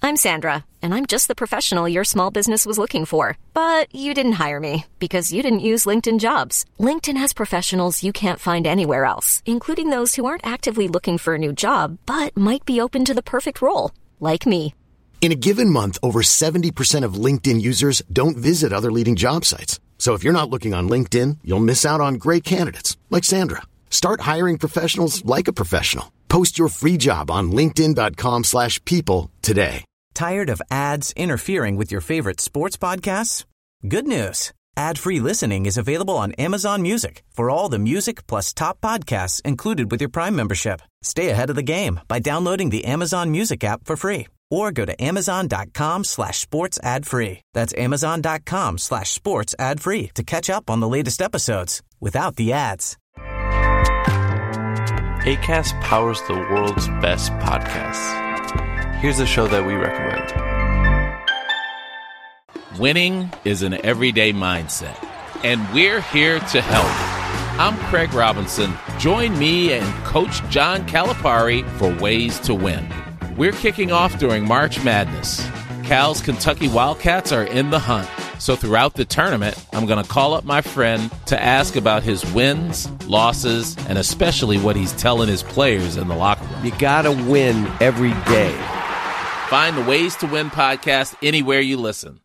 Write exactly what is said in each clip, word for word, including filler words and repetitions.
I'm Sandra, and I'm just the professional your small business was looking for. But you didn't hire me because you didn't use LinkedIn Jobs. LinkedIn has professionals you can't find anywhere else, including those who aren't actively looking for a new job, but might be open to the perfect role, like me. In a given month, over seventy percent of LinkedIn users don't visit other leading job sites. So if you're not looking on LinkedIn, you'll miss out on great candidates like Sandra. Start hiring professionals like a professional. Post your free job on linkedin.com slash people today. Tired of ads interfering with your favorite sports podcasts? Good news. Ad-free listening is available on Amazon Music for all the music plus top podcasts included with your Prime membership. Stay ahead of the game by downloading the Amazon Music app for free or go to amazon.com slash sports ad free. That's amazon.com slash sports ad free to catch up on the latest episodes without the ads. Acast powers the world's best podcasts. Here's a show that we recommend. Winning is an everyday mindset, and we're here to help. I'm Craig Robinson. Join me and Coach John Calipari for Ways to Win. We're kicking off during March Madness. Cal's Kentucky Wildcats are in the hunt. So throughout the tournament, I'm going to call up my friend to ask about his wins, losses, and especially what he's telling his players in the locker room. You got to win every day. Find the Ways to Win podcast anywhere you listen.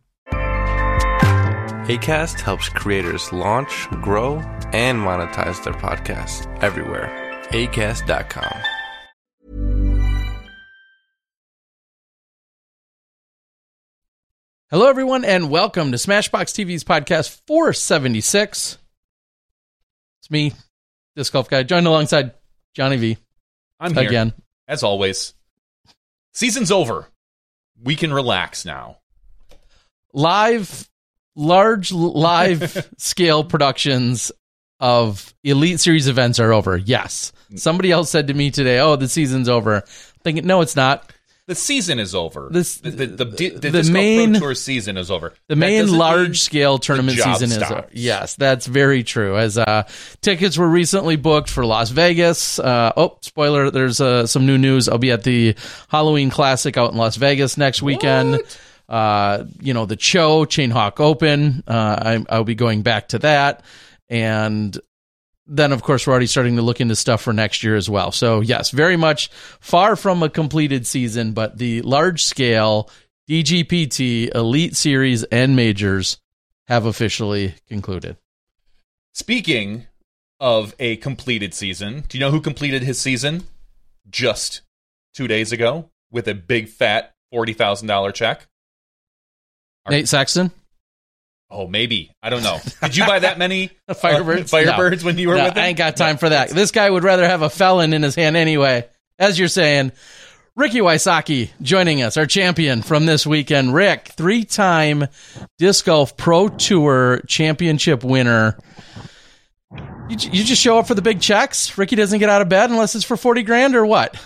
Acast helps creators launch, grow, and monetize their podcasts everywhere. acast dot com. Hello, everyone, and welcome to Smashbox T V's podcast four seventy-six. It's me, Disc Golf Guy, joined alongside Johnny V. I'm here, again. as always. Season's over. We can relax now. Live, large live scale productions of Elite Series events are over. Yes. Somebody else said to me today, oh, the season's over. I'm thinking, no, it's not. The season is over. This, the the, the, the, the, the Disc main Golf Pro Tour season is over. The That main doesn't large-scale tournament season stops. is over. Yes, that's very true. As uh, tickets were recently booked for Las Vegas. Uh, oh, spoiler, there's uh, some new news. I'll be at the Halloween Classic out in Las Vegas next weekend. What? Uh, you know, the Cho, Chainhawk Open. Uh, I, I'll be going back to that. And then, of course, we're already starting to look into stuff for next year as well. So, yes, very much far from a completed season, but the large-scale D G P T, Elite Series, and Majors have officially concluded. Speaking of a completed season, do you know who completed his season just two days ago with a big, fat forty thousand dollars check? Nate Sexton? Oh, maybe. I don't know. Did you buy that many Firebirds? Uh, Firebirds no. when you were no, with him? I ain't got time for that. This guy would rather have a felon in his hand anyway. As you're saying, Ricky Wysocki joining us, our champion from this weekend. Rick, three-time Disc Golf Pro Tour championship winner. You, you just show up for the big checks? Ricky doesn't get out of bed unless it's for forty grand or what?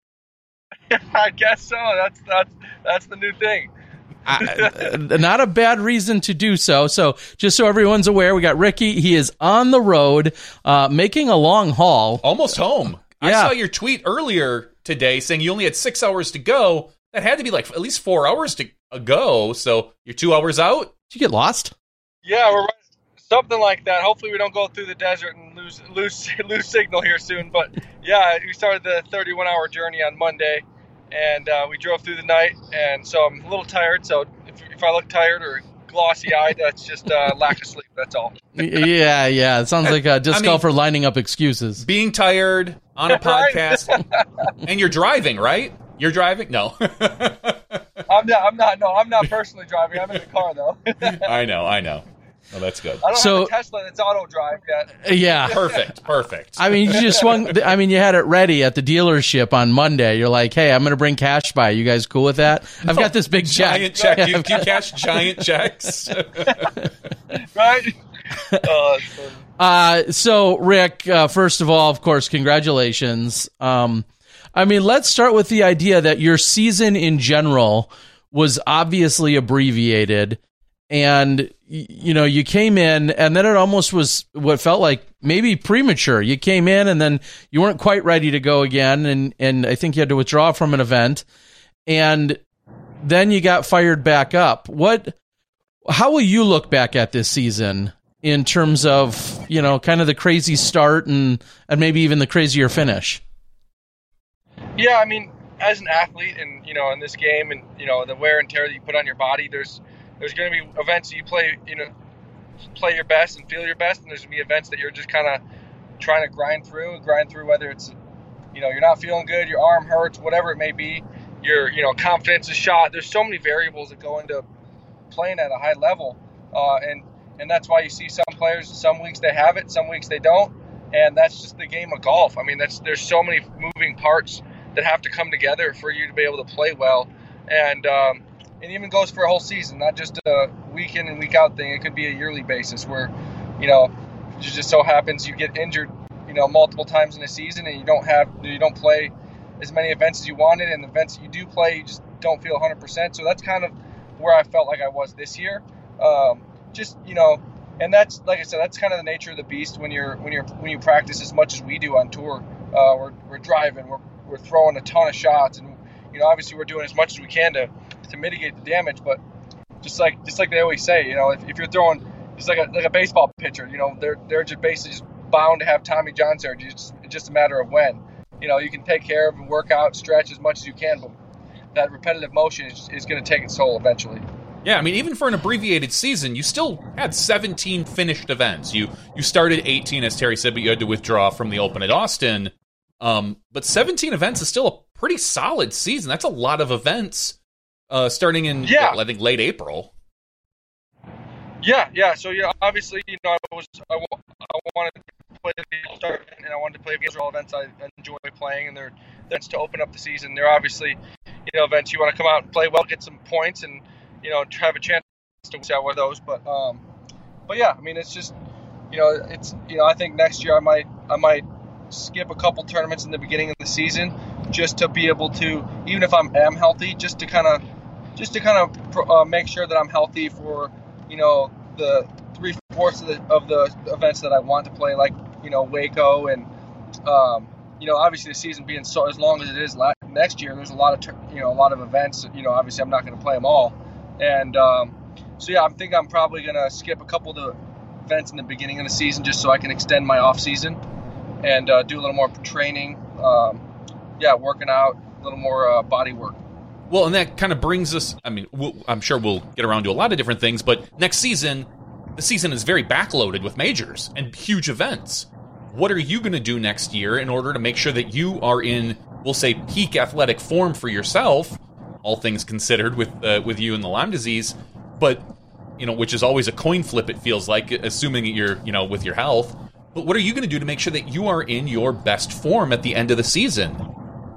I guess so. That's that's that's the new thing. I, not a bad reason to do so. So just so everyone's aware, we got Ricky. He is on the road, uh, making a long haul. Almost home. Yeah. I saw your tweet earlier today saying you only had six hours to go. That had to be like at least four hours to go. So you're two hours out? Did you get lost? Yeah, we're something like that. Hopefully we don't go through the desert and lose lose lose signal here soon. But yeah, we started the thirty-one hour journey on Monday. And uh, we drove through the night, and so I'm a little tired. So if, if I look tired or glossy-eyed, that's just uh, lack of sleep. That's all. yeah, yeah. It sounds like a disc I mean, golfer lining up excuses. Being tired on a podcast, and you're driving, right? You're driving? No. I'm not. I'm not. No, I'm not personally driving. I'm in the car though. I know. I know. Oh, that's good. I don't so, have a Tesla that's auto drive yet. Yeah. Perfect. Perfect. I mean, you just swung. I mean, you had it ready at the dealership on Monday. You're like, hey, I'm going to bring cash by. You guys cool with that? I've no, got this big giant check. check. You, you cash giant checks. Right? Oh, uh, so, Rick, uh, first of all, of course, congratulations. Um, I mean, let's start with the idea that your season in general was obviously abbreviated. And, you know, you came in and then it almost was what felt like maybe premature. You came in and then you weren't quite ready to go again. And, and I think you had to withdraw from an event. And then you got fired back up. What? How will you look back at this season in terms of, you know, kind of the crazy start and, and maybe even the crazier finish? Yeah, I mean, as an athlete and, you know, in this game and, you know, the wear and tear that you put on your body, there's there's going to be events that you play, you know, play your best and feel your best, and there's going to be events that you're just kind of trying to grind through, grind through whether it's, you know, you're not feeling good, your arm hurts, whatever it may be, your, you know, confidence is shot. There's so many variables that go into playing at a high level, uh, and and that's why you see some players, some weeks they have it, some weeks they don't, and that's just the game of golf. I mean, that's there's so many moving parts that have to come together for you to be able to play well, and um, it even goes for a whole season, not just a week in and week out thing. It could be a yearly basis where, you know, it just so happens you get injured, you know, multiple times in a season, and you don't have you don't play as many events as you wanted, and the events that you do play, you just don't feel one hundred percent. So that's kind of where I felt like I was this year. Um, just, you know, and that's, like I said, that's kind of the nature of the beast when you're, when you're, when you practice as much as we do on tour. Uh, we're, we're driving, we're, we're throwing a ton of shots, and, you know, obviously we're doing as much as we can to, to mitigate the damage, but just like, just like they always say, you know, if, if you're throwing just like a, like a baseball pitcher, you know, they're, they're just basically just bound to have Tommy John surgery. It's just, it's just a matter of when. You know, you can take care of and work out, stretch as much as you can, but that repetitive motion is, is going to take its toll eventually. Yeah, I mean, even for an abbreviated season, you still had seventeen finished events. You you started eighteen, as Terry said, but you had to withdraw from the Open at Austin. Um, but seventeen events is still a pretty solid season. That's a lot of events uh, starting in, yeah. well, I think, late April. Yeah, yeah. So, yeah, obviously, you know, I was I, I wanted to play the start, and I wanted to play these are all events I enjoy playing, and they're events to open up the season. They're obviously, you know, events you want to come out and play well, get some points, and, you know, have a chance to win out one of those. But, um, but yeah, I mean, it's just, you know, it's, you know, I think next year I might, I might skip a couple tournaments in the beginning of the season just to be able to, even if I'm am healthy, just to kind of, just to kind of uh, make sure that I'm healthy for, you know, the three fourths of the, of the events that I want to play, like, you know, Waco, and, um, you know, obviously the season being so as long as it is next year, there's a lot of, you know, a lot of events, you know, obviously I'm not going to play them all. And, um, so yeah, I'm thinking I'm probably going to skip a couple of the events in the beginning of the season just so I can extend my off season and, uh, do a little more training. Um, yeah, working out, a little more, uh, body work. Well, and that kind of brings us, I mean, we'll, I'm sure we'll get around to a lot of different things, but next season, the season is very backloaded with majors and huge events. What are you going to do next year in order to make sure that you are in, we'll say, peak athletic form for yourself, all things considered with uh, with you and the Lyme disease, but, you know, which is always a coin flip, it feels like, assuming that you're, you know, with your health. But what are you going to do to make sure that you are in your best form at the end of the season?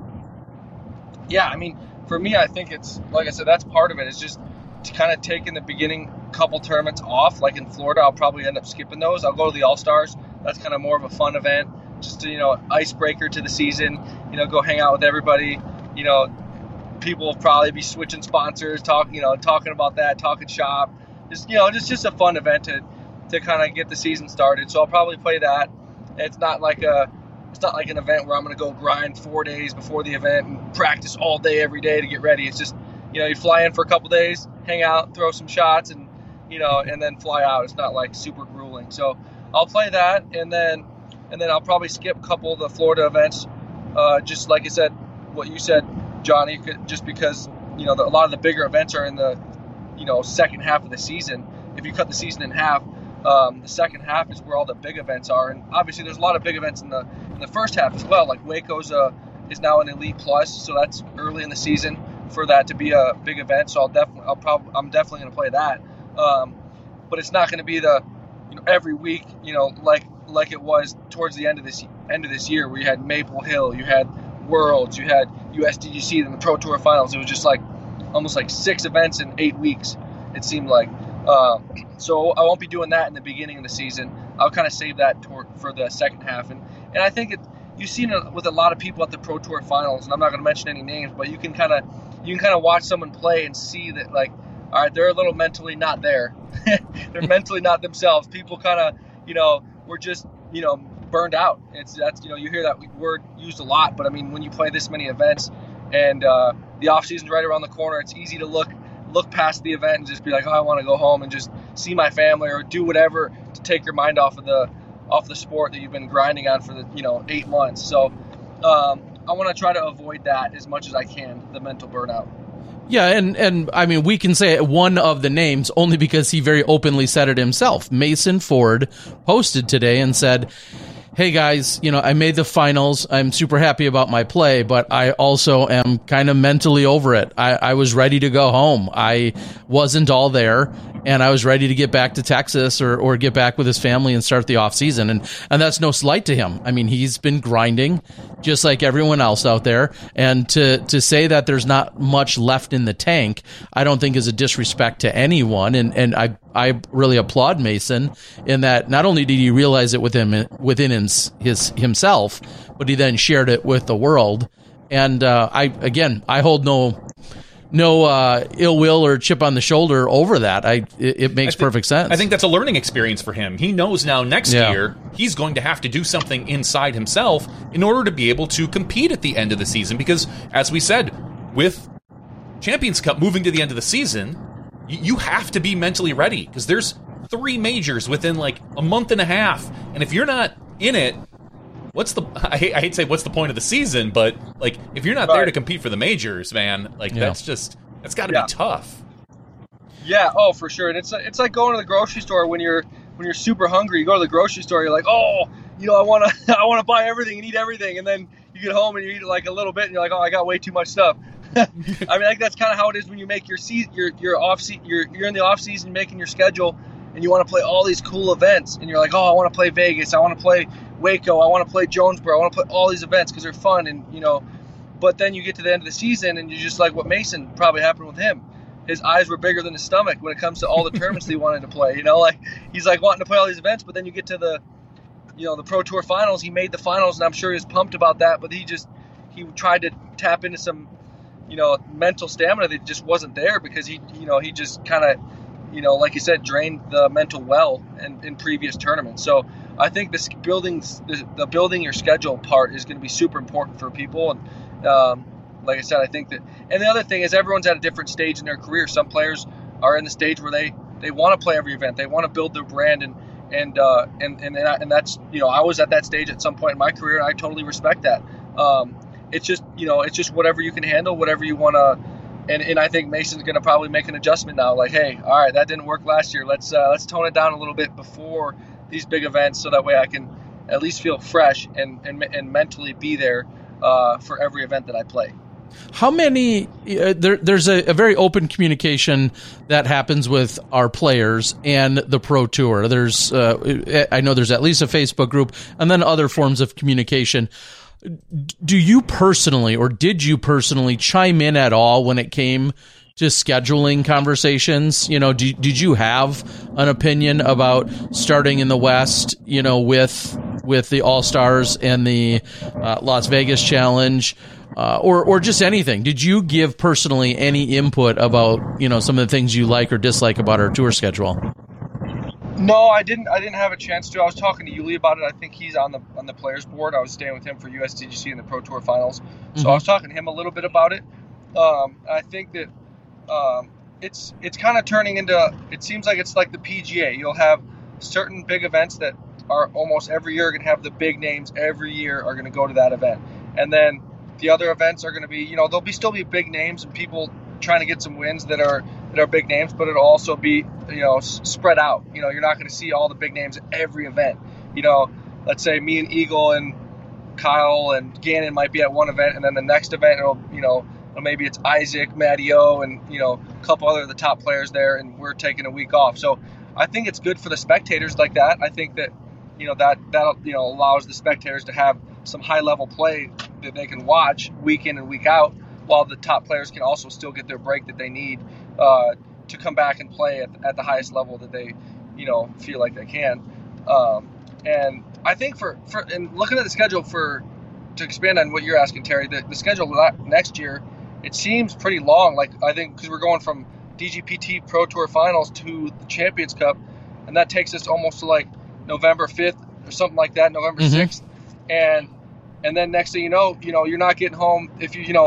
Yeah, I mean, for me, I think it's, like I said, that's part of it. It's just to kind of take in the beginning couple tournaments off. Like in Florida, I'll probably end up skipping those. I'll go to the All-Stars. That's kind of more of a fun event. Just to, you know, icebreaker to the season, you know, go hang out with everybody. You know, people will probably be switching sponsors, talking, you know, talking about that, talking shop. Just, you know, just, just a fun event to, to kind of get the season started. So I'll probably play that. It's not like a, It's not like an event where I'm going to go grind four days before the event and practice all day every day to get ready. It's just, you know, you fly in for a couple days, hang out, throw some shots, and, you know, and then fly out. It's not like super grueling. So I'll play that, and then and then I'll probably skip a couple of the Florida events. Uh, just like I said, what you said, Johnny, just because, you know, the, a lot of the bigger events are in the, you know, second half of the season. If you cut the season in half, Um, the second half is where all the big events are, and obviously there's a lot of big events in the in the first half as well. Like Waco's uh, is now an Elite Plus, so that's early in the season for that to be a big event. So I'll definitely, I'll probably, I'm definitely going to play that. Um, but it's not going to be the, you know, every week, you know, like like it was towards the end of this end of this year, where you had Maple Hill, you had Worlds, you had U S D G C, then the Pro Tour Finals. It was just like almost like six events in eight weeks. It seemed like. Uh, so I won't be doing that in the beginning of the season. I'll kind of save that tor- for the second half. And, and I think it, you've seen it with a lot of people at the Pro Tour Finals, and I'm not going to mention any names, but you can kind of you can kind of watch someone play and see that, like, all right, they're a little mentally not there. They're mentally not themselves. People kind of, you know, we're just, you know, burned out. It's that's, you know, you hear that word used a lot, but I mean, when you play this many events and, uh, the off season's right around the corner. It's easy to look look past the event and just be like, oh, I want to go home and just see my family or do whatever to take your mind off of the off the sport that you've been grinding on for the you know eight months. So um, I want to try to avoid that as much as I can, the mental burnout. Yeah, and, and I mean, we can say one of the names only because he very openly said it himself. Mason Ford posted today and said, hey guys, you know, I made the finals. I'm super happy about my play, but I also am kind of mentally over it. I, I was ready to go home. I wasn't all there, and I was ready to get back to Texas or, or get back with his family and start the off season. And, and that's no slight to him. I mean, he's been grinding just like everyone else out there. And to, to say that there's not much left in the tank, I don't think is a disrespect to anyone. And, and I, I really applaud Mason in that not only did he realize it within, within his, his himself, but he then shared it with the world. And uh, I, again, I hold no, no uh, ill will or chip on the shoulder over that. I it, it makes I think, perfect sense. I think that's a learning experience for him. He knows now next Yeah. year he's going to have to do something inside himself in order to be able to compete at the end of the season. Because, as we said, with Champions Cup moving to the end of the season, you, you have to be mentally ready because there's three majors within like a month and a half, and if you're not in it, what's the I hate, I hate to say what's the point of the season, but like if you're not Right. there to compete for the majors, man, like Yeah. that's just that's got to Yeah. be tough. Yeah, oh, for sure. And it's it's like going to the grocery store when you're when you're super hungry. You go to the grocery store, you're like, oh, you know, I want to I want to buy everything and eat everything, and then you get home and you eat like a little bit, and you're like, oh, I got way too much stuff. I mean, like that's kind of how it is when you make your season, your your off se- you're you're in the off season making your schedule, and you want to play all these cool events, and you're like, oh, I want to play Vegas, I want to play Waco, I want to play Jonesboro, I want to play all these events because they're fun, and you know. But then you get to the end of the season, and you're just like what Mason probably happened with him. His eyes were bigger than his stomach when it comes to all the tournaments that he wanted to play. You know, like he's like wanting to play all these events, but then you get to the, you know, the Pro Tour finals. He made the finals, and I'm sure he was pumped about that. But he just he tried to tap into some, you know, mental stamina that just wasn't there because he, you know, he just kind of, you know, like you said, drained the mental well in, in previous tournaments. So I think this building, the, the building your schedule part is going to be super important for people. And um, like I said, I think that, and the other thing is everyone's at a different stage in their career. Some players are in the stage where they, they want to play every event. They want to build their brand, and and uh, and and and that's, you know, I was at that stage at some point in my career, and I totally respect that. Um, it's just, you know, it's just whatever you can handle, whatever you want to. And, and I think Mason's going to probably make an adjustment now. Like, hey, all right, that didn't work last year. Let's uh, let's tone it down a little bit before these big events, so that way I can at least feel fresh and and, and mentally be there uh, for every event that I play. How many, uh, there, there's a, a very open communication that happens with our players and the Pro Tour. There's, uh, I know there's at least a Facebook group and then other forms of communication. Do you personally, or did you personally chime in at all when it came to scheduling conversations? You know, do, did you have an opinion about starting in the West, you know, with, with the All-Stars and the uh, Las Vegas Challenge? Uh, or, or just anything. Did you give personally any input about, you know, some of the things you like or dislike about our tour schedule? No, I didn't. I didn't have a chance to. I was talking to Yuli about it. I think he's on the on the players board. I was staying with him for U S T G C in the Pro Tour Finals, so Mm-hmm. I was talking to him a little bit about it. Um, I think that um, it's it's kind of turning into. It seems like it's like the P G A. You'll have certain big events that are almost every year going to have the big names. Every year are going to go to that event, and then the other events are going to be, you know, there'll be still be big names and people trying to get some wins that are that are big names, but it'll also be, you know, s- spread out. You know, you're not going to see all the big names at every event. You know, let's say me and Eagle and Kyle and Gannon might be at one event, and then the next event, it'll, you know, maybe it's Isaac, Matty O, and, you know, a couple other of the top players there, and we're taking a week off. So I think it's good for the spectators like that. I think that, you know, that that you know allows the spectators to have some high level play that they can watch week in and week out, while the top players can also still get their break that they need uh, to come back and play at, at the highest level that they, you know, feel like they can. Um, and I think for, for and looking at the schedule for to expand on what you're asking, Terry, the, the schedule next year, it seems pretty long. Like I think because we're going from D G P T Pro Tour Finals to the Champions Cup, and that takes us almost to like November fifth or something like that, November sixth, and and then next thing you know, you know, you're not getting home if you you know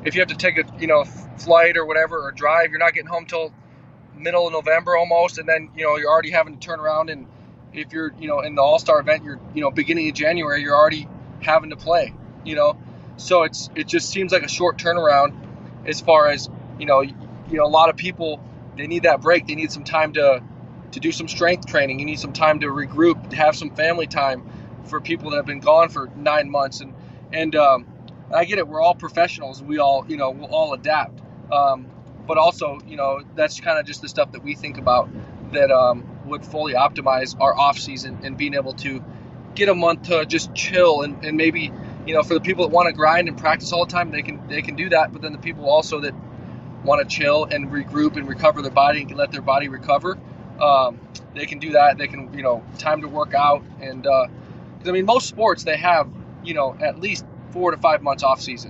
if you have to take a you know flight or whatever or drive, you're not getting home till middle of November almost, and then you know you're already having to turn around, and if you're you know in the All-Star event, you're you know beginning of January, you're already having to play, you know. So it's it just seems like a short turnaround as far as you know you know a lot of people, they need that break, they need some time to to do some strength training, you need some time to regroup, to have some family time for people that have been gone for nine months, and and um, I get it, we're all professionals, we all you know we'll all adapt. Um, But also, you know, that's kind of just the stuff that we think about that um, would fully optimize our off season and being able to get a month to just chill and, and maybe, you know, for the people that want to grind and practice all the time, they can they can do that. But then the people also that want to chill and regroup and recover their body and can let their body recover, um, they can do that. They can, you know, time to work out. And uh, 'cause, I mean, most sports, they have, you know, at least four to five months off season.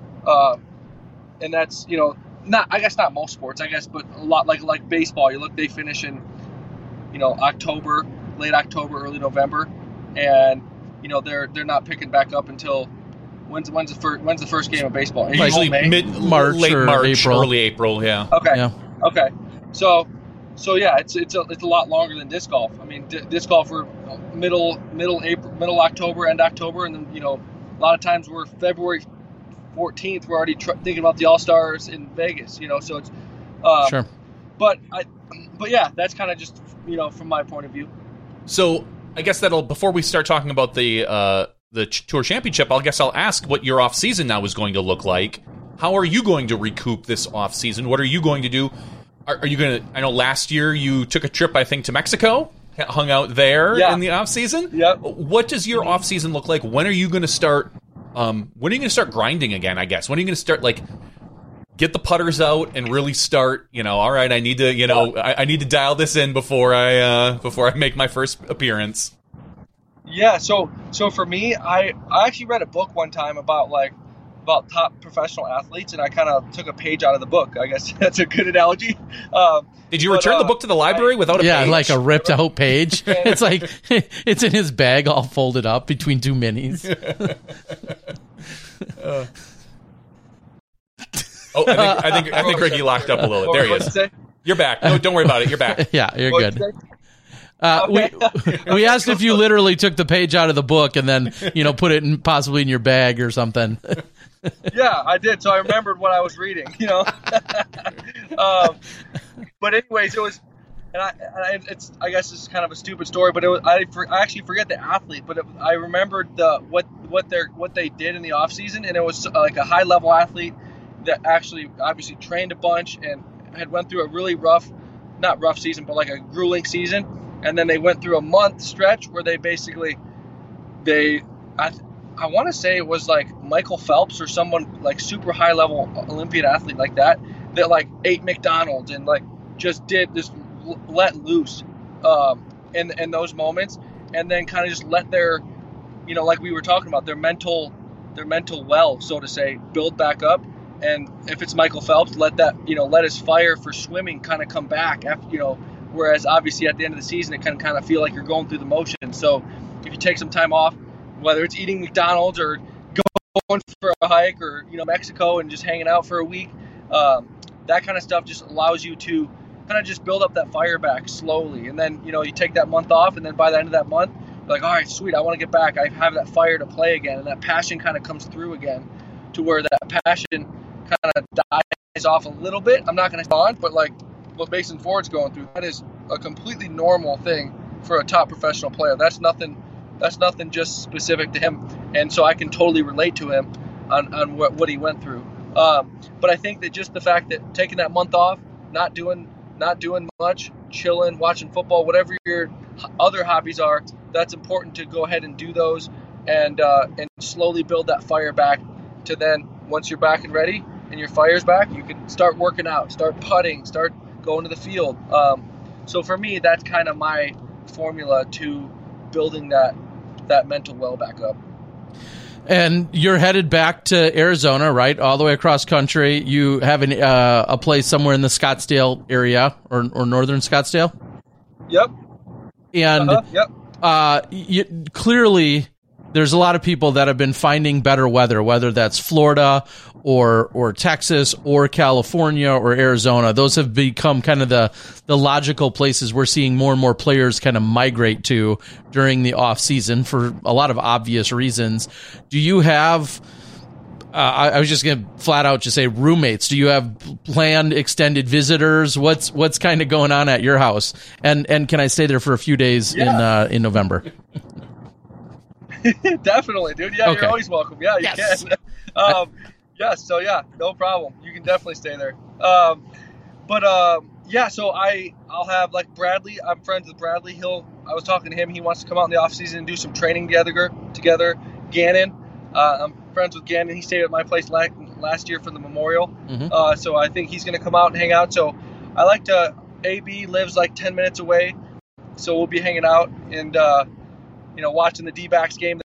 Uh, and that's, you know, Not, I guess not most sports, I guess, but a lot like like baseball. You look, they finish in, you know, October, late October, early November, and you know they're they're not picking back up until when's when's the first when's the first game of baseball? April, Usually May? mid March late or March, April. early April. Yeah. Okay. Yeah. Okay. So, so yeah, it's it's a it's a lot longer than disc golf. I mean, d- disc golf we're middle middle April, middle October, end October, and then you know a lot of times we're February fourteenth, we're already tr- thinking about the All-Stars in Vegas, you know, so it's um, Sure. but I but yeah, that's kind of just, you know, from my point of view. So I guess that'll, before we start talking about the uh, the Tour Championship, I guess I'll ask what your off season now is going to look like. How are you going to recoup this off season? What are you going to do? Are, are you going to, I know last year you took a trip, I think, to Mexico, hung out there Yeah. in the off season. Yep. What does your off season look like? When are you going to start Um, when are you going to start grinding again, I guess? When are you going to start, like, get the putters out and really start, you know, all right, I need to, you know, I, I need to dial this in before I uh, before I make my first appearance? Yeah, so so for me, I, I actually read a book one time about, like, about top professional athletes, and I kind of took a page out of the book. I guess that's a good analogy. Um, Did you but, return uh, the book to the library I, without a Yeah, page? like a ripped out page. It's like it's in his bag, all folded up between two minis. uh. Oh, I think I think I think Ricky locked up a little bit. There he What'd is. you say? You're back. No, don't worry about it. You're back. Yeah, you're What'd good. you say? Uh, Okay. we we asked if you literally took the page out of the book and then you know put it in possibly in your bag or something. Yeah, I did. So I remembered what I was reading, you know. um, but anyways, it was, and I, and I, it's, I guess it's kind of a stupid story, but it was, I, for, I actually forget the athlete, but it, I remembered the what what they what they did in the off season, and it was like a high level athlete that actually obviously trained a bunch and had went through a really rough, not rough season, but like a grueling season, and then they went through a month stretch where they basically they. I, I want to say it was like Michael Phelps or someone like super high level Olympian athlete like that, that like ate McDonald's and like just did this l- let loose um, in, in those moments. And then kind of just let their, you know, like we were talking about, their mental, their mental well, so to say, build back up. And if it's Michael Phelps, let that, you know, let his fire for swimming kind of come back after, you know, whereas obviously at the end of the season, it can kind of feel like you're going through the motion. So if you take some time off, whether it's eating McDonald's or going for a hike or, you know, Mexico and just hanging out for a week, um, that kind of stuff just allows you to kind of just build up that fire back slowly. And then, you know, you take that month off, and then by the end of that month, you're like, all right, sweet, I want to get back. I have that fire to play again, and that passion kind of comes through again to where that passion kind of dies off a little bit. I'm not going to go on, but like what Mason Ford's going through, that is a completely normal thing for a top professional player. That's nothing That's nothing just specific to him, and so I can totally relate to him on, on what, what he went through. Um, but I think that just the fact that taking that month off, not doing not doing much, chilling, watching football, whatever your other hobbies are, that's important to go ahead and do those, and uh, and slowly build that fire back. To then, once you're back and ready, and your fire's back, you can start working out, start putting, start going to the field. Um, so for me, that's kind of my formula to building that. that mental well back up. And you're headed back to Arizona, right? All the way across country. You have an, uh, a place somewhere in the Scottsdale area or, or northern Scottsdale? Yep. And uh-huh. Yep. uh, you, clearly there's a lot of people that have been finding better weather, whether that's Florida or or Texas or California or Arizona. Those have become kind of the the logical places we're seeing more and more players kind of migrate to during the off season for a lot of obvious reasons. Do you have uh, I, I was just going to flat out just say roommates. Do you have planned extended visitors? What's what's kind of going on at your house? And and can I stay there for a few days Yeah. in uh, in November? Definitely, dude. Yeah, Okay. you're always welcome. Yeah, you Yes. can. um, yes, so yeah, no problem. You can definitely stay there. Um, but um, yeah, so I I'll have like Bradley. I'm friends with Bradley. He'll. I was talking to him. He wants to come out in the off season and do some training together. Together, Gannon. Uh, I'm friends with Gannon. He stayed at my place la- last year for the memorial. Mhm. Uh, so I think he's going to come out and hang out. So I like to. A B lives like ten minutes away, so we'll be hanging out and. Uh, You know, watching the D-backs game.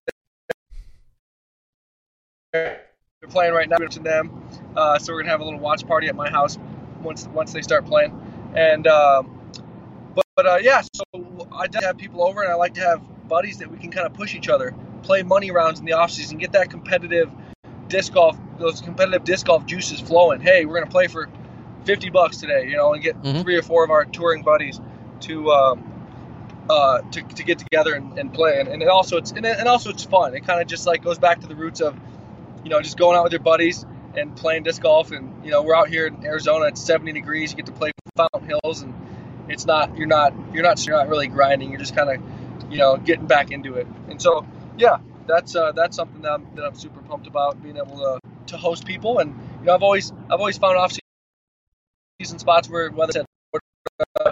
They're playing right now. Watching them, uh, so we're gonna have a little watch party at my house once once they start playing. And um, but but uh, yeah, so I definitely have people over, and I like to have buddies that we can kind of push each other, play money rounds in the off season, get that competitive disc golf, those competitive disc golf juices flowing. Hey, we're gonna play for fifty bucks today, you know, and get Mhm. three or four of our touring buddies to. Um, Uh, to, to get together and, and play, and, and it also it's and, it, and also it's fun. It kind of just like goes back to the roots of, you know, just going out with your buddies and playing disc golf. And you know, we're out here in Arizona. It's seventy degrees. You get to play Fountain Hills, and it's not you're not you're not you're not really grinding. You're just kind of, you know, getting back into it. And so yeah, that's uh, that's something that I'm, that I'm super pumped about, being able to to host people. And you know, I've always I've always found off season spots where whether it's at, uh,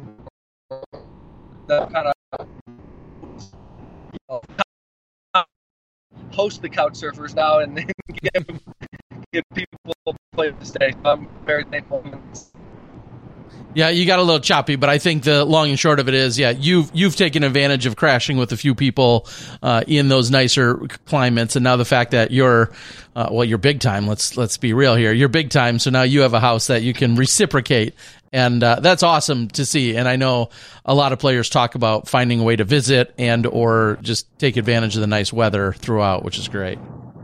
that kind of, you know, host the couch surfers now and give, give people a place to stay. So I'm very thankful. Yeah, you got a little choppy, but I think the long and short of it is, yeah, you've you've taken advantage of crashing with a few people uh, in those nicer climates, and now the fact that you're, uh, well, you're big time. Let's let's be real here. You're big time, so now you have a house that you can reciprocate, and uh, that's awesome to see. And I know a lot of players talk about finding a way to visit and or just take advantage of the nice weather throughout, which is great.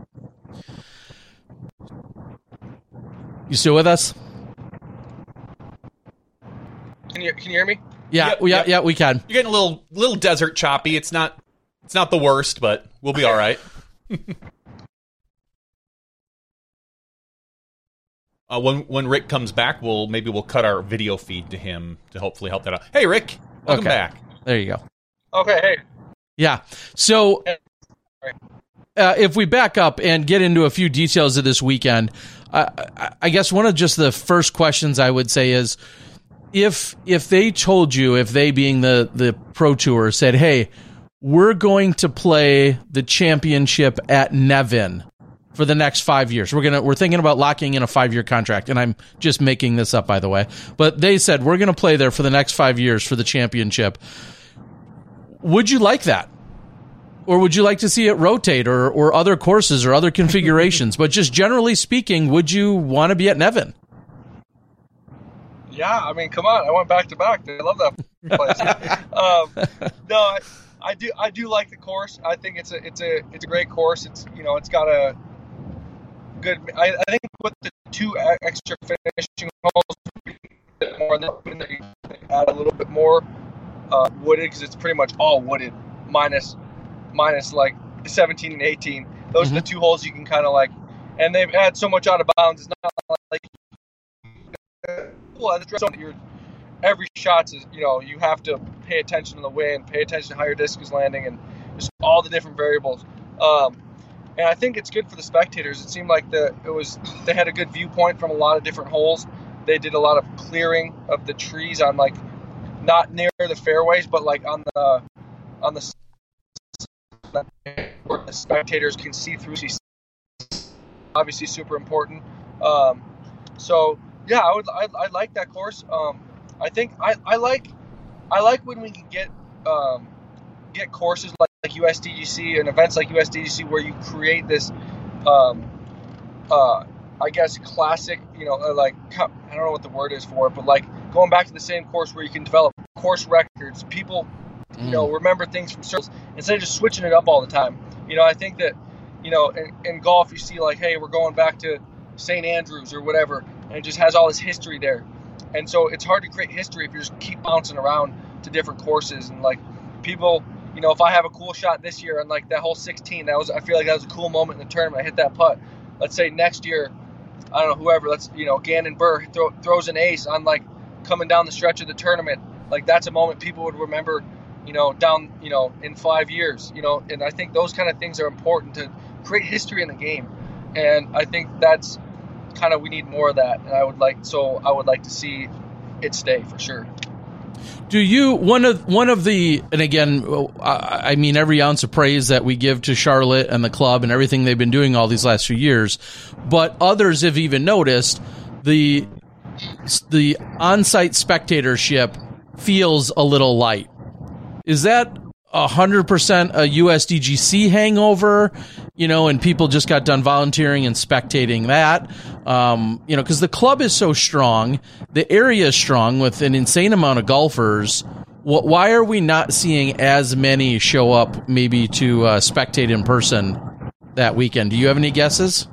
You still with us? Can you can you hear me? Yeah, Yep, we, yeah, yep. yeah, we can. You're getting a little little desert choppy. It's not it's not the worst, but we'll be all right. uh, when when Rick comes back, we'll maybe we'll cut our video feed to him to hopefully help that out. Hey, Rick, welcome Okay. back. There you go. Okay, hey. Yeah. So uh, if we back up and get into a few details of this weekend, uh, I, I guess one of just the first questions I would say is, if if they told you, if they being the, the Pro Tour said, hey, we're going to play the championship at Nevin for the next five years. We're gonna we're thinking about locking in a five year contract, and I'm just making this up, by the way. But they said we're gonna play there for the next five years for the championship. Would you like that? Or would you like to see it rotate or, or other courses or other configurations? But just generally speaking, would you want to be at Nevin? Yeah, I mean, come on. I went back to back. I love that place. um, no, I, I do. I do like the course. I think it's a it's a it's a great course. It's you know it's got a good. I, I think with the two extra finishing holes, more than they add a little bit more uh, wooded, because it's pretty much all wooded minus minus like seventeen and eighteen. Those Mm-hmm. are the two holes you can kind of like, and they've had so much out of bounds. It's not like. Well, that's right. Your every shot is, you know, you have to pay attention to the wind, pay attention to how your disc is landing, and just all the different variables. Um, and I think it's good for the spectators. It seemed like the it was they had a good viewpoint from a lot of different holes. They did a lot of clearing of the trees on like not near the fairways, but like on the on the where the spectators can see through. Obviously, super important. Um, so. Yeah, I would. I, I like that course. Um, I think I, I like I like when we can get um, get courses like, like U S D G C and events like U S D G C where you create this, um, uh, I guess classic. You know, like I don't know what the word is for it, but like going back to the same course where you can develop course records. People, you know, remember things from circles instead of just switching it up all the time. You know, I think that, you know, in, in golf you see like, hey, we're going back to Saint Andrews or whatever, and it just has all this history there. And so it's hard to create history if you just keep bouncing around to different courses. And like people, you know, if I have a cool shot this year and like that whole sixteen, that was, I feel like that was a cool moment in the tournament. I hit that putt. Let's say next year, I don't know, whoever, let's, you know, Gannon Burr throw, throws an ace on like coming down the stretch of the tournament. Like that's a moment people would remember, you know, down, you know, in five years, you know, and I think those kind of things are important to create history in the game. And I think that's kind of, we need more of that. And I would like, so I would like to see it stay for sure. Do you, one of, one of the, and again, I, I mean, every ounce of praise that we give to Charlotte and the club and everything they've been doing all these last few years, but others have even noticed the, the on-site spectatorship feels a little light. Is that one hundred percent a U S D G C hangover, you know, and people just got done volunteering and spectating that, um, you know, because the club is so strong, the area is strong with an insane amount of golfers. Why are we not seeing as many show up maybe to uh, spectate in person that weekend? Do you have any guesses?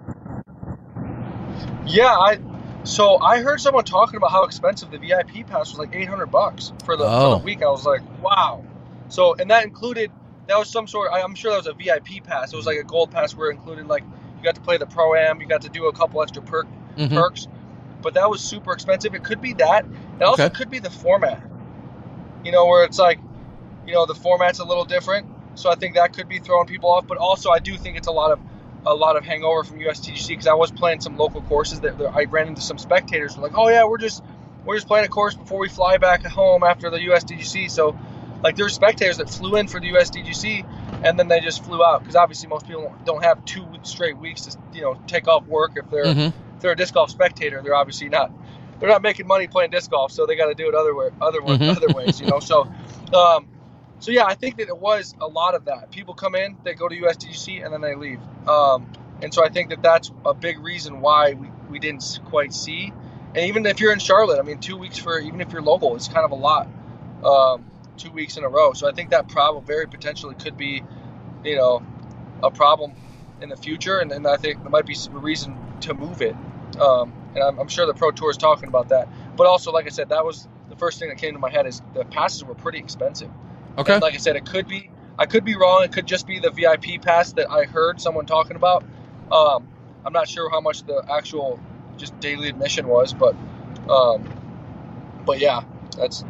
Yeah, I so I heard someone talking about how expensive the V I P pass was, like eight hundred bucks for the, oh. for the week. I was like, wow. So, and that included, that was some sort, I'm sure that was a V I P pass. It was like a gold pass where it included, like, you got to play the Pro-Am, you got to do a couple extra perk, mm-hmm. perks. But that was super expensive. It could be that. It also okay. could be the format. You know, where it's like, you know, the format's a little different. So I think that could be throwing people off. But also I do think it's a lot of a lot of hangover from U S D G C because I was playing some local courses that, that I ran into some spectators who were like, oh, yeah, we're just, we're just playing a course before we fly back home after the U S D G C. So, like, there's spectators that flew in for the U S D G C, and then they just flew out because obviously most people don't have two straight weeks to, you know, take off work. If they're mm-hmm. if they're a disc golf spectator, they're obviously not they're not making money playing disc golf, so they got to do it other way, other mm-hmm. other ways, you know. So, um, so yeah, I think that it was a lot of that. People come in, they go to U S D G C, and then they leave. Um, and so I think that that's a big reason why we, we didn't quite see. And even if you're in Charlotte, I mean, two weeks for even if you're local, it's kind of a lot. Um, two weeks in a row. So I think that problem very potentially could be, you know, a problem in the future. And, and I think there might be some reason to move it. Um, and I'm, I'm sure the Pro Tour is talking about that. But also, like I said, that was the first thing that came to my head is the passes were pretty expensive. Okay. And like I said, it could be, I could be wrong. It could just be the V I P pass that I heard someone talking about. Um, I'm not sure how much the actual just daily admission was, but, um, but yeah, that's,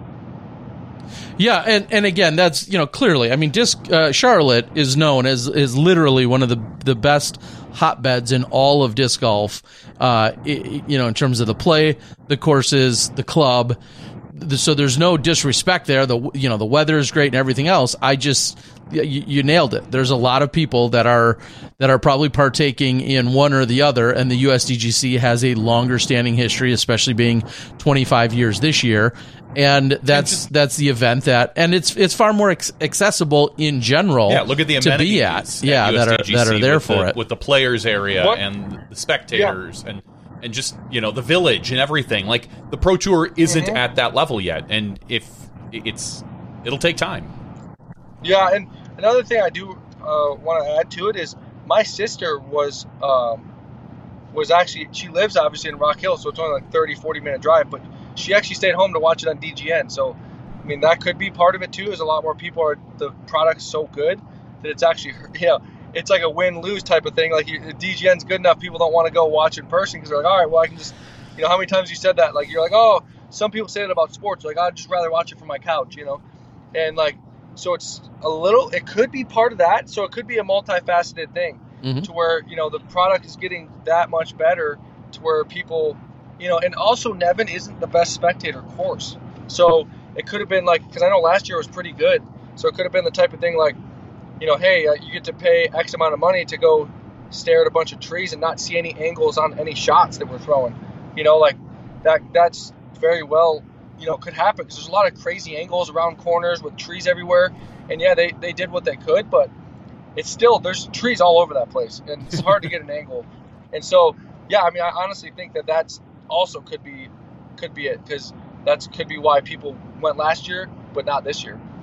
Yeah, and, and again, that's, you know, clearly, I mean, disc uh, Charlotte is known as is literally one of the the best hotbeds in all of disc golf. Uh, it, you know, in terms of the play, the courses, the club. The, so there's no disrespect there. The you know the weather is great and everything else. I just you, you nailed it. There's a lot of people that are that are probably partaking in one or the other, and the U S D G C has a longer standing history, especially being twenty-five years this year. And that's that's the event that, and it's it's far more ex- accessible in general. Yeah, look at the to be at. Yeah, at that are that are there for the, it with the players area what? and the spectators yeah. and and just you know the village and everything. Like the Pro Tour isn't mm-hmm. at that level yet, and if it's it'll take time. Yeah, and another thing I do uh, want to add to it is my sister was um, was actually she lives obviously in Rock Hill, so it's only like thirty, forty minute drive, but she actually stayed home to watch it on D G N. So, I mean, that could be part of it, too, is a lot more people are, the product's so good that it's actually, you know, it's like a win-lose type of thing. Like, you, D G N's good enough, people don't want to go watch in person because they're like, all right, well, I can just, you know, how many times you said that? Like, you're like, oh, some people say that about sports. Like, I'd just rather watch it from my couch, you know? And, like, so it's a little, it could be part of that. So it could be a multifaceted thing mm-hmm. to where, you know, the product is getting that much better to where people, you know, and also Nevin isn't the best spectator course. So it could have been like, because I know last year was pretty good. So it could have been the type of thing like, you know, hey, uh, you get to pay X amount of money to go stare at a bunch of trees and not see any angles on any shots that we're throwing. You know, like that, that's very well, you know, could happen because there's a lot of crazy angles around corners with trees everywhere. And yeah, they, they did what they could, but it's still, there's trees all over that place and it's hard to get an angle. And so, yeah, I mean, I honestly think that that's, also could be could be it because that's could be why people went last year but not this year.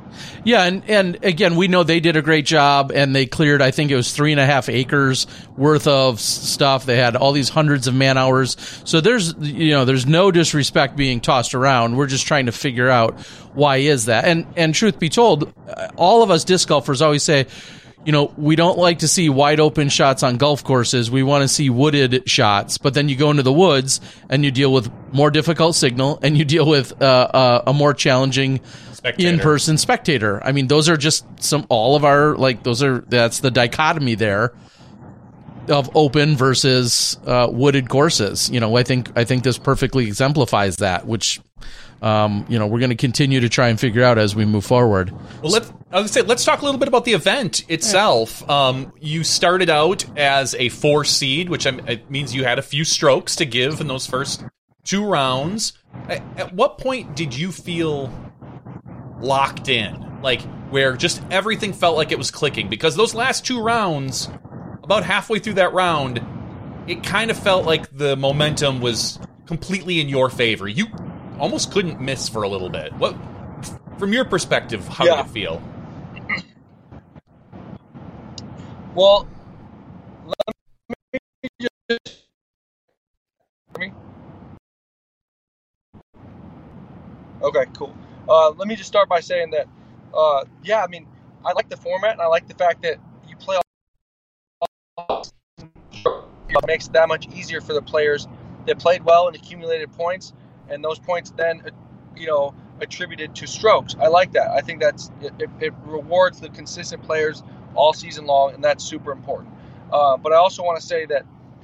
Yeah, and, and again, we know they did a great job, and they cleared, I think it was three and a half acres worth of s- stuff. They had all these hundreds of man hours. So there's, you know, there's no disrespect being tossed around. We're just trying to figure out why is that. And and truth be told, all of us disc golfers always say, you know, we don't like to see wide open shots on golf courses. We want to see wooded shots. But then you go into the woods and you deal with more difficult signal, and you deal with uh, uh, a more challenging spectator. In-person spectator. I mean, those are just some, all of our, like, those are, that's the dichotomy there of open versus uh, wooded courses. You know, I think, I think this perfectly exemplifies that, which, um, you know, we're going to continue to try and figure out as we move forward. Well, let's, I was gonna say, let's talk a little bit about the event itself. Um, you started out as a four seed, which it means you had a few strokes to give in those first two rounds. At, at what point did you feel locked in, like where just everything felt like it was clicking? Because those last two rounds, about halfway through that round, it kind of felt like the momentum was completely in your favor. You almost couldn't miss for a little bit. What, from your perspective, how yeah. did it feel? Well, let me just me. Okay, cool. Uh, let me just start by saying that, uh, yeah, I mean, I like the format, and I like the fact that you play all. It makes it that much easier for the players that played well and accumulated points, and those points then, you know, attributed to strokes. I like that. I think that's it, it, it rewards the consistent players all season long, and that's super important. Uh, but I also want to say that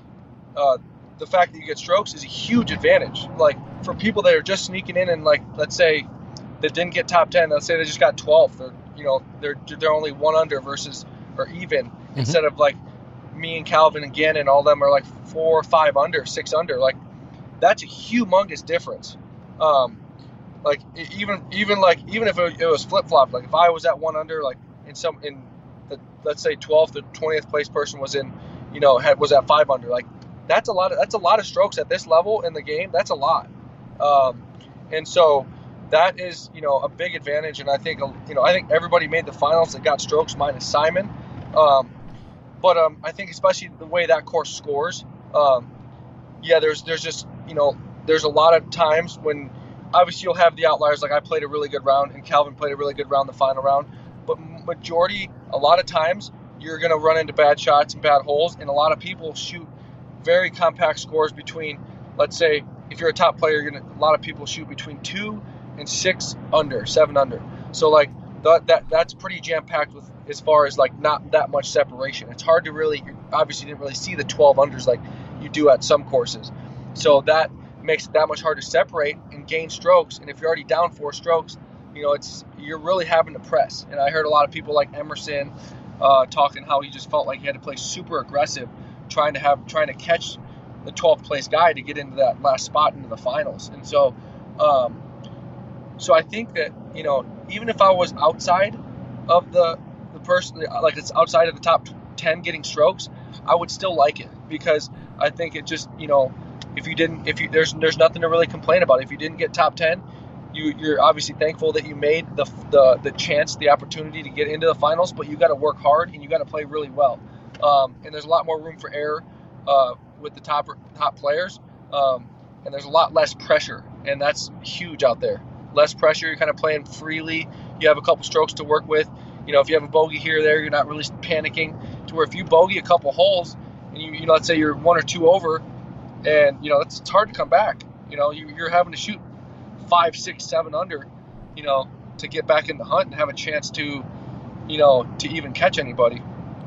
uh, the fact that you get strokes is a huge advantage. Like, for people that are just sneaking in and, like, let's say, that didn't get top ten, let's say they just got twelfth, or, you know, they're they're only one under versus, or even, mm-hmm. instead of, like, me and Calvin and Gannon, all of them are, like, four, five under, six under. Like, that's a humongous difference. Um, like, even, even like, even if it, it was flip-flopped, like, if I was at one under, like, in some, in the, let's say, twelfth or twentieth place person was in, you know, had was at five under, like, that's a lot of, that's a lot of strokes at this level in the game. That's a lot. Um, and so that is, you know, a big advantage. And I think, you know, I think everybody made the finals that got strokes minus Simon. Um, but um, I think especially the way that course scores, um, yeah, there's, there's just, you know, there's a lot of times when obviously you'll have the outliers. Like, I played a really good round and Calvin played a really good round the final round, but majority, a lot of times you're going to run into bad shots and bad holes. And a lot of people shoot very compact scores between, let's say, if you're a top player, you're gonna, a lot of people shoot between two and six under, seven under. So, like, that, that that's pretty jam-packed with, as far as, like, not that much separation. It's hard to really, you obviously didn't really see the twelve unders like you do at some courses. So that makes it that much harder to separate and gain strokes. And if you're already down four strokes, you know, it's, you're really having to press. And I heard a lot of people like Emerson uh, talking how he just felt like he had to play super aggressive, trying to have, trying to catch the twelfth place guy to get into that last spot into the finals. And so, um, so I think that, you know, even if I was outside of the, the person, like it's outside of the top ten getting strokes, I would still like it, because I think it just, you know, if you didn't, if you, there's, there's nothing to really complain about. If you didn't get top ten, you, you're obviously thankful that you made the, the, the chance, the opportunity to get into the finals, but you got to work hard and you got to play really well. Um, and there's a lot more room for error, uh, with the top top players, um, and there's a lot less pressure, and that's huge out there. Less pressure, you're kind of playing freely. You have a couple strokes to work with. You know, if you have a bogey here or there, you're not really panicking. To where if you bogey a couple holes, and you, you know, let's say you're one or two over, and you know it's, it's hard to come back. You know, you, you're having to shoot five, six, seven under, you know, to get back in the hunt and have a chance to, you know, to even catch anybody.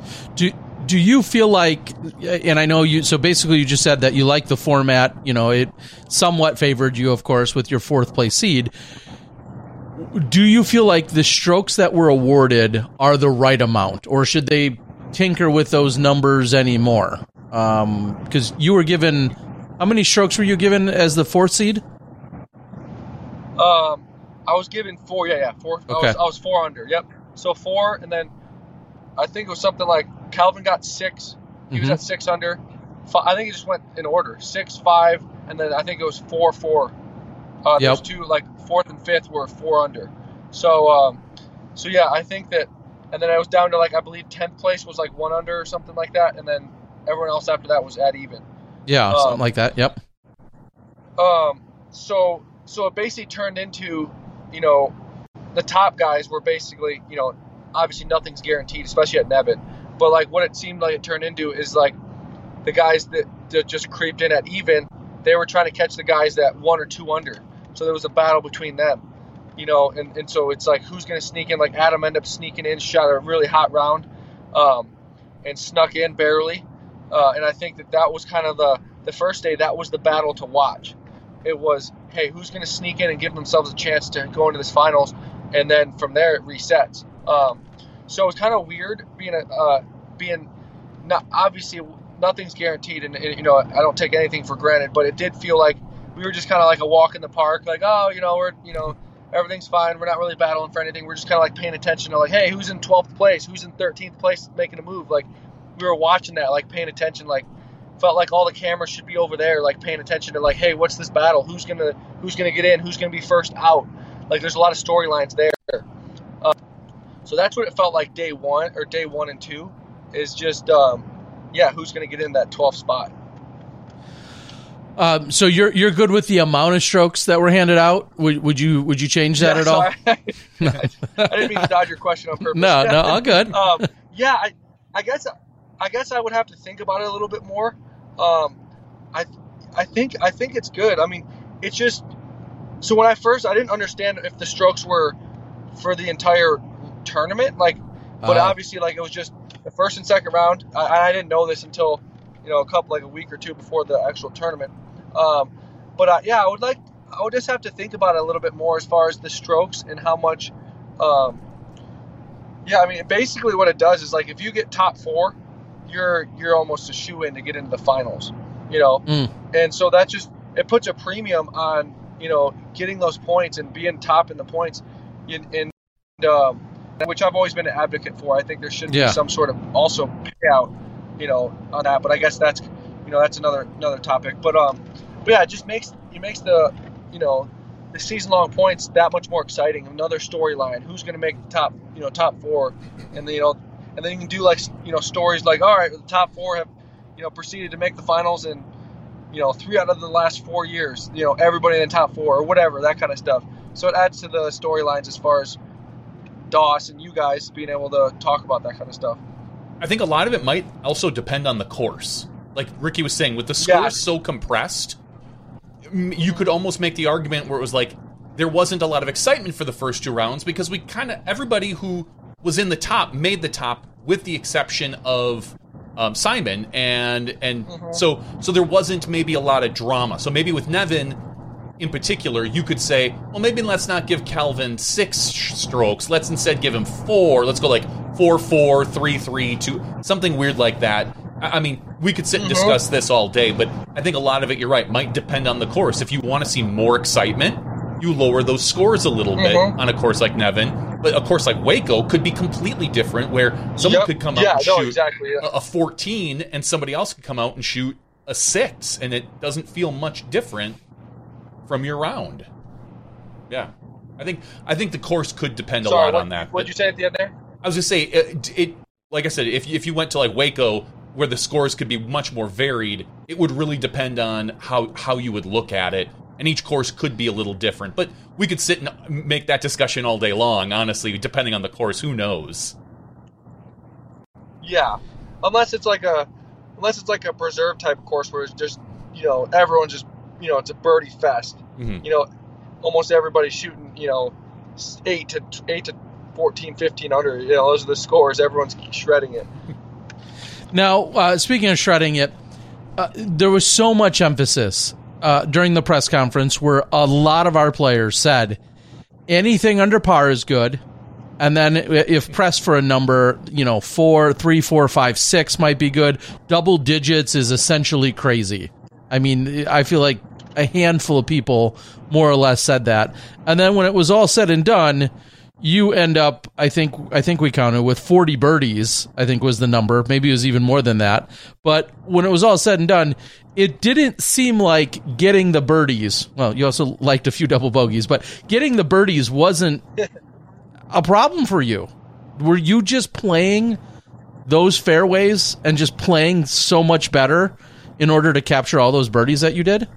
Do Do you feel like, and I know you, so basically you just said that you like the format, you know, it somewhat favored you, of course, with your fourth place seed. Do you feel like the strokes that were awarded are the right amount, or should they tinker with those numbers anymore? Um, because you were given, how many strokes were you given as the fourth seed? Um, I was given four, yeah, yeah, four. Okay. I was, I was four under, yep. So four, and then I think it was something like Calvin got six. He mm-hmm. was at six under. Five, I think he just went in order. Six, five, and then I think it was four, four. Uh, yep. Those two, like fourth and fifth, were four under. So, um, so yeah, I think that, and then I was down to like I believe tenth place was like one under or something like that, and then everyone else after that was at even. Yeah, um, something like that. Yep. Um. So so it basically turned into, you know, the top guys were basically, you know, obviously nothing's guaranteed, especially at Nevin. But like what it seemed like it turned into is like the guys that, that just creeped in at even, they were trying to catch the guys that one or two under. So there was a battle between them, you know, and, and so it's like who's going to sneak in. Like Adam ended up sneaking in, shot a really hot round, um, and snuck in barely. Uh, and I think that that was kind of the, the first day, that was the battle to watch. It was, hey, who's going to sneak in and give themselves a chance to go into this finals? And then from there it resets. Um, so it's kind of weird being a, uh, being not obviously nothing's guaranteed, and, and you know I don't take anything for granted, but it did feel like we were just kind of like a walk in the park, like oh you know we're you know everything's fine, we're not really battling for anything, we're just kind of like paying attention to like hey who's in twelfth place, who's in thirteenth place making a move, like we were watching that, like paying attention, like felt like all the cameras should be over there, like paying attention to like hey what's this battle, who's gonna who's gonna get in, who's gonna be first out, like there's a lot of storylines there. Uh, so that's what it felt like day one or day one and two is just um, yeah who's gonna get in that twelfth spot. Um, so you're you're good with the amount of strokes that were handed out? Would would you would you change that yeah, at all? I, I didn't mean to dodge your question on purpose. No, no, all good. um, yeah, I, I guess I guess I would have to think about it a little bit more. Um, I I think I think it's good. I mean, it's just so when I first I didn't understand if the strokes were for the entire tournament, like, but uh, obviously like it was just the first and second round. I, I didn't know this until you know a couple like a week or two before the actual tournament. Um, but uh, yeah, I would like I would just have to think about it a little bit more as far as the strokes and how much. Um, yeah, I mean basically what it does is like if you get top four, you're you're almost a shoe-in to get into the finals, you know, mm. and so that just it puts a premium on you know getting those points and being top in the points, in, in um, which I've always been an advocate for. I think there should be yeah. some sort of also payout, you know, on that. But I guess that's you know that's another another topic. But um, but yeah, it just makes it makes the you know the season-long points that much more exciting. Another storyline. Who's going to make the top you know top four, and then, you know. And then you can do like you know stories like all right, the top four have you know proceeded to make the finals in you know three out of the last four years. You know everybody in the top four or whatever, that kind of stuff. So it adds to the storylines as far as Doss and you guys being able to talk about that kind of stuff. I think a lot of it might also depend on the course. Like Ricky was saying, with the scores yeah. so compressed, you could almost make the argument where it was like there wasn't a lot of excitement for the first two rounds because we kind of everybody who was in the top made the top with the exception of um, Simon and and mm-hmm. so so there wasn't maybe a lot of drama. So maybe with Nevin in particular, you could say, well, maybe let's not give Calvin six strokes. Let's instead give him four. Let's go like four, four, three, three, two, something weird like that. I mean, we could sit and discuss mm-hmm. this all day, but I think a lot of it, you're right, might depend on the course. If you want to see more excitement, you lower those scores a little bit mm-hmm. on a course like Nevin. But a course like Waco could be completely different, where someone yep. could come out yeah, and no, shoot exactly, yeah. a fourteen, and somebody else could come out and shoot a six, and it doesn't feel much different from your round. Yeah, I think I think the course could depend Sorry, a lot what, on that. What did you say at the end there? I was gonna say it, it. Like I said, if if you went to like Waco, where the scores could be much more varied, it would really depend on how how you would look at it. And each course could be a little different. But we could sit and make that discussion all day long, honestly, depending on the course. Who knows? Yeah. Unless it's like a unless it's like a preserve type course where it's just, you know, everyone's just, you know, it's a birdie fest. Mm-hmm. You know, almost everybody's shooting, you know, eight to eight to fourteen, fifteen under. You know, those are the scores. Everyone's shredding it. Now, uh, speaking of shredding it, uh, there was so much emphasis Uh, during the press conference where a lot of our players said anything under par is good, and then if pressed for a number, you know, four, three, four, five, six might be good. Double digits is essentially crazy. I mean, I feel like a handful of people more or less said that. And then when it was all said and done, you end up, I think, I think we counted with forty birdies, I think was the number. Maybe it was even more than that. But when it was all said and done, it didn't seem like getting the birdies. Well, you also liked a few double bogeys, but getting the birdies wasn't, a problem for you? Were you just playing those fairways and just playing so much better in order to capture all those birdies that you did?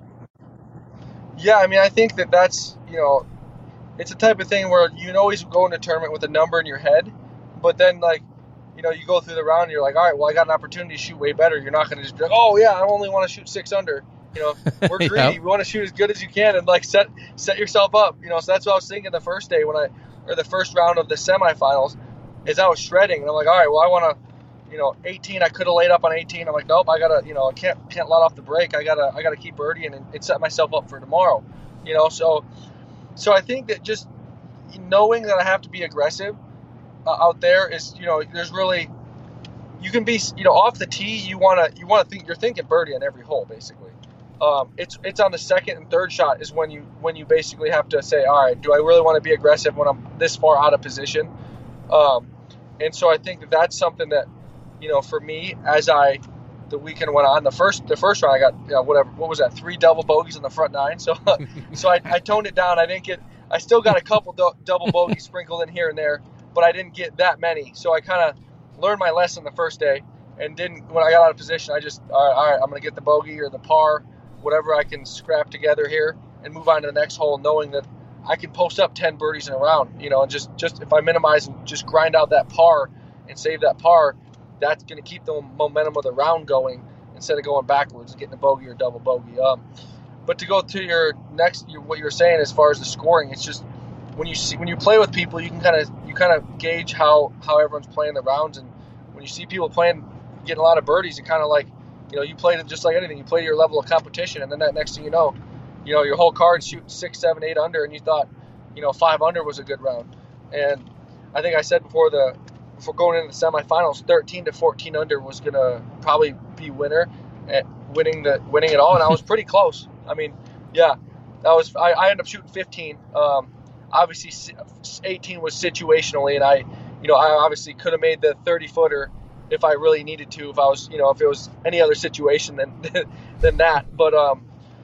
Yeah, I mean, I think that that's, you know, it's a type of thing where you can always go into a tournament with a number in your head, but then, like, you know, you go through the round and you're like, all right, well, I got an opportunity to shoot way better. You're not going to just be like, oh, yeah, I only want to shoot six under. You know, we're greedy. Yeah. We want to shoot as good as you can and, like, set set yourself up. You know, so that's what I was thinking the first day when I, or the first round of the semifinals, is I was shredding. And I'm like, all right, well, I want to, you know, eighteen, I could have laid up on eighteen. I'm like, nope, I got to, you know, I can't can't let off the brake. I got to I got to keep birdieing and, and set myself up for tomorrow. You know, so so I think that just knowing that I have to be aggressive uh, out there is, you know, there's really, you can be, you know, off the tee, you want to, you want to think, you're thinking birdie on every hole, basically. Um, it's, it's on the second and third shot is when you, when you basically have to say, all right, do I really want to be aggressive when I'm this far out of position? Um, and so I think that that's something that, you know, for me, as I, the weekend went on, the first, the first round, I got, you know, whatever, what was that? Three double bogeys on the front nine. So, so I, I toned it down. I didn't get, I still got a couple do- double bogeys sprinkled in here and there, but I didn't get that many. So I kind of learned my lesson the first day and didn't, when I got out of position, I just, all right, all right I'm going to get the bogey or the par, whatever I can scrap together here and move on to the next hole, knowing that I can post up ten birdies in a round, you know, and just, just if I minimize and just grind out that par and save that par, that's going to keep the momentum of the round going instead of going backwards and getting a bogey or double bogey. Um, but to go to your next, your, what you were saying as far as the scoring, it's just when you see when you play with people, you can kind of you kind of gauge how, how everyone's playing the rounds, and when you see people playing, getting a lot of birdies, it kind of like, you know, you play it just like anything. You play to your level of competition, and then that next thing you know, you know, your whole card's shooting six, seven, eight under, and you thought, you know, five under was a good round. And I think I said before the before going into the semifinals, thirteen to fourteen under was gonna probably be winner, at winning the winning it all, and I was pretty close. I mean, yeah, that was I, I ended up shooting fifteen. Um, obviously, eighteen was situationally, and I, you know, I obviously could have made the thirty footer if I really needed to. If I was, you know, if it was any other situation than than that. But um,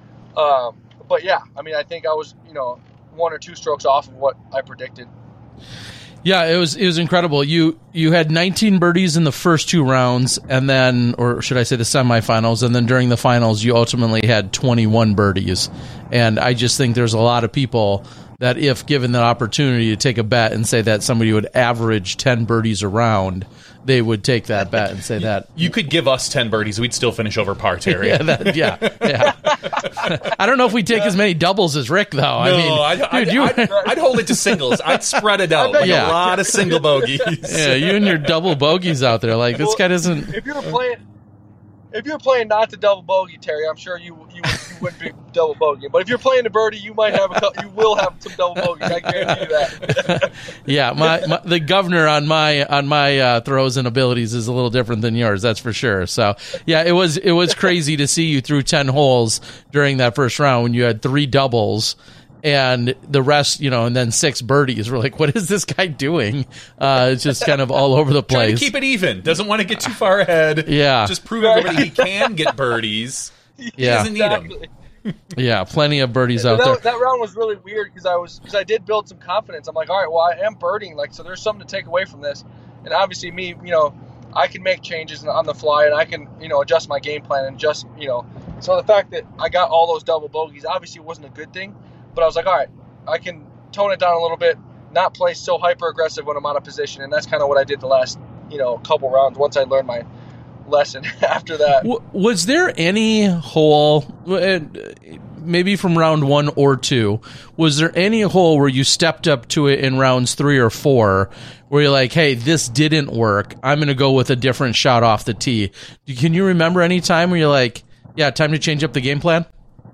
um, but yeah, I mean, I think I was, you know, one or two strokes off of what I predicted. Yeah, it was it was incredible. You you had nineteen birdies in the first two rounds, and then, or should I say the semifinals, and then during the finals, you ultimately had twenty-one birdies. And I just think there's a lot of people that if given the opportunity to take a bet and say that somebody would average ten birdies a round, they would take that bet and say that. You could give us ten birdies, we'd still finish over par, Terry. yeah, that, yeah, yeah. I don't know if we take as many doubles as Rick, though. No, I mean, I'd, dude, I'd, you, I'd, I'd hold it to singles. I'd spread it out like yeah. a lot of single bogeys. Yeah, you and your double bogeys out there. Like, this Well, guy doesn't... If you were playing, if you were playing not to double bogey, Terry, I'm sure you you, you wouldn't be double bogey. But if you're playing the birdie, you might have a couple, you will have some double bogeys. I guarantee you that. yeah, my, my the governor on my on my uh, throws and abilities is a little different than yours. That's for sure. So yeah, it was it was crazy to see you through ten holes during that first round when you had three doubles. And the rest, you know, and then six birdies. We're like, what is this guy doing? Uh, it's just kind of all over the place. Trying to keep it even. Doesn't want to get too far ahead. Yeah. Just prove everybody he can get birdies. He Yeah. doesn't need them. Exactly. Yeah, plenty of birdies out that, there. that round was really weird because I was because I did build some confidence. I'm like, all right, well, I am birding, like, so there's something to take away from this. And obviously, me, you know, I can make changes on the fly, and I can, you know, adjust my game plan and just, you know. So the fact that I got all those double bogeys obviously wasn't a good thing. But I was like, all right, I can tone it down a little bit, not play so hyper aggressive when I'm out of position, and that's kind of what I did the last, you know, couple rounds. Once I learned my lesson after that. W- was there any hole, maybe from round one or two, was there any hole where you stepped up to it in rounds three or four, where you're like, hey, this didn't work, I'm going to go with a different shot off the tee? Can you remember any time where you're like, yeah, time to change up the game plan?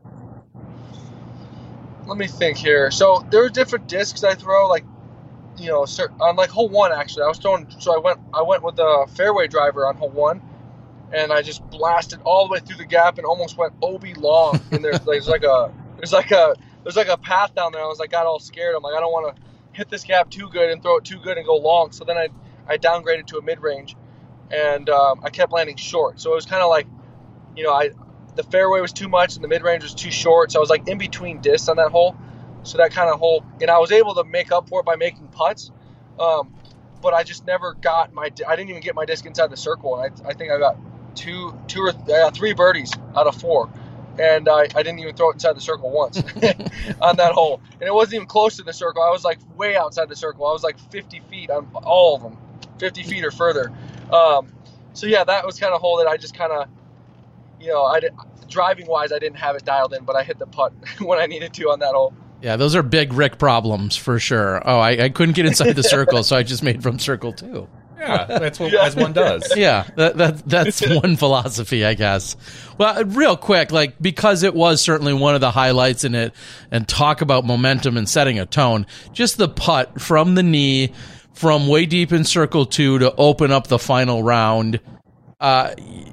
Let me think here. So there were different discs I throw, like, you know, on like hole one. Actually, I was throwing. So I went, I went with a fairway driver on hole one, and I just blasted all the way through the gap and almost went O B long. And there's, there's like a, there's like a, there's like a path down there. I was like, got all scared. I'm like, I don't want to hit this gap too good and throw it too good and go long. So then I, I downgraded to a mid range, and um, I kept landing short. So it was kind of like, you know, I. The fairway was too much and the mid-range was too short, so I was like in between discs on that hole. so that kind of whole, and I was able to make up for it by making putts, um, but I just never got my, I didn't even get my disc inside the circle, and I, I think I got two, two or uh, three birdies out of four, and I, I didn't even throw it inside the circle once on that hole, and it wasn't even close to the circle. I was like way outside the circle. I was like fifty feet on all of them, fifty feet or further. Um, so yeah, that was kind of hole that I just kind of, you know, I did, driving wise, I didn't have it dialed in, but I hit the putt when I needed to on that hole. Yeah, those are big Rick problems for sure. Oh, I, I couldn't get inside the circle, so I just made from circle two. Yeah, that's what yeah. as one does. Yeah, that, that that's one philosophy, I guess. Well, real quick, like, because it was certainly one of the highlights in it, and talk about momentum and setting a tone, just the putt from the knee, from way deep in circle two to open up the final round. Uh,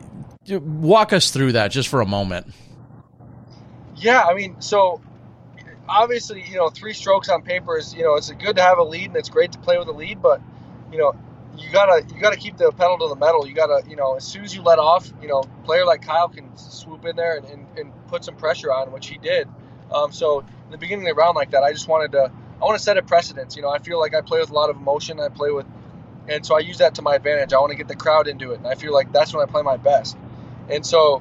walk us through that just for a moment. Yeah, I mean, so obviously, you know, three strokes on paper is, you know, it's good to have a lead and it's great to play with a lead, but, you know, you gotta you gotta keep the pedal to the metal. You gotta, you know, as soon as you let off, you know, a player like Kyle can swoop in there and, and, and put some pressure on, which he did. Um, so in the beginning of the round like that, I just wanted to, I want to set a precedence. You know, I feel like I play with a lot of emotion. I play with, and so I use that to my advantage. I want to get the crowd into it, and I feel like that's when I play my best. And so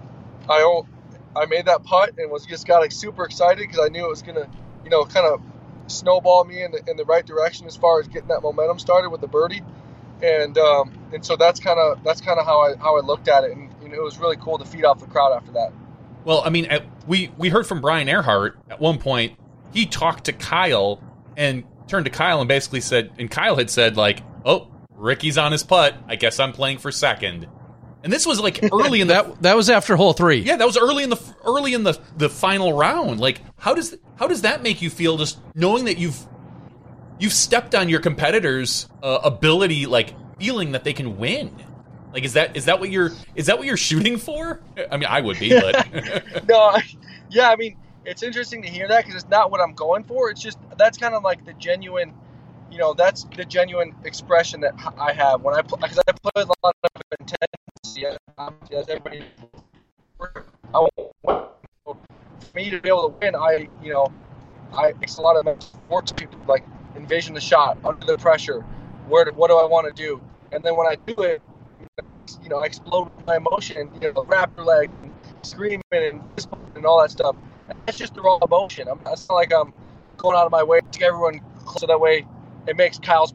I I made that putt and was just got like super excited because I knew it was gonna, you know, kind of snowball me in the, in the right direction as far as getting that momentum started with the birdie. And um, and so that's kind of that's kind of how I how I looked at it, and you know, it was really cool to feed off the crowd after that. Well, I mean, at, we we heard from Brian Earhart at one point. He talked to Kyle and turned to Kyle and basically said, and Kyle had said like, "Oh, Ricky's on his putt. I guess I'm playing for second." And this was like early in the that that was after hole three. Yeah, that was early in the early in the the final round. Like, how does how does that make you feel, just knowing that you've you've stepped on your competitors' uh, ability, like feeling that they can win? Like, is that is that what you're is that what you're shooting for? I mean, I would be, but no, yeah, I mean, it's interesting to hear that because it's not what I'm going for. It's just that's kind of like the genuine, you know, that's the genuine expression that I have when I play, because I play with a lot of intensity. As everybody, I want for me to be able to win. I, you know, I makes a lot of work to people, like envision the shot under the pressure. Where what do I want to do? And then when I do it, you know, I explode with my emotion. You know, raptor leg, and screaming and and all that stuff. And that's just the raw emotion. I'm, it's not like I'm going out of my way to get everyone close, so that way it makes Kyle's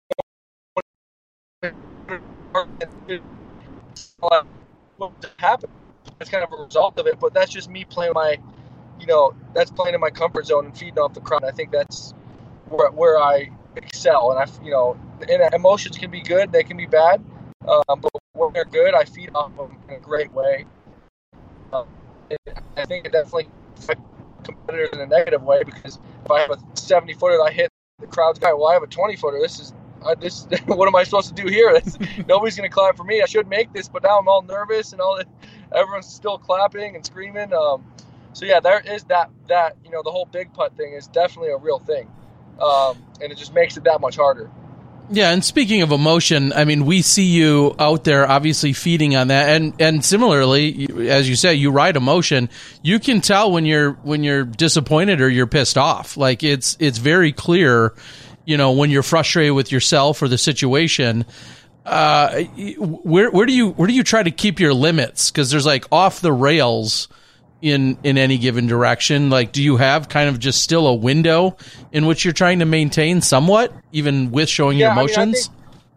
what happen. That's kind of a result of it, but that's just me playing my, you know, that's playing in my comfort zone and feeding off the crowd. I think that's where where I excel, and I, you know, and emotions can be good, they can be bad, um, but when they're good, I feed off them in a great way. Um, I think it definitely affects competitors in a negative way, because if I have a seventy footer that I hit, the crowd's guy, well, I have a twenty footer. This is I, this. What am I supposed to do here? This, nobody's going to clap for me. I should make this, but now I'm all nervous and all that. Everyone's still clapping and screaming. Um, so yeah, there is that that you know, the whole big putt thing is definitely a real thing, um, and it just makes it that much harder. Yeah, and speaking of emotion, I mean, we see you out there obviously feeding on that, and and similarly, as you say, you ride emotion. You can tell when you're when you're disappointed or you're pissed off. Like, it's it's very clear, you know, when you're frustrated with yourself or the situation. Uh, where where do you where do you try to keep your limits? Because there's like off the rails in in any given direction. Like, do you have kind of just still a window in which you're trying to maintain somewhat, even with showing yeah, your emotions? I mean, I think,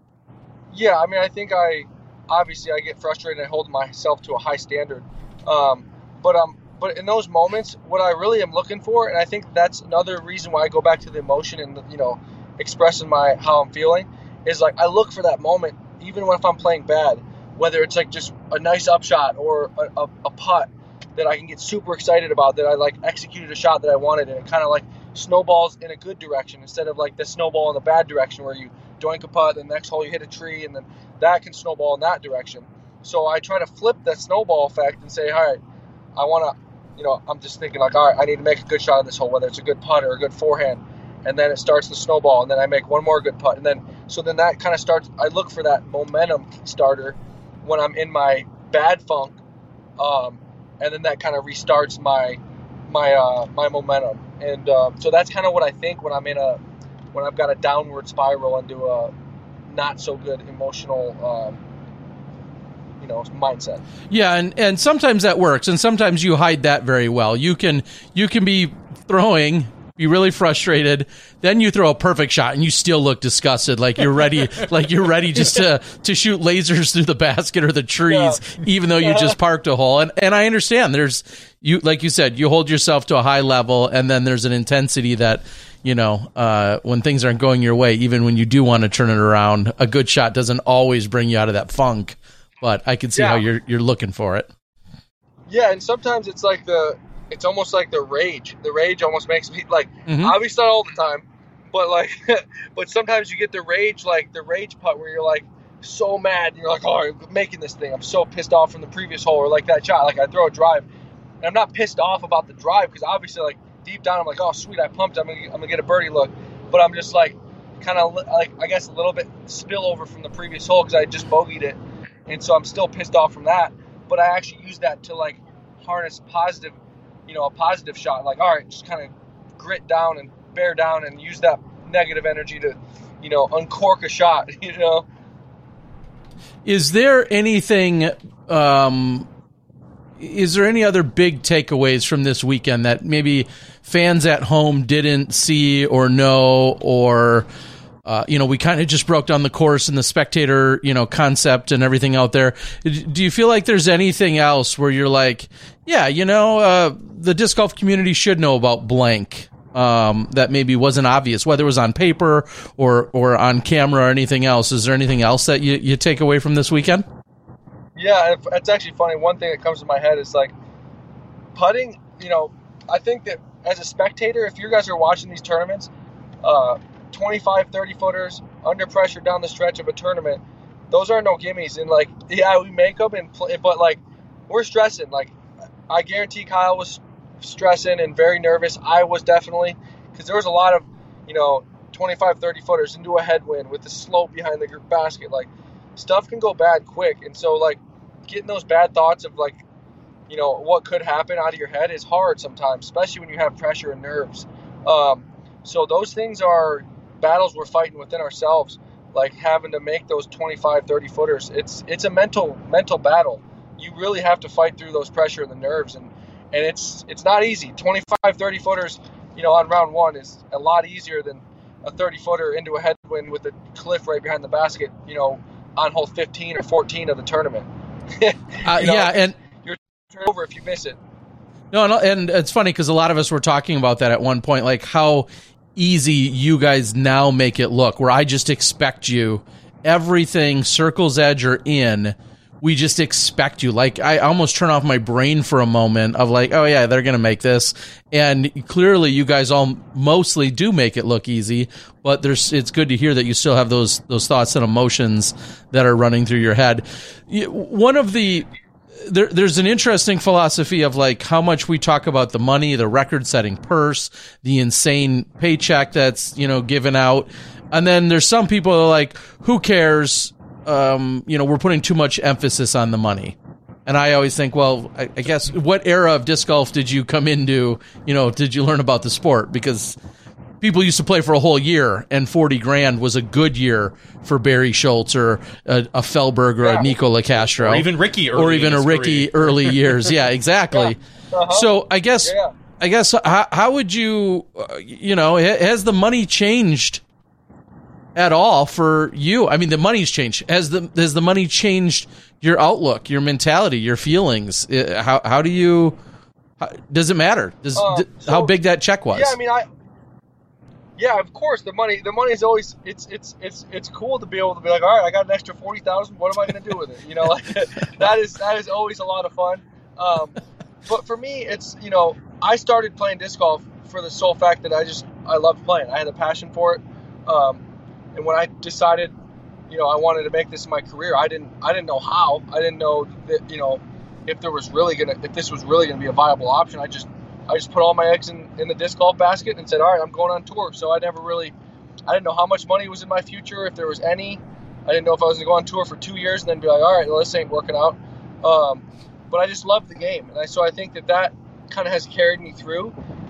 yeah, I mean, I think I obviously I get frustrated and hold myself to a high standard. Um, but um, but in those moments, what I really am looking for, and I think that's another reason why I go back to the emotion and, you know, expressing my how I'm feeling, is like I look for that moment, even if I'm playing bad, whether it's like just a nice upshot or a, a, a putt that I can get super excited about, that I like executed a shot that I wanted, and it kind of like snowballs in a good direction instead of like the snowball in the bad direction where you doink a putt, and the next hole you hit a tree, and then that can snowball in that direction. So I try to flip that snowball effect and say, all right, I want to, you know, I'm just thinking like, all right, I need to make a good shot on this hole, whether it's a good putt or a good forehand. And then it starts to snowball, and then I make one more good putt. And then, so then that kind of starts, I look for that momentum starter when I'm in my bad funk. Um, and then that kind of restarts my, my, uh, my momentum. And um, so that's kind of what I think when I'm in a when I've got a downward spiral into a not so good emotional um, you know mindset. Yeah, and, and sometimes that works, and sometimes you hide that very well. You can you can be throwing, be really frustrated, then you throw a perfect shot and you still look disgusted, like you're ready like you're ready just to, to shoot lasers through the basket or the trees, yeah. even though you just parked a hole. And and I understand there's you like you said, you hold yourself to a high level, and then there's an intensity that, you know, uh, when things aren't going your way, even when you do want to turn it around, a good shot doesn't always bring you out of that funk. But I can see yeah. how you're you're looking for it. Yeah, and sometimes it's like the it's almost like the rage. The rage almost makes me like mm-hmm. obviously not all the time, but like but sometimes you get the rage like the rage putt where you're like so mad and you're like, oh, I'm making this thing. I'm so pissed off from the previous hole, or like that shot. Like I throw a drive, and I'm not pissed off about the drive because obviously like deep down I'm like, oh sweet, I pumped. I'm gonna I'm gonna get a birdie look, but I'm just like kind of like I guess a little bit spillover from the previous hole because I just bogeyed it. And so I'm still pissed off from that, but I actually use that to like harness positive, you know, a positive shot. Like, all right, just kind of grit down and bear down and use that negative energy to, you know, uncork a shot, you know? Is there anything, um, is there any other big takeaways from this weekend that maybe fans at home didn't see or know, or, Uh, you know, we kind of just broke down the course and the spectator, you know, concept and everything out there. Do you feel like there's anything else where you're like, yeah, you know, uh, the disc golf community should know about blank, um, that maybe wasn't obvious, whether it was on paper or, or on camera or anything else? Is there anything else that you, you take away from this weekend? Yeah, it's actually funny. One thing that comes to my head is like putting, you know, I think that as a spectator, if you guys are watching these tournaments, uh, twenty-five, thirty footers under pressure down the stretch of a tournament, those are no gimmies. And like, yeah, we make them and play, but like we're stressing. Like I guarantee Kyle was stressing and very nervous. I was definitely, because there was a lot of, you know, twenty-five, thirty footers into a headwind with the slope behind the basket. Like stuff can go bad quick. And so like getting those bad thoughts of like, you know, what could happen out of your head is hard sometimes, especially when you have pressure and nerves. Um, so those things are battles we're fighting within ourselves, like having to make those twenty-five, thirty footers. It's it's a mental mental battle. You really have to fight through those pressure and the nerves, and and it's it's not easy. twenty-five, thirty footers, you know, on round one is a lot easier than a thirty footer into a headwind with a cliff right behind the basket, you know, on hole fifteen or fourteen of the tournament. you uh, know, yeah, and you're over if you miss it. No, and, and it's funny because a lot of us were talking about that at one point, like how easy you guys now make it look, where I just expect you, everything circle's edge or in, we just expect you. Like I almost turn off my brain for a moment of like, oh yeah, they're going to make this. And clearly you guys all mostly do make it look easy, but there's, it's good to hear that you still have those, those thoughts and emotions that are running through your head. One of the, There, there's an interesting philosophy of like how much we talk about the money, the record-setting purse, the insane paycheck that's, you know, given out. And then there's some people who are like, who cares? Um, you know, we're putting too much emphasis on the money. And I always think, well, I, I guess what era of disc golf did you come into? You know, did you learn about the sport? Because people used to play for a whole year, and forty grand was a good year for Barry Schultz or a, a Fellberg or yeah. a Nico LaCastro. Or even Ricky early Or even a Ricky career. early years. Yeah, exactly. Yeah. Uh-huh. So I guess, yeah. I guess how, how would you, uh, you know, has the money changed at all for you? I mean, the money's changed. Has the, has the money changed your outlook, your mentality, your feelings? How, how do you, how, does it matter? Does, Uh, th- so- how big that check was? Yeah, I mean, I. Yeah, of course, the money. The money is always. It's it's it's it's cool to be able to be like, all right, I got an extra forty thousand. What am I going to do with it? You know, like that is that is always a lot of fun. Um, but for me, it's you know, I started playing disc golf for the sole fact that I just I loved playing. I had a passion for it, um, and when I decided, you know, I wanted to make this my career, I didn't I didn't know how. I didn't know that you know if there was really gonna if this was really gonna be a viable option. I just I just put all my eggs in, in the disc golf basket and said, all right, I'm going on tour. So I never really, I didn't know how much money was in my future, if there was any. I didn't know if I was going to go on tour for two years and then be like, all right, well, this ain't working out. Um, but I just loved the game. And I, so I think that that kind of has carried me through.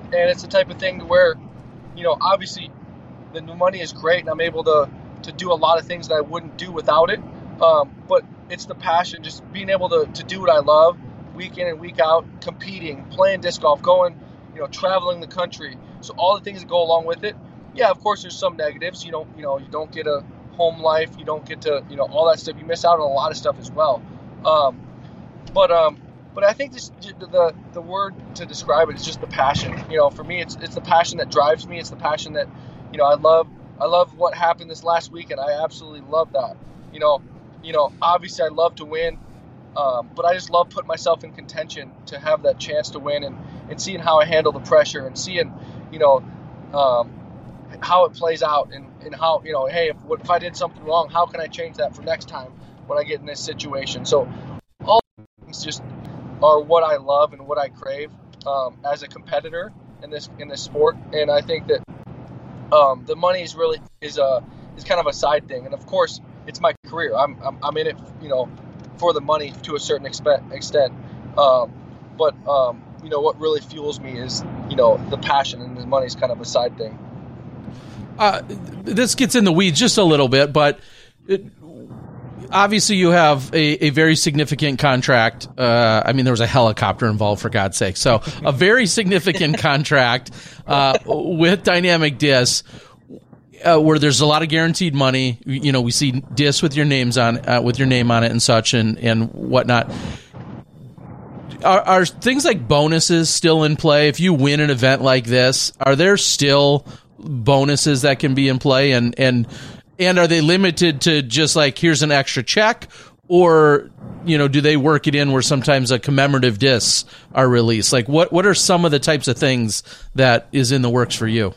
and it's the type of thing where, you know, obviously the money is great, and I'm able to to do a lot of things that I wouldn't do without it. Um, but it's the passion, just being able to, to do what I love week in and week out, competing, playing disc golf, going, you know, traveling the country. So all the things that go along with it. Yeah, of course, there's some negatives. You don't, you know, you don't get a home life. You don't get to, you know, all that stuff. You miss out on a lot of stuff as well. Um, but um, but I think this, the the word to describe it is just the passion. You know, for me, it's it's the passion that drives me. It's the passion that, you know, I love. I love what happened this last weekend. I absolutely love that. You know, you know, obviously I love to win, um, but I just love putting myself in contention to have that chance to win, and, and seeing how I handle the pressure, and seeing, you know, um, how it plays out, and, and how, you know, hey, if, what, if I did something wrong, how can I change that for next time when I get in this situation? So all things just are what I love and what I crave um, as a competitor in this in this sport, and I think that um, the money is really is a is kind of a side thing, and of course it's my career. I'm I'm, I'm in it, you know, for the money to a certain expe- extent, um, but um, you know, what really fuels me is, you know, the passion, and the money is kind of a side thing. Uh, this gets in the weeds just a little bit, but it, obviously you have a, a very significant contract. Uh, I mean, there was a helicopter involved, for God's sake. So a very significant contract uh, with Dynamic Disc, uh, where there's a lot of guaranteed money. You know, we see discs with your names on, uh, with your name on it and such, and and whatnot. Are, are things like bonuses still in play? If you win an event like this, are there still bonuses that can be in play, and and and are they limited to just like, here's an extra check, or, you know, do they work it in where sometimes a commemorative discs are released? Like, what what are some of the types of things that is in the works for you?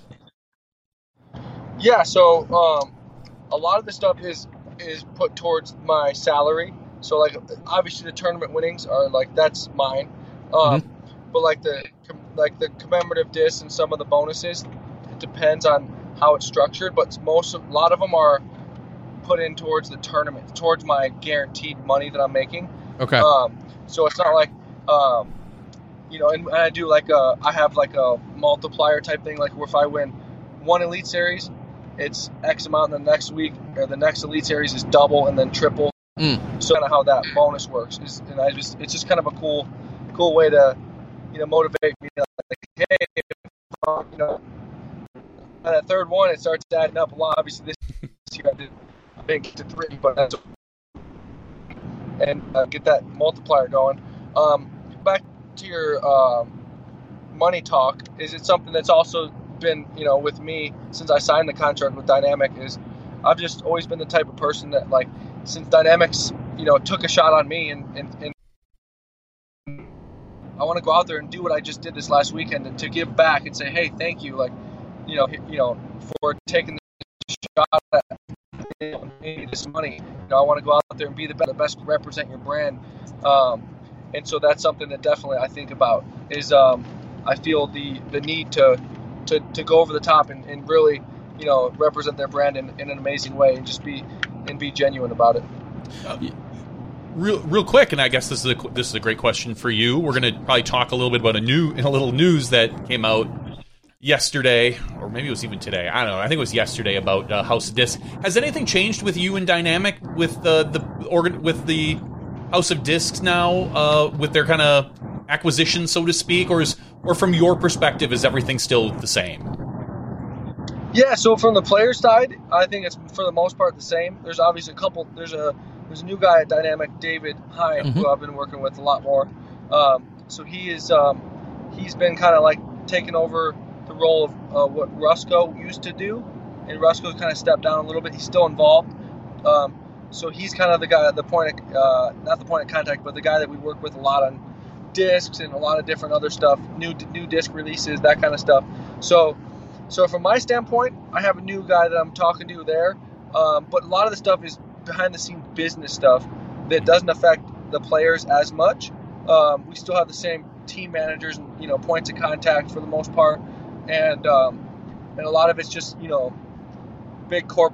Yeah, so um, a lot of the stuff is is put towards my salary. So, like, obviously the tournament winnings are, like, that's mine. Um, mm-hmm. But, like, the like the commemorative discs and some of the bonuses, it depends on how it's structured. But most of, a lot of them are put in towards the tournament, towards my guaranteed money that I'm making. Okay. Um, so it's not like, um, you know, and, and I do, like, a, I have, like, a multiplier type thing. Like, if I win one Elite Series, it's X amount, and the next week, or the next Elite Series is double and then triple. Mm. So kind of how that bonus works is, and I just it's just kind of a cool, cool way to, you know, motivate me. Like, hey, you know, on that third one, it starts adding up a lot. Obviously, this year I did I think to three, but that's and uh, get that multiplier going. Um, back to your um, money talk, is it something that's also been, you know, with me since I signed the contract with Dynamic? Is I've just always been the type of person that, like, since Dynamics, you know, took a shot on me, and, and, and I want to go out there and do what I just did this last weekend, and to give back and say, hey, thank you, like, you know, you know, for taking the shot at, you know, this money. You know, I want to go out there and be the best, the best represent your brand, um, and so that's something that definitely I think about. Is um, I feel the the need to to, to go over the top and, and really, you know, represent their brand in, in an amazing way, and just be and be genuine about it. Uh, real, real quick, and I guess this is a this is a great question for you. We're going to probably talk a little bit about a new, a little news that came out yesterday, or maybe it was even today. I don't know. I think it was yesterday about uh, House of Disc. Has anything changed with you and Dynamic with the the organ with the House of Discs now, uh, with their kind of acquisition, so to speak, or is or from your perspective, is everything still the same? Yeah, so from the player side, I think it's for the most part the same. There's obviously a couple. There's a there's a new guy at Dynamic, David Hine, mm-hmm. who I've been working with a lot more. Um, so he is um, he's been kind of like taking over the role of uh, what Rusko used to do, and Rusko's kind of stepped down a little bit. He's still involved, um, so he's kind of the guy, the point, of, uh, not the point of contact, but the guy that we work with a lot on discs and a lot of different other stuff, new new disc releases, that kind of stuff. So. So from my standpoint, I have a new guy that I'm talking to there, um, but a lot of the stuff is behind-the-scenes business stuff that doesn't affect the players as much. Um, we still have the same team managers and, you know, points of contact for the most part, and um, and a lot of it's just, you know, big corporate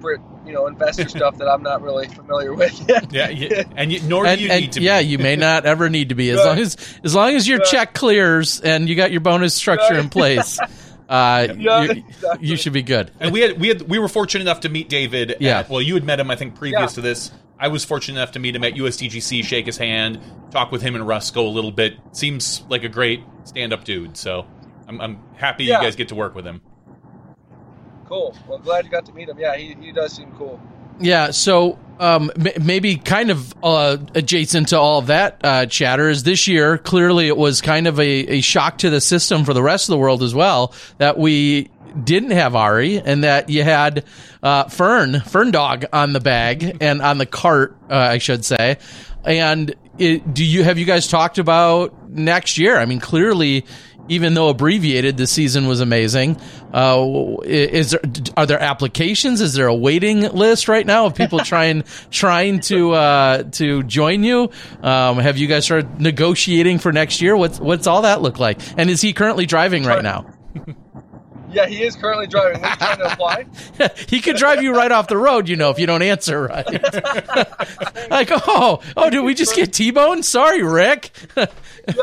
you know, investor stuff that I'm not really familiar with. yeah, you, and you, nor and, do you and, need to. Yeah, be. you may not ever need to be as Right. long as as long as your Right. check clears and you got your bonus structure Right. in place. Uh, Yeah, you, exactly. you should be good. And we had we had we were fortunate enough to meet David. Yeah. At, well, you had met him, I think, previous Yeah. to this. I was fortunate enough to meet him at U S D G C, shake his hand, talk with him and Rusko a little bit. Seems like a great stand-up dude. So I'm, I'm happy Yeah. you guys get to work with him. Cool. Well, glad you got to meet him. Yeah, he, he does seem cool. Yeah, so um, m- maybe kind of uh, adjacent to all of that uh, chatter is this year, clearly it was kind of a, a shock to the system for the rest of the world as well, that we didn't have Ari and that you had uh, Fern, Fern Dog on the bag and on the cart, uh, I should say. And it, do you have you guys talked about next year? I mean, clearly, even though abbreviated, the season was amazing. Uh, is there, are there applications? Is there a waiting list right now of people trying trying to uh, to join you? Um, have you guys started negotiating for next year? What's what's all that look like? And is he currently driving right now? Yeah, he is currently driving. He's trying to apply. He could drive you right off the road, you know, if you don't answer right. Like, oh, oh, did we just get T-boned? Sorry, Rick. That's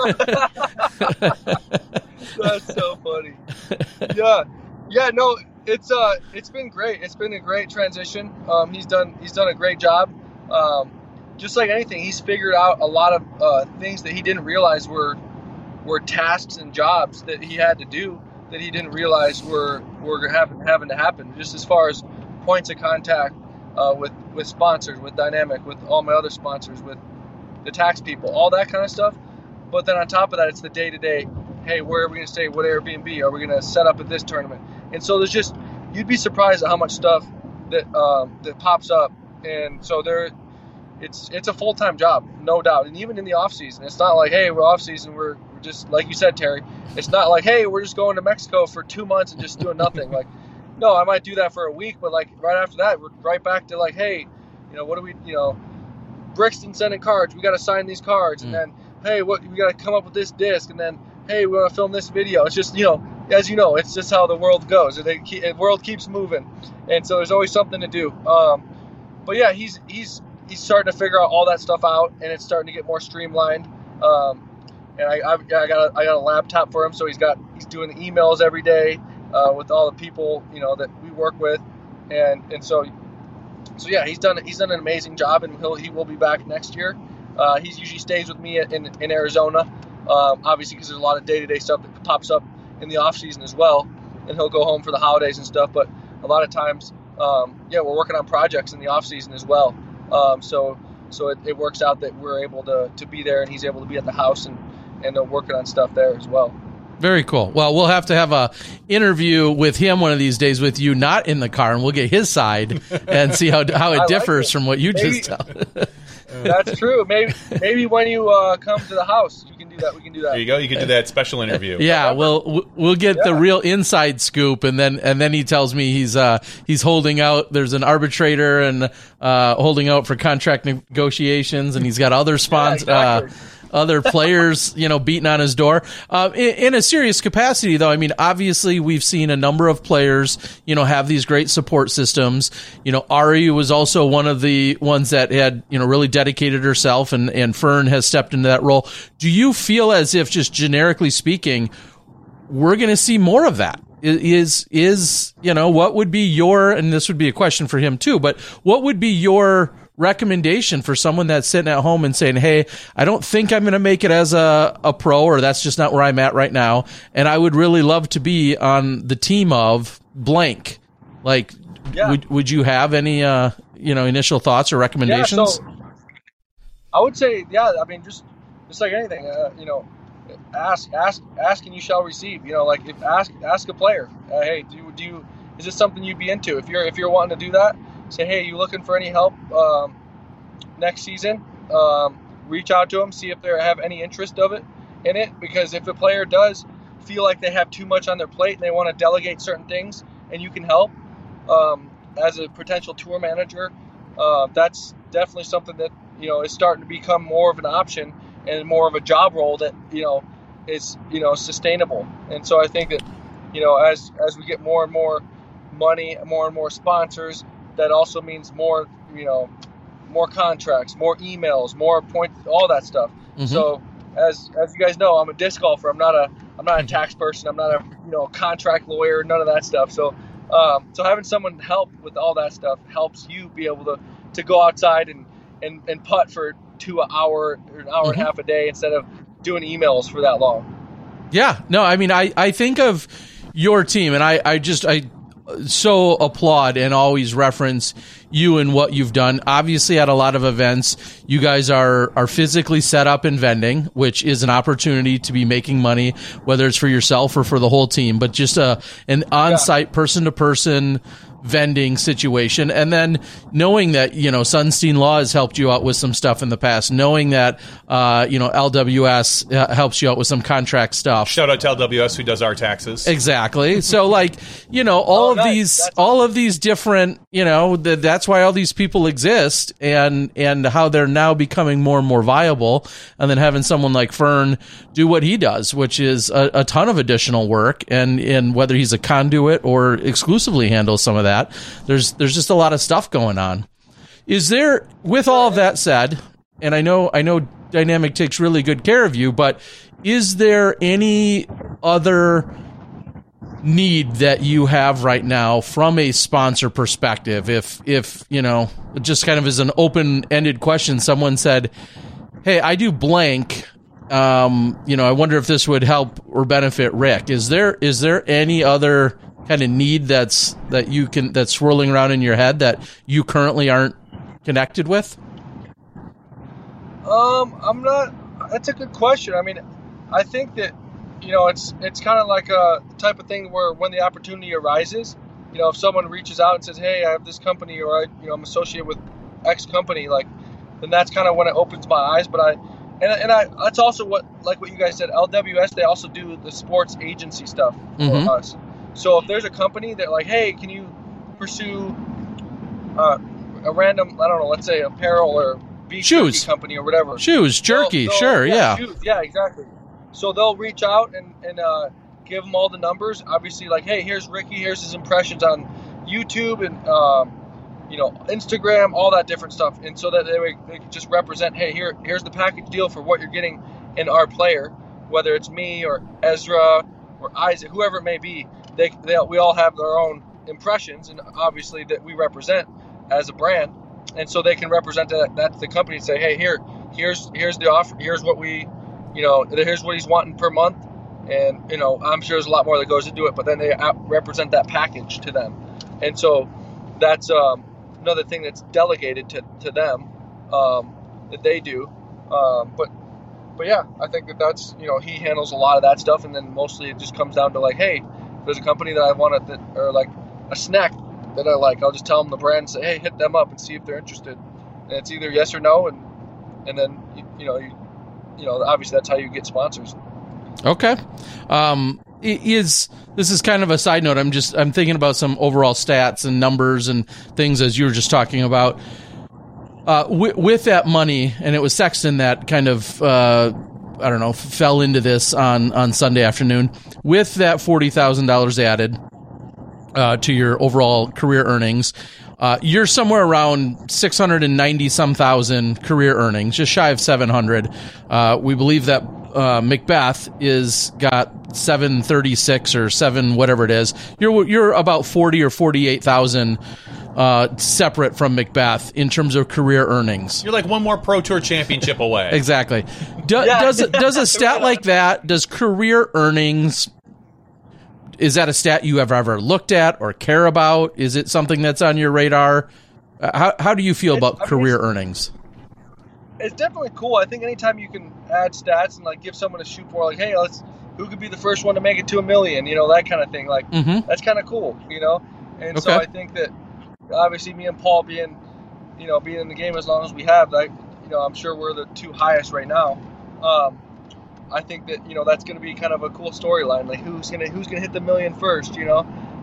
so funny. Yeah, yeah. No, it's uh, it's been great. It's been a great transition. Um, he's done he's done a great job. Um, just like anything, he's figured out a lot of uh, things that he didn't realize were were tasks and jobs that he had to do that he didn't realize were were having having to happen. Just as far as points of contact uh, with with sponsors, with Dynamic, with all my other sponsors, with the tax people, all that kind of stuff. But then on top of that, it's the day to day. Hey, where are we going to stay? What Airbnb are we going to set up at this tournament? And so there's just, you'd be surprised at how much stuff that um, that pops up. And so there, it's it's a full time job, no doubt. And even in the off season, it's not like, hey, we're off season, we're, we're just like you said, Terry. It's not like, hey, we're just going to Mexico for two months and just doing nothing. Like, no, I might do that for a week, but like right after that, we're right back to like, hey, you know, what do we, you know, Brixton sending cards. We got to sign these cards, and then hey, what we got to come up with this disc, and then hey, we want to film this video. It's just, you know, as you know, it's just how the world goes. The world keeps moving, and so there's always something to do. Um, but yeah, he's he's he's starting to figure out all that stuff out, and it's starting to get more streamlined. Um, and I I've, I got a, I got a laptop for him, so he's got he's doing the emails every day uh, with all the people, you know, that we work with, and and so so yeah, he's done he's done an amazing job, and he'll he will be back next year. Uh, he usually stays with me in in Arizona, um, obviously because there's a lot of day-to-day stuff that pops up in the off season as well, and he'll go home for the holidays and stuff. But a lot of times, um, yeah, we're working on projects in the off season as well. Um, so so it, it works out that we're able to to be there, and he's able to be at the house and and uh, working on stuff there as well. Very cool. Well, we'll have to have a interview with him one of these days with you not in the car, and we'll get his side and see how how it like differs it. from what you Maybe- just tell. That's true. Maybe maybe when you uh, come to the house, you can do that. We can do that. There you go. You can do that special interview. Yeah, we'll we'll get the Yeah. real inside scoop, and then and then he tells me he's uh he's holding out. There's an arbitrator and uh holding out for contract negotiations, and he's got other sponsors. Yeah, exactly. uh, other players, you know, beating on his door. Uh, in, in a serious capacity, though, I mean, obviously we've seen a number of players, you know, have these great support systems. You know, Ari was also one of the ones that had, you know, really dedicated herself, and, and Fern has stepped into that role. Do you feel as if, just generically speaking, we're going to see more of that? Is, is, you know, what would be your, and this would be a question for him too, but what would be your recommendation for someone that's sitting at home and saying, hey, I don't think I'm going to make it as a, a pro, or that's just not where I'm at right now, and I would really love to be on the team of blank. Like, Yeah. would would you have any, uh, you know, initial thoughts or recommendations? Yeah, so I would say, yeah, I mean, just just like anything, uh, you know, ask, ask, ask, and you shall receive. You know, like if ask, ask a player, uh, hey, do you, do you, is this something you'd be into? If you're if you're wanting to do that, say, hey, you looking for any help um, next season? Um, reach out to them, see if they have any interest of it in it. Because if a player does feel like they have too much on their plate and they want to delegate certain things, and you can help um, as a potential tour manager, uh, that's definitely something that, you know, is starting to become more of an option and more of a job role that, you know, is, you know, sustainable. And so I think that, you know, as as we get more and more money, more and more sponsors, that also means more, you know, more contracts, more emails, more points, all that stuff. Mm-hmm. So as as you guys know, I'm a disc golfer. I'm not a I'm not a tax person. I'm not a you know contract lawyer. None of that stuff. So um, so having someone help with all that stuff helps you be able to, to go outside and, and, and putt for two an hour or an hour mm-hmm. and a half a day instead of doing emails for that long. Yeah, no, I mean, I, I think of your team, and I, I just I so applaud and always reference you and what you've done. Obviously, at a lot of events, you guys are are physically set up in vending, which is an opportunity to be making money, whether it's for yourself or for the whole team, but just a an on-site yeah. person-to-person vending situation. And then knowing that, you know, Sunstein Law has helped you out with some stuff in the past, knowing that, uh, you know, L W S uh, helps you out with some contract stuff. Shout out to L W S who does our taxes. Exactly. So like, you know, all oh, of nice. these, that's- all of these different, you know, the, that's why all these people exist, and, and how they're now becoming more and more viable. And then having someone like Fern do what he does, which is a, a ton of additional work, and, and whether he's a conduit or exclusively handles some of that. There's there's just a lot of stuff going on. Is there, with all of that said, and I know I know Dynamic takes really good care of you, but is there any other need that you have right now from a sponsor perspective? If if you know, just kind of as an open-ended question, someone said, "Hey, I do blank. Um, you know, I wonder if this would help or benefit Rick." Is there is there any other kind of need that's that you can that's swirling around in your head that you currently aren't connected with? Um, I'm not. That's a good question. I mean, I think that you know it's it's kind of like a type of thing where when the opportunity arises, you know, if someone reaches out and says, "Hey, I have this company," or I, you know, I'm associated with X company, like, then that's kind of when it opens my eyes. But I, and and I, that's also what like what you guys said. L W S, they also do the sports agency stuff for mm-hmm. us. So if there's a company that like, hey, can you pursue uh, a random, I don't know, let's say apparel or beef shoes company or whatever. Shoes, jerky, they'll, they'll, sure, yeah. yeah. Shoes, yeah, exactly. So they'll reach out and, and uh, give them all the numbers. Obviously, like, hey, here's Ricky, here's his impressions on YouTube and, um, you know, Instagram, all that different stuff. And so that they, they can just represent, hey, here, here's the package deal for what you're getting in our player, whether it's me or Ezra or Isaac, whoever it may be. They, they we all have their own impressions, and obviously that we represent as a brand, and so they can represent that that's the company and say, hey, here, here's here's the offer, here's what we, you know, here's what he's wanting per month, and you know, I'm sure there's a lot more that goes into it, but then they represent that package to them, and so that's um, another thing that's delegated to to them um, that they do, um, but. But yeah, I think that that's, you know, he handles a lot of that stuff, and then mostly it just comes down to like, hey, if there's a company that I want to, or like a snack that I like, I'll just tell them the brand and say, hey, hit them up and see if they're interested. And it's either yes or no, and and then you, you know, you, you know, obviously that's how you get sponsors. Okay, um, is this is kind of a side note? I'm just I'm thinking about some overall stats and numbers and things as you were just talking about. Uh, with, with that money, and it was Sexton that kind of, uh, I don't know, fell into this on, on Sunday afternoon. With that forty thousand dollars added uh, to your overall career earnings, uh, you're somewhere around six hundred ninety some thousand career earnings, just shy of seven hundred. Uh, we believe that uh, Macbeth is got seven thirty-six or seven whatever it is. You're you're about forty or forty-eight thousand. Uh, separate from Macbeth in terms of career earnings. You're like one more Pro Tour championship away. Exactly. Do, yeah. Does does a stat like that, does career earnings, is that a stat you have ever looked at or care about? Is it something that's on your radar? Uh, how how do you feel about I mean, career it's, earnings? It's definitely cool. I think anytime you can add stats and like give someone a shoot for, like, hey, let's who could be the first one to make it to a million, you know, that kind of thing. Like mm-hmm. that's kind of cool, you know. And okay. so I think that. Obviously, me and Paul being, you know, being in the game as long as we have, like, you know, I'm sure we're the two highest right now. Um, I think that, you know, that's going to be kind of a cool storyline. Like, who's gonna who's gonna hit the million first, you know?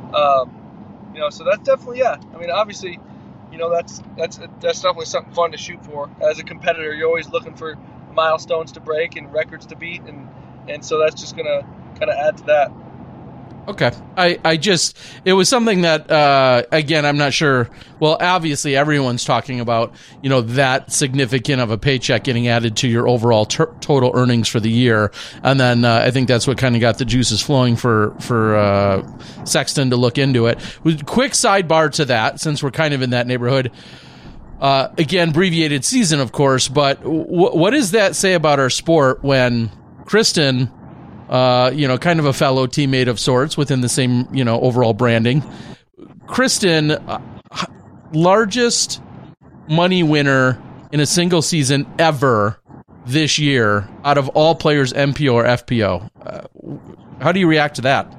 Um, you know, so that's definitely yeah. I mean, obviously, you know, that's that's that's definitely something fun to shoot for. As a competitor, you're always looking for milestones to break and records to beat, and and so that's just gonna kind of add to that. Okay. I, I just, it was something that, uh, again, I'm not sure. Well, obviously everyone's talking about, you know, that significant of a paycheck getting added to your overall ter- total earnings for the year. And then, uh, I think that's what kind of got the juices flowing for, for, uh, Sexton to look into it. Quick sidebar to that, since we're kind of in that neighborhood. Uh, again, abbreviated season, of course, but w- what does that say about our sport when Kristen, Uh, you know, kind of a fellow teammate of sorts within the same, you know, overall branding. Kristen, uh, largest money winner in a single season ever this year out of all players, M P O or F P O. Uh, how do you react to that?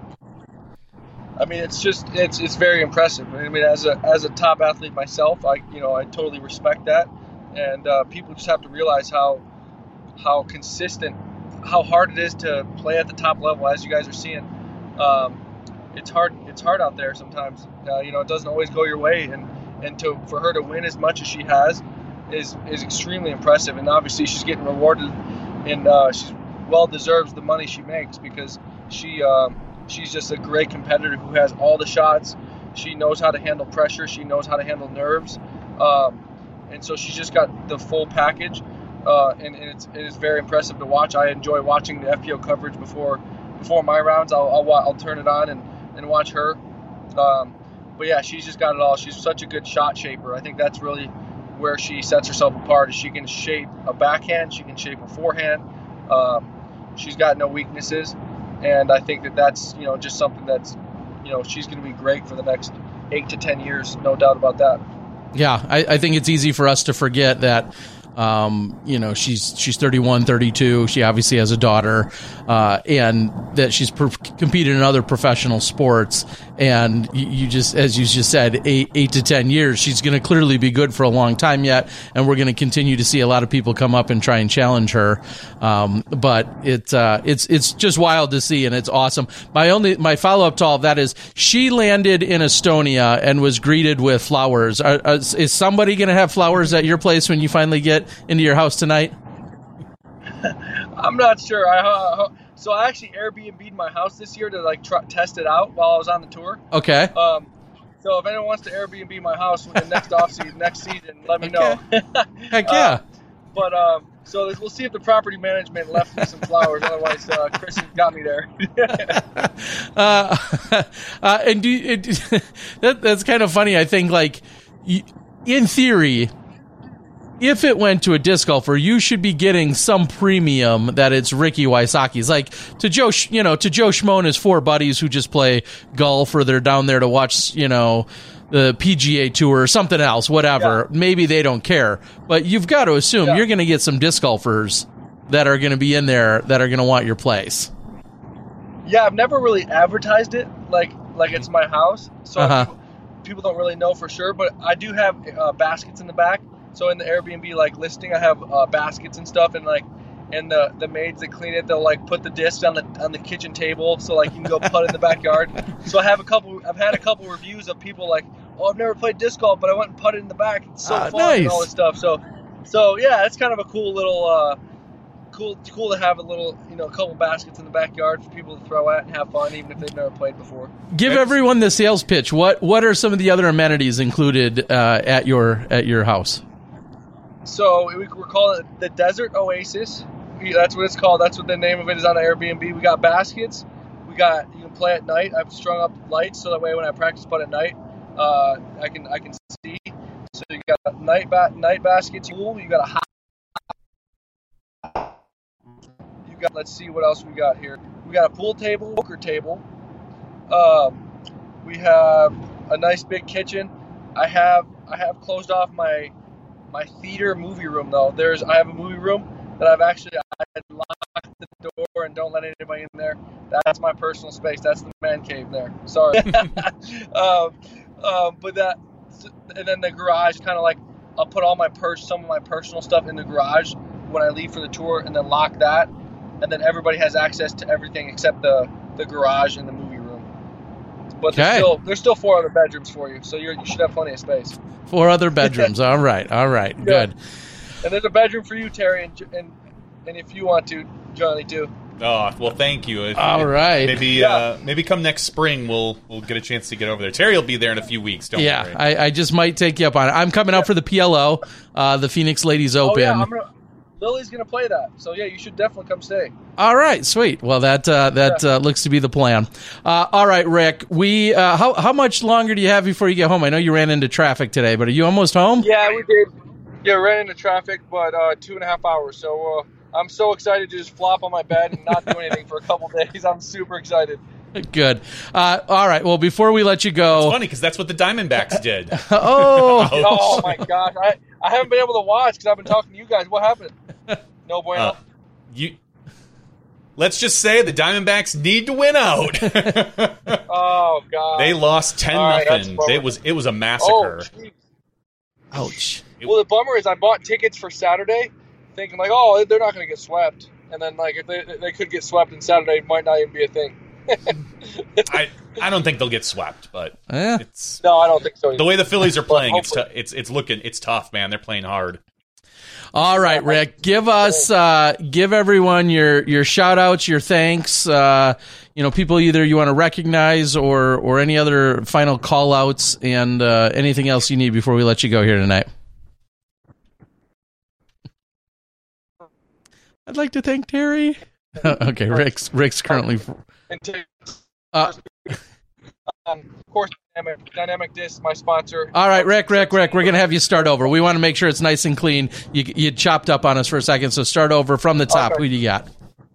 I mean, it's just it's it's very impressive. I mean, as a as a top athlete myself, I you know I totally respect that, and uh, people just have to realize how how consistent. how hard it is to play at the top level, as you guys are seeing. Um, it's hard. It's hard out there sometimes. Uh, you know, it doesn't always go your way, and and to for her to win as much as she has is is extremely impressive. And obviously, she's getting rewarded, and uh, she well deserves the money she makes because she um, she's just a great competitor who has all the shots. She knows how to handle pressure. She knows how to handle nerves, um, and so she's just got the full package. Uh, and, and it's it is very impressive to watch. I enjoy watching the F P O coverage before before my rounds. I'll I'll, I'll turn it on and, and watch her. Um, but yeah, she's just got it all. She's such a good shot shaper. I think that's really where she sets herself apart. Is she can shape a backhand, she can shape a forehand. Um, she's got no weaknesses, and I think that that's you know just something that's you know she's going to be great for the next eight to ten years, no doubt about that. Yeah, I, I think it's easy for us to forget that. Um, you know, she's she's thirty-one, thirty-two. She obviously has a daughter, uh, and that she's per- competed in other professional sports. And you, you just, as you just said, eight eight to ten years. She's going to clearly be good for a long time yet, and we're going to continue to see a lot of people come up and try and challenge her. Um, but it uh, it's it's just wild to see, and it's awesome. My only my follow up to all of that is she landed in Estonia and was greeted with flowers. Are, are, is somebody going to have flowers at your place when you finally get into your house tonight? I'm not sure. I uh, so I actually Airbnb'd my house this year to like try, test it out while I was on the tour. Okay. Um, so if anyone wants to Airbnb my house with the next off season, next season, let me okay. know. Heck yeah. Uh, but um, so we'll see if the property management left me some flowers. Otherwise, uh, Chris got me there. uh, uh, and do it, that, that's kind of funny. I think like in theory, if it went to a disc golfer, you should be getting some premium that it's Ricky Wysocki's. Like to Joe, you know, to Joe Schmo and his four buddies who just play golf or they're down there to watch, you know, the P G A Tour or something else, whatever. Yeah. Maybe they don't care, but you've got to assume yeah. you're going to get some disc golfers that are going to be in there that are going to want your place. Yeah, I've never really advertised it like like it's my house, so uh-huh. people, people don't really know for sure. But I do have uh, baskets in the back. So in the Airbnb like listing, I have uh, baskets and stuff, and like, and the, the maids that clean it, they'll like put the discs on the on the kitchen table, so like you can go putt in the backyard. So I have a couple, I've had a couple reviews of people like, oh, I've never played disc golf, but I went and putted in the back. It's so ah, fun nice. and all this stuff. So, so yeah, it's kind of a cool little, uh, cool, cool to have a little, you know, a couple baskets in the backyard for people to throw at and have fun, even if they've never played before. Give everyone the sales pitch. What what are some of the other amenities included uh, at your at your house? So we're calling it the Desert Oasis. That's what it's called. That's what the name of it is on Airbnb. We got baskets. We got you can play at night. I've strung up lights so that way when I practice putt at night, uh, I can I can see. So you got night ba- night baskets. You got a hot. You got. Let's see what else we got here. We got a pool table, poker table. Um, we have a nice big kitchen. I have I have closed off my. My theater movie room though. There's I have a movie room that I've actually I locked the door and don't let anybody in there. That's my personal space. That's the man cave there. Sorry. um, um, but that and then the garage kind of like I'll put all my purse, some of my personal stuff in the garage when I leave for the tour, and then lock that, and then everybody has access to everything except the the garage and the movie room. But okay. there's still there's still four other bedrooms for you, so you're, you should have plenty of space. Four other bedrooms. All right. All right. Yeah. Good. And there's a bedroom for you, Terry, and, and and if you want to, Johnny, too. Oh, well, thank you. If, All right. Maybe Yeah. uh, maybe come next spring we'll we'll get a chance to get over there. Terry will be there in a few weeks. Don't Yeah, worry. I, I just might take you up on it. I'm coming out for the P L O, uh, the Phoenix Ladies Oh Open. yeah, I'm gonna. Lily's gonna play that, so yeah, you should definitely come stay. All right, sweet. Well, that uh, that uh, looks to be the plan. Uh, all right, Rick. We uh, how how much longer do you have before you get home? I know you ran into traffic today, but are you almost home? Yeah, we did. Yeah, ran into traffic, but uh, two and a half hours. So uh, I'm so excited to just flop on my bed and not do anything for a couple days. I'm super excited. Good. Uh, all right. Well, before we let you go, It's funny because that's what the Diamondbacks did. oh, Oh my gosh, I, I haven't been able to watch because I've been talking to you guys. What happened? No bueno. Uh, you. Let's just say the Diamondbacks need to win out. Oh god. They lost ten All right, that's nothing. a bummer. It was it was a Oh, massacre. geez. ouch. Well, the bummer is I bought tickets for Saturday, thinking like, oh, they're not going to get swept, and then like if they they could get swept, and Saturday might not even be a thing. I I don't think they'll get swept, but Eh. it's No, I don't think so. the way the Phillies are playing. It's hopefully- t- it's it's looking it's tough, man. They're playing hard. All right, Rick. Give us, uh, give everyone your your shout outs, your thanks. Uh, you know, people either you want to recognize or or any other final call outs and uh, anything else you need before we let you go here tonight. I'd like to thank Terry. Okay, Rick's Rick's currently. And to, Uh, um, of course, Dynamic, Dynamic Disc, my sponsor. all right, Rick, Rick, Rick. We're gonna have you start over. We want to make sure it's nice and clean. You you chopped up on us for a second, so start over from the top. Okay. Who do you got?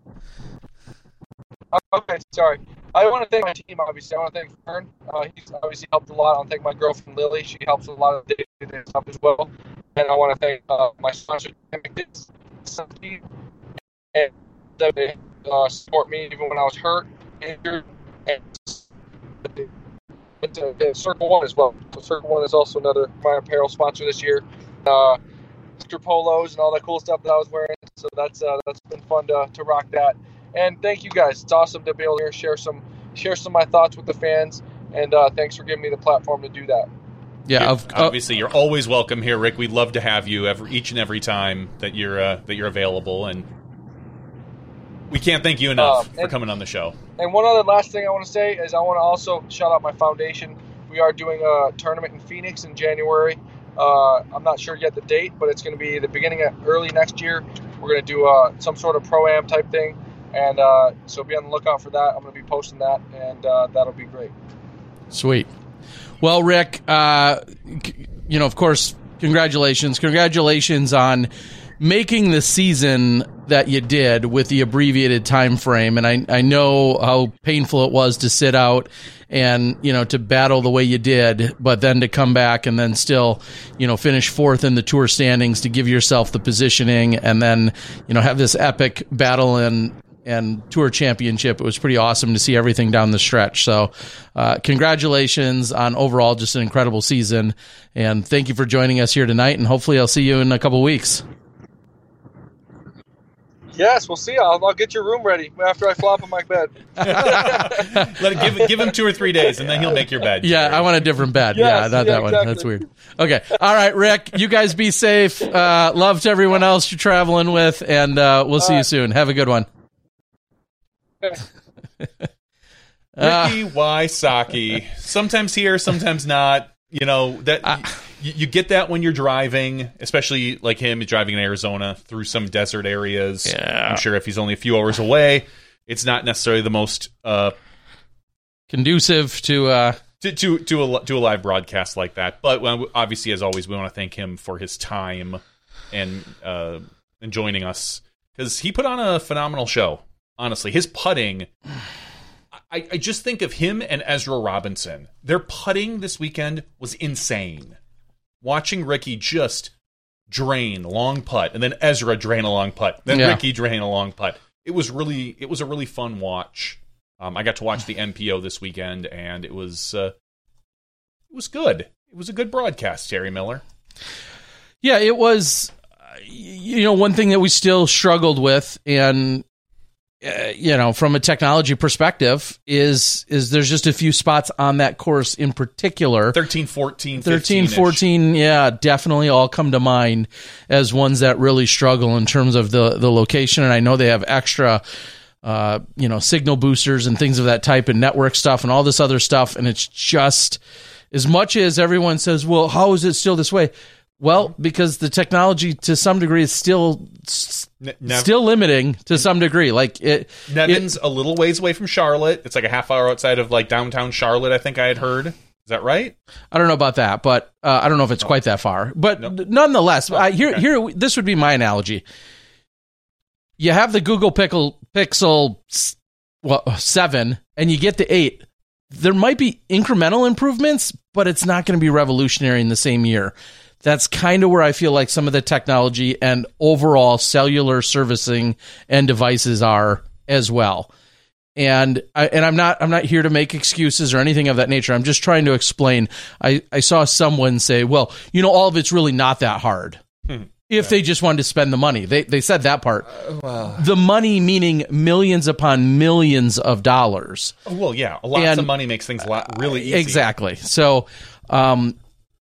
Okay, sorry. I want to thank my team, obviously. I want to thank Fern. Uh, he's obviously helped a lot. I want to thank my girlfriend, Lily. She helps a lot of day-to-day stuff as well. And I want to thank uh, my sponsor, Dynamic Disc, and that they uh, support me even when I was hurt, injured, and but, uh, uh, Circle One as well. So Circle One is also another my apparel sponsor this year. Uh, Mister Polos and all that cool stuff that I was wearing. So that's uh, that's been fun to, to rock that. And thank you guys. It's awesome to be able to share some share some of my thoughts with the fans. And uh, thanks for giving me the platform to do that. Yeah, of, uh, Obviously, you're always welcome here, Rick. We'd love to have you every, each and every time that you're uh, that you're available, and we can't thank you enough Um, for and- coming on the show. And one other last thing I want to say is I want to also shout out my foundation. We are doing a tournament in Phoenix in January. Uh, I'm not sure yet the date, but it's going to be the beginning of early next year. We're going to do uh, some sort of pro-am type thing. And uh, so be on the lookout for that. I'm going to be posting that, and uh, that'll be great. Sweet. Well, Rick, uh, c- you know, of course, congratulations. Congratulations on making the season that you did with the abbreviated time frame. And I, I know how painful it was to sit out and, you know, to battle the way you did, but then to come back and then still, you know, finish fourth in the tour standings to give yourself the positioning and then, you know, have this epic battle and and tour championship. It was pretty awesome to see everything down the stretch. So uh, congratulations on overall just an incredible season. And thank you for joining us here tonight. And hopefully I'll see you in a couple weeks. Yes, we'll see. I'll, I'll get your room ready after I flop on my bed. Let it, give give him two or three days, and then he'll make your bed. Yeah, I want a different bed. Yes, yeah, not yeah, that one. exactly. That's weird. Okay. All right, Rick, you guys be safe. Uh, love to everyone else you're traveling with, and uh, we'll see you soon. Have a good one. Uh, Ricky Wysocki. Sometimes here, sometimes not. You know that Uh, you, you get that when you're driving, especially like him driving in Arizona through some desert areas. Yeah. I'm sure if he's only a few hours away, it's not necessarily the most uh, conducive to uh, to to to a, to a live broadcast like that. But well, obviously, as always, we want to thank him for his time and uh, and joining us because he put on a phenomenal show. Honestly, his putting. I, I just think of him and Ezra Robinson. Their putting this weekend was insane. Watching Ricky just drain a long putt, and then Ezra drain a long putt, then Yeah. Ricky drain a long putt. It was really, it was a really fun watch. Um, I got to watch the M P O this weekend, and it was, uh, it was good. It was a good broadcast, Terry Miller. Yeah, it was, uh, you know, one thing that we still struggled with, and, uh, you know, from a technology perspective, is is there's just a few spots on that course in particular. thirteen, fourteen, thirteen, fifteen-ish. fourteen, yeah, definitely all come to mind as ones that really struggle in terms of the, the location. And I know they have extra uh, you know, signal boosters and things of that type and network stuff and all this other stuff. And it's just, as much as everyone says, well, how is it still this way? Well, because the technology to some degree is still Nev- still limiting to some degree. Like it, Nevin's it, a little ways away from Charlotte. It's like a half hour outside of like downtown Charlotte, I think I had heard. Is that right? I don't know about that, but uh, I don't know if it's oh. quite that far. But no. nonetheless, oh, I, here, okay. here, this would be my analogy. You have the Google Pixel, Pixel well, seven, and you get the eight. There might be incremental improvements, but it's not going to be revolutionary in the same year. That's kind of where I feel like some of the technology and overall cellular servicing and devices are as well. And I, and I'm not I'm not here to make excuses or anything of that nature. I'm just trying to explain. I, I saw someone say, well, you know, all of it's really not that hard. Hmm. If they just wanted to spend the money. They they said that part. Uh, well. The money meaning millions upon millions of dollars. Well, yeah. Lots and, of money makes things a lot really easy. Exactly. So um,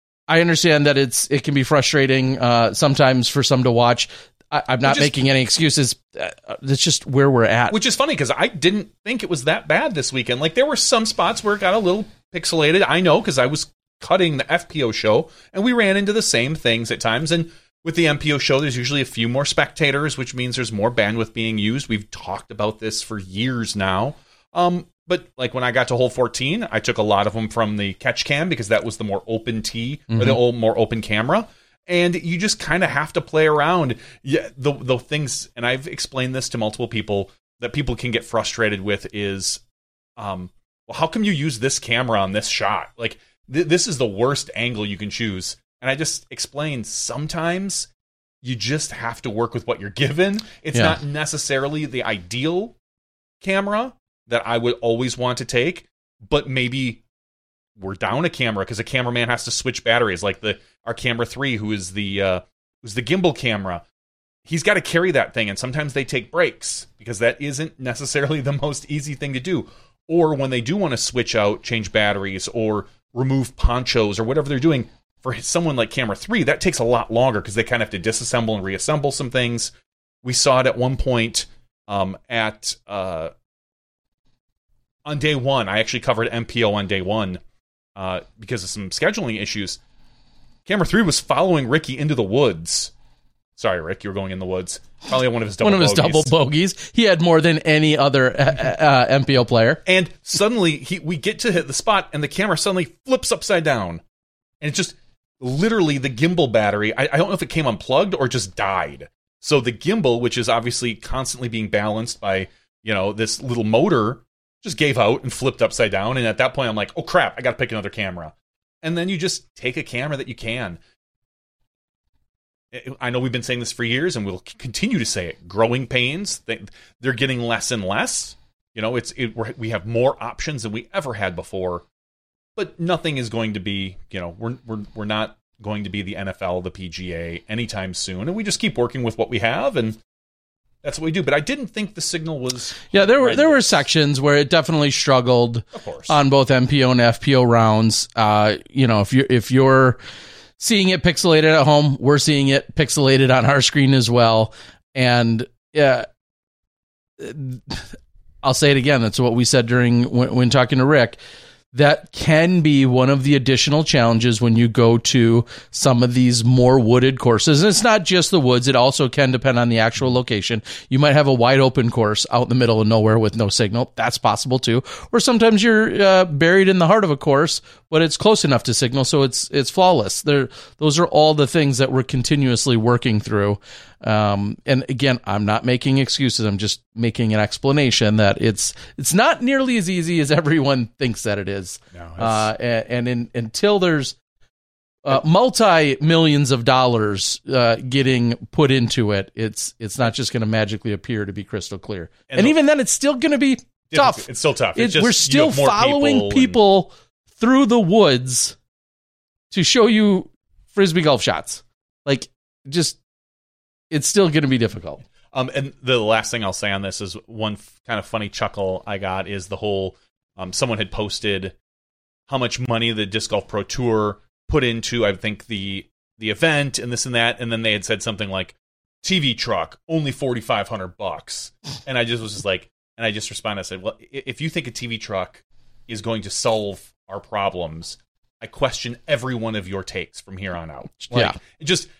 I understand that it's it can be frustrating uh, sometimes for some to watch. I, I'm not is, making any excuses. It's just where we're at. Which is funny because I didn't think it was that bad this weekend. Like there were some spots where it got a little pixelated. I know because I was cutting the F P O show and we ran into the same things at times. And with the M P O show, there's usually a few more spectators, which means there's more bandwidth being used. We've talked about this for years now. Um, but like when I got to hole fourteen, I took a lot of them from the catch cam because that was the more open tee mm-hmm. or the old, more open camera. And you just kind of have to play around. Yeah, the the things, and I've explained this to multiple people, that people can get frustrated with is, um, well, how come you use this camera on this shot? Like, th- this is the worst angle you can choose. And I just explained sometimes you just have to work with what you're given. It's yeah. not necessarily the ideal camera that I would always want to take, but maybe we're down a camera because a cameraman has to switch batteries. Like the our camera three, who is the uh, who's the gimbal camera, he's got to carry that thing, and sometimes they take breaks because that isn't necessarily the most easy thing to do. Or when they do want to switch out, change batteries, or remove ponchos, or whatever they're doing. For someone like camera three, that takes a lot longer because they kind of have to disassemble and reassemble some things. We saw it at one point um, at uh, on day one. I actually covered M P O on day one uh, because of some scheduling issues. Camera three was following Ricky into the woods. Sorry, Rick, you were going in the woods. Probably one of his double one of his bogeys. double bogeys. He had more than any other uh, uh, M P O player. And suddenly he, we get to hit the spot, and the camera suddenly flips upside down, and it just. Literally, the gimbal battery, I, I don't know if it came unplugged or just died. So the gimbal, which is obviously constantly being balanced by, you know, this little motor, just gave out and flipped upside down. And at that point, I'm like, oh, crap, I got to pick another camera. And then you just take a camera that you can. I know we've been saying this for years, and we'll continue to say it. Growing pains, they, they're getting less and less. You know, it's it, we're, we have more options than we ever had before. But nothing is going to be, you know, we're we're we're not going to be the N F L, the P G A anytime soon, and we just keep working with what we have, and that's what we do. But I didn't think the signal was. Yeah, there were there were sections where it definitely struggled of course. on both M P O and F P O rounds. Uh, you know, if you if you're seeing it pixelated at home, we're seeing it pixelated on our screen as well, and yeah. I'll say it again. That's what we said during when, when talking to Rick. That can be one of the additional challenges when you go to some of these more wooded courses. And it's not just the woods. It also can depend on the actual location. You might have a wide open course out in the middle of nowhere with no signal. That's possible too. Or sometimes you're uh, buried in the heart of a course, but it's close enough to signal, so it's it's flawless. There, those are all the things that we're continuously working through. Um, and again, I'm not making excuses. I'm just making an explanation that it's it's not nearly as easy as everyone thinks that it is. No, uh, and and in, until there's uh, multi millions of dollars uh, getting put into it, it's it's not just going to magically appear to be crystal clear. And, and the, even then, it's still going to be tough. It's still tough. It's just, we're still following people, people and... through the woods to show you Frisbee golf shots. Like, just. It's still going to be difficult. Um, and the last thing I'll say on this is one f- kind of funny chuckle I got is the whole, um, someone had posted how much money the Disc Golf Pro Tour put into, I think, the the event and this and that. And then they had said something like, T V truck, only forty-five hundred bucks. And I just was just like, And I just responded, I said, well, if you think a T V truck is going to solve our problems, I question every one of your takes from here on out. Like, yeah. Just,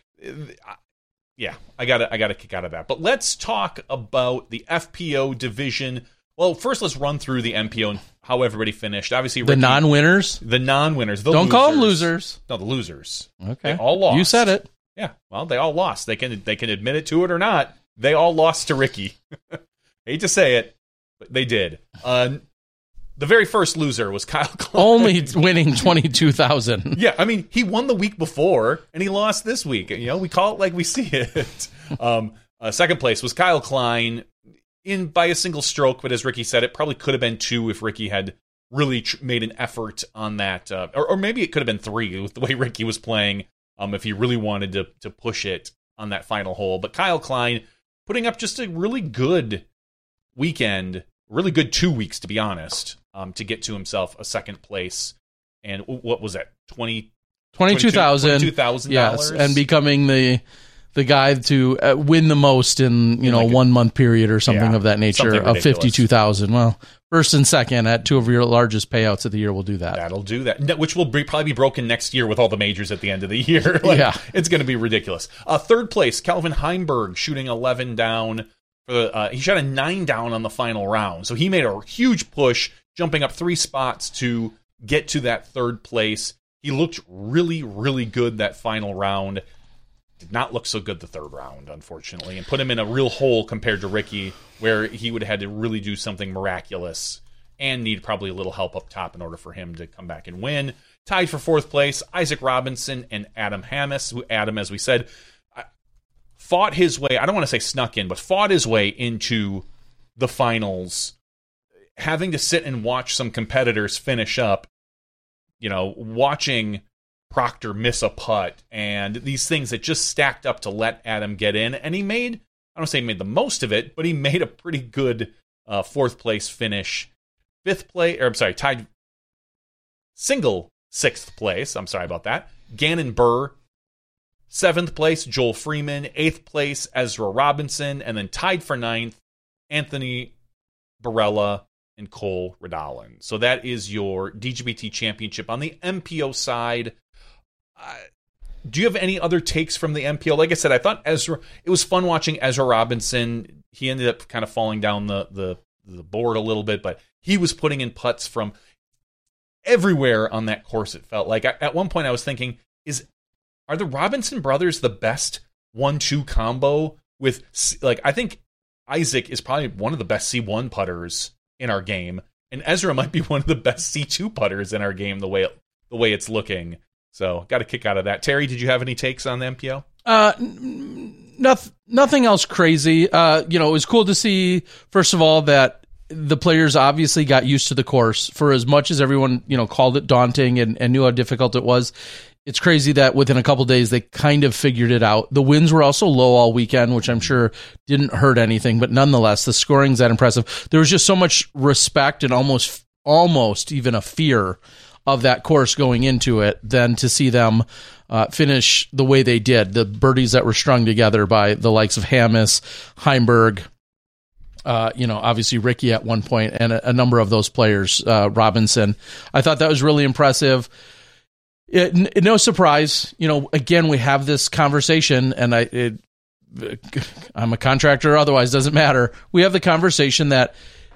yeah, I got I got a kick out of that. But let's talk about the F P O division. Well, first let's run through the M P O and how everybody finished. Obviously, the Ricky, non-winners? The non-winners. The Don't losers. call them losers. No, the losers. Okay. They all lost. You said it. Yeah, well, they all lost. They can they can admit it to it or not. They all lost to Ricky. Hate to say it, but they did. Uh, the very first loser was Kyle Klein. Only winning twenty-two thousand. Yeah, I mean, he won the week before, and he lost this week. You know, we call it like we see it. um, uh, second place was Kyle Klein, in by a single stroke, but as Ricky said, it probably could have been two if Ricky had really tr- made an effort on that. Uh, or, or maybe it could have been three with the way Ricky was playing, um, if he really wanted to, to push it on that final hole. But Kyle Klein putting up just a really good weekend, really good two weeks, to be honest, um, to get to himself a second place. And what was that? twenty twenty-two thousand twenty-two thousand dollars. Yes, and becoming the the guy to uh, win the most in, you know, like a, one month period or something yeah, of that nature of fifty-two thousand. Well, first and second at two of your largest payouts of the year will do that. That'll do that, which will be, probably be broken next year with all the majors at the end of the year. Like, yeah. It's going to be ridiculous. Uh, third place, Calvin Heimberg shooting eleven down. For the, uh, he shot a nine down on the final round. So he made a huge push, jumping up three spots to get to that third place. He looked really, really good that final round. Did not look so good the third round, unfortunately, and put him in a real hole compared to Ricky, where he would have had to really do something miraculous and need probably a little help up top in order for him to come back and win. Tied for fourth place, Isaac Robinson and Adam Hammes, who Adam, as we said, fought his way, I don't want to say snuck in, but fought his way into the finals, having to sit and watch some competitors finish up, you know, watching Proctor miss a putt, and these things that just stacked up to let Adam get in. And he made, I don't say he made the most of it, but he made a pretty good uh, fourth place finish. Fifth place, or I'm sorry, tied single sixth place. I'm sorry about that. Gannon Burr. Seventh place, Joel Freeman. Eighth place, Ezra Robinson. And then tied for ninth, Anthony Barella and Cole Redalin. So that is your D G B T championship. On the M P O side, uh, do you have any other takes from the M P O? Like I said, I thought Ezra, it was fun watching Ezra Robinson. He ended up kind of falling down the, the, the board a little bit, but he was putting in putts from everywhere on that course, it felt like. At one point I was thinking, is are the Robinson brothers the best one two combo with, like, I think Isaac is probably one of the best C one putters in our game, and Ezra might be one of the best C two putters in our game the way it, the way it's looking. So, got a kick out of that. Terry, did you have any takes on the M P O? Uh, nothing, nothing else crazy. Uh, you know, it was cool to see, first of all, that the players obviously got used to the course. For as much as everyone, you know, called it daunting and, and knew how difficult it was, it's crazy that within a couple days they kind of figured it out. The winds were also low all weekend, which I'm sure didn't hurt anything, but nonetheless, the scoring's that impressive. There was just so much respect and almost, almost even a fear of that course going into it than to see them uh, finish the way they did. The birdies that were strung together by the likes of Hammes, Heimberg, uh, you know, obviously Ricky at one point, and a, a number of those players, uh, Robinson. I thought that was really impressive. It, n- no surprise, you know, again, we have this conversation, and I, it, I'm a contractor, otherwise doesn't matter. We have the conversation that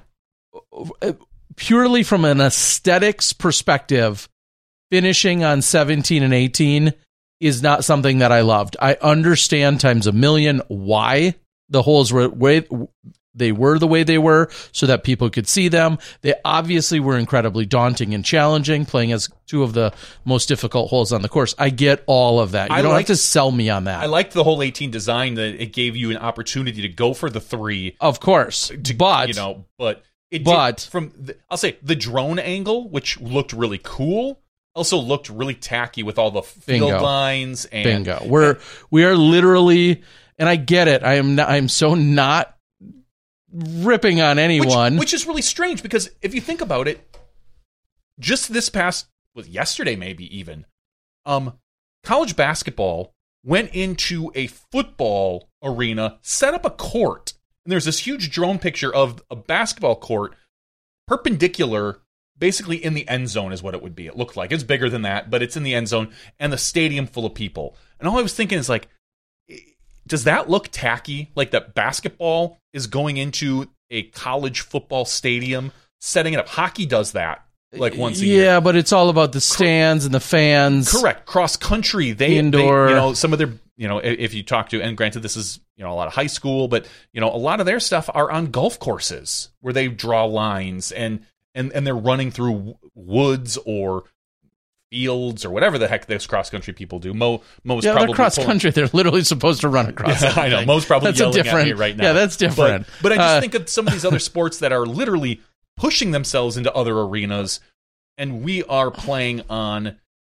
purely from an aesthetics perspective, finishing on seventeen and eighteen is not something that I loved. I understand times a million why the holes were way they were the way they were, so that people could see them. They obviously were incredibly daunting and challenging, playing as two of the most difficult holes on the course. I get all of that. You I don't liked, have to sell me on that. I liked the whole eighteen design, that it gave you an opportunity to go for the three. Of course, to, but you know, but it but did, from the, I'll say the drone angle, which looked really cool, also looked really tacky with all the field bingo. lines. And, bingo. We're we are literally, and I get it. I am not, I am so not ripping on anyone, which, which is really strange, because if you think about it, just this past, was yesterday maybe even, um, college basketball went into a football arena, set up a court, And there's this huge drone picture of a basketball court perpendicular, basically in the end zone is what it would be. It looked like. It's bigger than that, but it's in the end zone, and the stadium full of people. And all I was thinking is like, does that look tacky? Like that basketball is going into a college football stadium, setting it up. Hockey does that like once a yeah, year. Yeah, but it's all about the stands and the fans. Correct. Cross country, they indoor. They, you know, some of their, you know, if you talk to, and granted, this is, you know, a lot of high school, but you know, a lot of their stuff are on golf courses where they draw lines and and and they're running through woods or fields or whatever the heck those cross country people do. Mo, Mo's yeah, probably they're cross country. They're literally supposed to run across. Yeah, I know. Mo's probably that's yelling a different, at me right now. Yeah, that's different. But, but I just uh, think of some of these other sports that are literally pushing themselves into other arenas, and we are playing on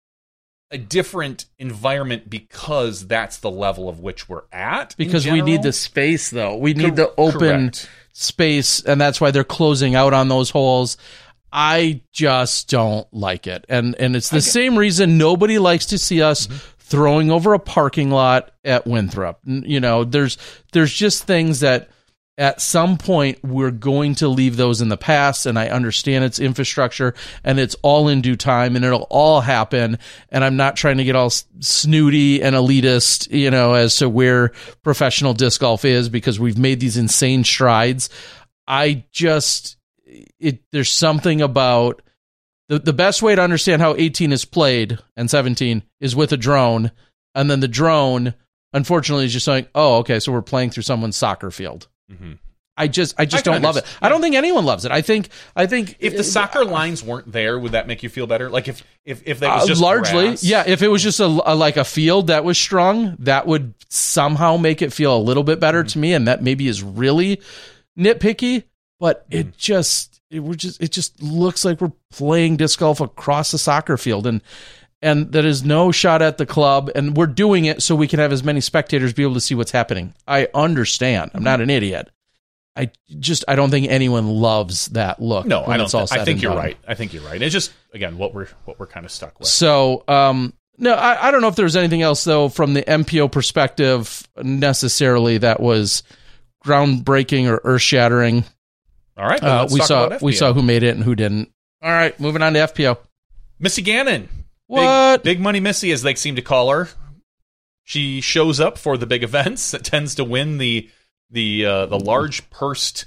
a different environment because that's the level of which we're at. Because we need the space, though. We need Cor- the open correct. space, and that's why they're closing out on those holes. I just don't like it. And and it's the same reason nobody likes to see us mm-hmm. throwing over a parking lot at Winthrop. You know, there's there's just things that at some point we're going to leave those in the past, and I understand it's infrastructure and it's all in due time and it'll all happen. And I'm not trying to get all snooty and elitist, you know, as to where professional disc golf is, because we've made these insane strides. I just... It, there's something about the, the best way to understand how eighteen is played and seventeen is with a drone. And then the drone, unfortunately, is just saying, oh, okay, so we're playing through someone's soccer field. Mm-hmm. I just, I just I don't love it. I don't think anyone loves it. I think, I think if the it, soccer lines weren't there, would that make you feel better? Like if, if, if that was just uh, largely, grass? Yeah. If it was just a, a like a field that was strung, that would somehow make it feel a little bit better mm-hmm. to me. And that maybe is really nitpicky. But it mm. just it we're just it just looks like we're playing disc golf across a soccer field, and and that is no shot at the club, and we're doing it so we can have as many spectators be able to see what's happening. I understand. I'm not an idiot. I just I don't think anyone loves that look. No, I don't. It's all th- I think you're done. right. I think you're right. It's just again what we're what we're kind of stuck with. So um, no, I, I don't know if there's anything else though from the M P O perspective necessarily that was groundbreaking or earth shattering. All right, uh, we saw we saw who made it and who didn't. All right, moving on to F P O. Missy Gannon. What? Big, big Money Missy, as they seem to call her. She shows up for the big events. That tends to win the the uh, the large pursed.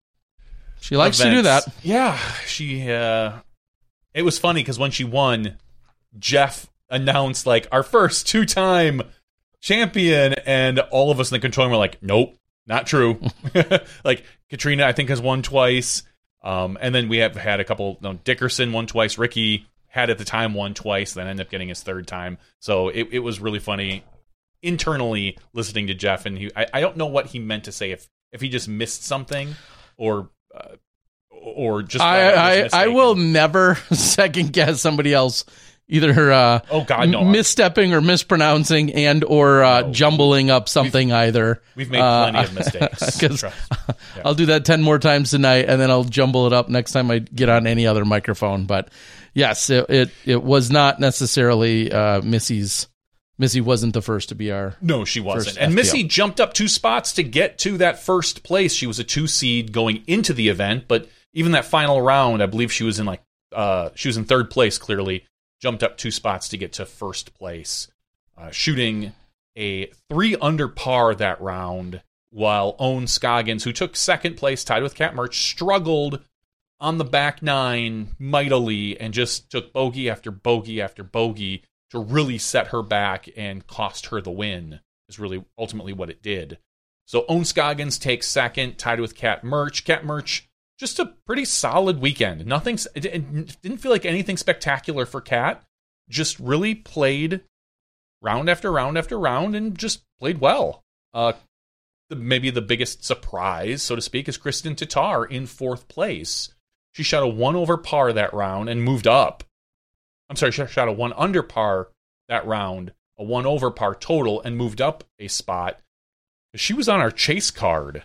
She likes events. to do that. Yeah, she. Uh, it was funny because when she won, Jeff announced like our first two time champion, and all of us in the control room were like, "Nope, not true." Like Katrina, I think, has won twice. Um, and then we have had a couple, no, Dickerson won twice. Ricky had at the time won twice, then ended up getting his third time. So it, it was really funny internally listening to Jeff. And he, I, I don't know what he meant to say, if, if he just missed something or, uh, or just, I, I, I will never second guess somebody else. Either uh, oh God, no. misstepping or mispronouncing and or uh, no. jumbling up something we've, either. We've made plenty uh, of mistakes. Yeah. I'll do that ten more times tonight, and then I'll jumble it up next time I get on any other microphone. But yes, it it, it was not necessarily uh, Missy's. Missy wasn't the first to be our. No, she wasn't. And F P O. Missy jumped up two spots to get to that first place. She was a two seed going into the event, but even that final round, I believe she was in like uh, she was in third place. Clearly. Jumped up two spots to get to first place, uh, shooting a three under par that round, while Owen Scoggins, who took second place, tied with Kat Murch, struggled on the back nine mightily and just took bogey after bogey after bogey to really set her back and cost her the win, is really ultimately what it did. So Owen Scoggins takes second, tied with Kat Murch. Kat Murch, just a pretty solid weekend. Nothing, it didn't feel like anything spectacular for Kat. Just really played round after round after round and just played well. Uh, maybe the biggest surprise, so to speak, is Kristen Tatar in fourth place. She shot a one over par that round and moved up. I'm sorry, she shot a one under par that round, a one over par total, and moved up a spot. She was on our chase card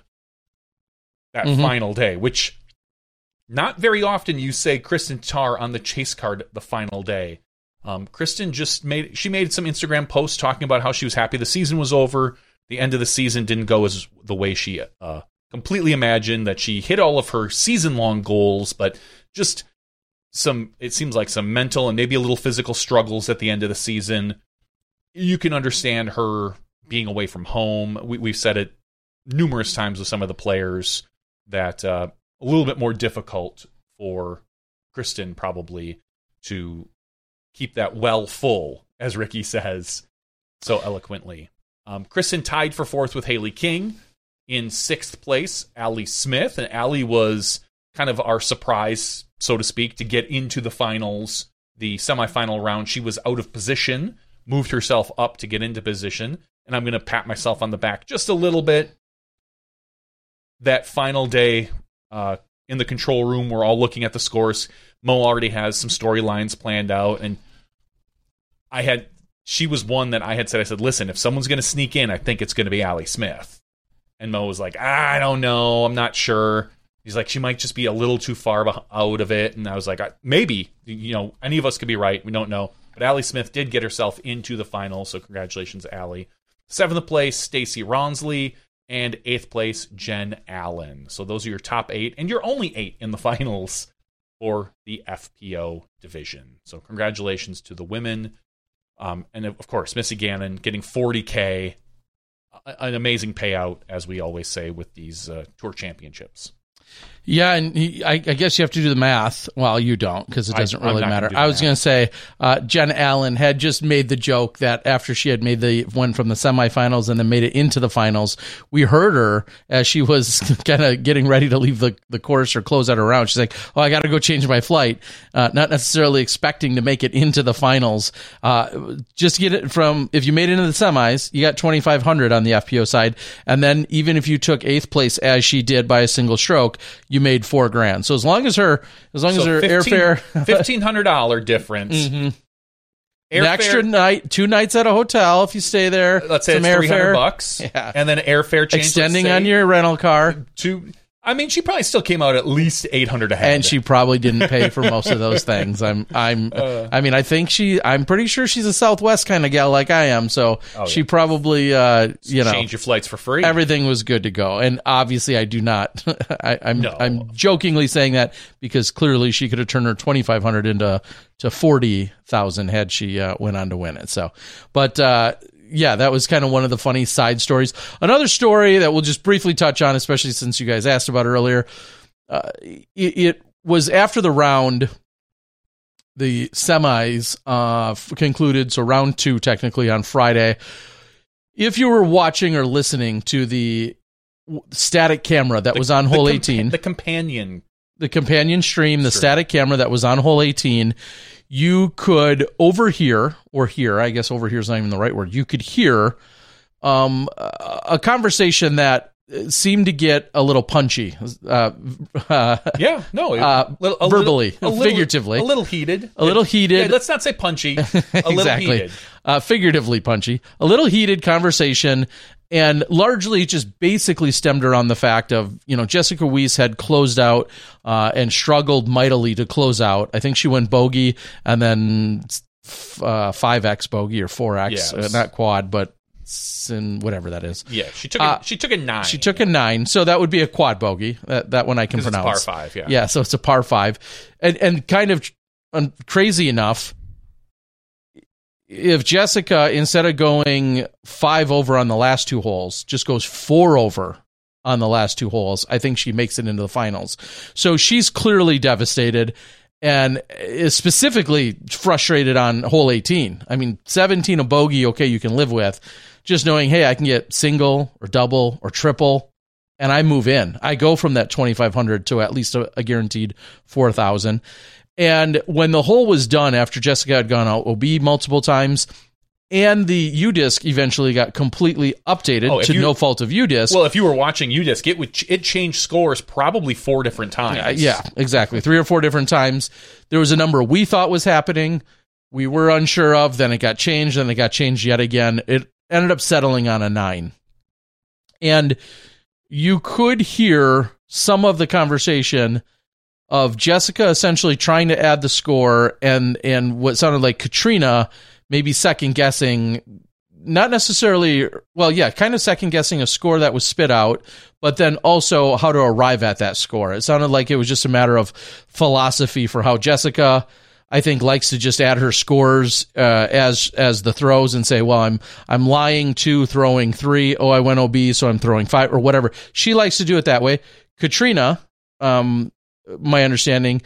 that mm-hmm. final day, which not very often you say Kristen Tatar on the chase card the final day. Um, Kristen just made, she made some Instagram posts talking about how she was happy the season was over. The end of the season didn't go as the way she uh, completely imagine that she hit all of her season-long goals, but just some, it seems like some mental and maybe a little physical struggles at the end of the season. You can understand her being away from home. We, we've said it numerous times with some of the players that uh, a little bit more difficult for Kristen probably to keep that well full, as Ricky says so eloquently. Um, Kristen tied for fourth with Haley King. In sixth place, Allie Smith. And Allie was kind of our surprise, so to speak, to get into the finals, the semifinal round. She was out of position, moved herself up to get into position. And I'm going to pat myself on the back just a little bit. That final day uh, in the control room, we're all looking at the scores. Mo already has some storylines planned out. And I had, she was one that I had said, I said, listen, if someone's going to sneak in, I think it's going to be Allie Smith. And Mo was like, I don't know. I'm not sure. He's like, she might just be a little too far out of it. And I was like, maybe, you know, any of us could be right. We don't know. But Allie Smith did get herself into the final. So congratulations, Allie. Seventh place, Stacey Ronsley. And eighth place, Jen Allen. So those are your top eight. And you're only eight in the finals for the F P O division. So congratulations to the women. Um, and of course, Missy Gannon getting forty K. An amazing payout, as we always say, with these uh, tour championships. Yeah, and he, I, I guess you have to do the math. Well, you don't, because it doesn't I, really matter. I was going to say, uh, Jen Allen had just made the joke that after she had made the one from the semifinals and then made it into the finals, we heard her as she was kind of getting ready to leave the, the course or close out her round. She's like, oh, I got to go change my flight. Uh, not necessarily expecting to make it into the finals. Uh, just get it from, if you made it into the semis, you got twenty-five hundred on the F P O side. And then even if you took eighth place, as she did by a single stroke, you made four grand. So as long as her, as long so as her airfare, fifteen hundred dollar difference. Mm-hmm. An extra night, two nights at a hotel if you stay there. Let's say it's three hundred bucks, yeah. And then airfare change, extending on your rental car. To, I mean, she probably still came out at least eight hundred ahead, and she probably didn't pay for most of those things. I'm, I'm, uh, I mean, I think she, I'm pretty sure she's a Southwest kind of gal like I am. So oh, she yeah. probably, uh, you know, change your flights for free. Everything was good to go, and obviously, I do not. I, I'm, no. I'm jokingly saying that because clearly she could have turned her twenty-five hundred into to forty thousand had she uh, went on to win it. So, but. uh Yeah, that was kind of one of the funny side stories. Another story that we'll just briefly touch on, especially since you guys asked about it earlier, uh, it, it was after the round, the semis uh, concluded, so round two technically on Friday. If you were watching or listening to the static camera that the, was on hole the compa- eighteen, the companion, the companion stream, the stream. static camera that was on hole eighteen, you could overhear, or hear, I guess overhear is not even the right word, you could hear um, a conversation that seemed to get a little punchy. Uh, uh, yeah, no, uh, a, a verbally, little, a figuratively. A little heated. A little heated. Yeah, let's not say punchy, a exactly. little heated. Uh, figuratively punchy. A little heated conversation. And largely just basically stemmed around the fact of, you know, Jessica Weiss had closed out uh, and struggled mightily to close out. I think she went bogey and then uh, five X bogey or four X, yeah, was, uh, not quad, but sin, whatever that is. Yeah, she took a, uh, she took a nine. She took a nine, so that would be a quad bogey. That, that one I can pronounce. It's par five, yeah. Yeah, so it's a par five. And, and kind of um, crazy enough, if Jessica, instead of going five over on the last two holes, just goes four over on the last two holes, I think she makes it into the finals. So she's clearly devastated and is specifically frustrated on hole eighteen. I mean, seventeen a bogey, okay, you can live with. Just knowing, hey, I can get single or double or triple, and I move in. I go from that twenty-five hundred to at least a, a guaranteed four thousand. And when the hole was done, after Jessica had gone out O B multiple times, and the U-Disc eventually got completely updated oh, to you, no fault of U-Disc. Well, if you were watching U-Disc, it would it changed scores probably four different times. Uh, yeah, exactly. Three or four different times. There was a number we thought was happening, we were unsure of, then it got changed, then it got changed yet again. It ended up settling on a nine. And you could hear some of the conversation of Jessica essentially trying to add the score and and what sounded like Katrina maybe second guessing not necessarily, well, yeah, kind of second guessing a score that was spit out, but then also how to arrive at that score. It sounded like it was just a matter of philosophy for how Jessica, I think, likes to just add her scores uh, as as the throws and say, well, I'm I'm lying two, throwing three. Oh, I went O B, so I'm throwing five or whatever. She likes to do it that way. Katrina, um, my understanding,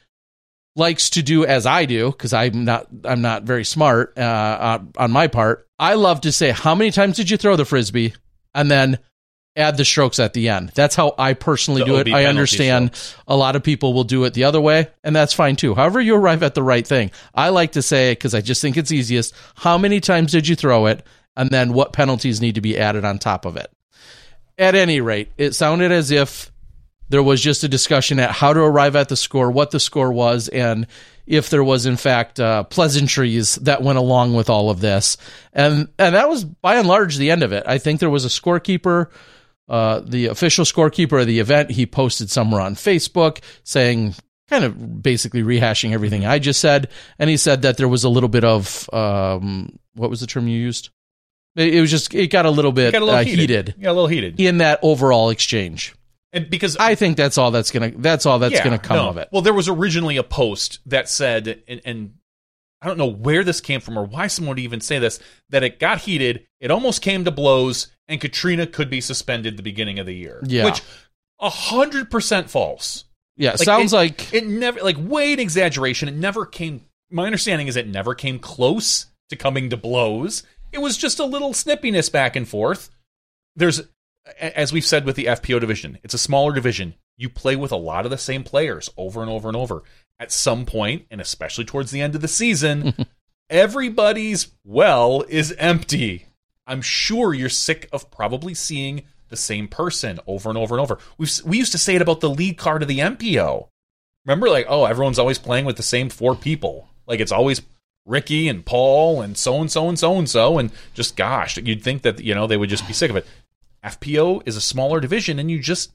likes to do as I do, because I'm not I'm not very smart uh, on my part. I love to say, how many times did you throw the Frisbee? And then add the strokes at the end. That's how I personally The do O it. B I penalty understand strokes. a lot of people will do it the other way, and that's fine too. However you arrive at the right thing. I like to say, because I just think it's easiest, how many times did you throw it? And then what penalties need to be added on top of it? At any rate, it sounded as if there was just a discussion at how to arrive at the score, what the score was, and if there was, in fact, uh, pleasantries that went along with all of this. And and that was, by and large, the end of it. I think there was a scorekeeper, uh, the official scorekeeper of the event. He posted somewhere on Facebook saying, kind of basically rehashing everything I just said. And he said that there was a little bit of, um, what was the term you used? It, it was just, it got a little bit It got a little uh, heated. heated. Yeah, a little heated. In that overall exchange. And because I think that's all that's gonna that's all that's Yeah, gonna come no. of it. Well, there was originally a post that said, and, and I don't know where this came from or why someone would even say this, that it got heated, it almost came to blows, and Katrina could be suspended the beginning of the year. Yeah. Which, a hundred percent false. Yeah, Like, sounds it, like it never, like, way an exaggeration. It never came, my understanding is it never came close to coming to blows. It was just a little snippiness back and forth. There's, as we've said with the F P O division, it's a smaller division. You play with a lot of the same players over and over and over. At some point, and especially towards the end of the season, everybody's well is empty. I'm sure you're sick of probably seeing the same person over and over and over. We've, we used to say it about the lead card of the M P O. Remember, like, oh, everyone's always playing with the same four people. Like, it's always Ricky and Paul and so-and-so and so-and-so, and just, gosh, you'd think that, you know, they would just be sick of it. F P O is a smaller division, and you just,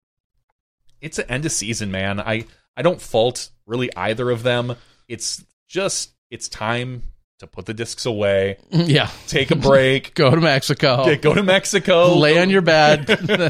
it's an end of season, man. I, I don't fault really either of them. It's just, it's time to put the discs away. Yeah. Take a break. Go to Mexico. Yeah, go to Mexico. Lay on your bed.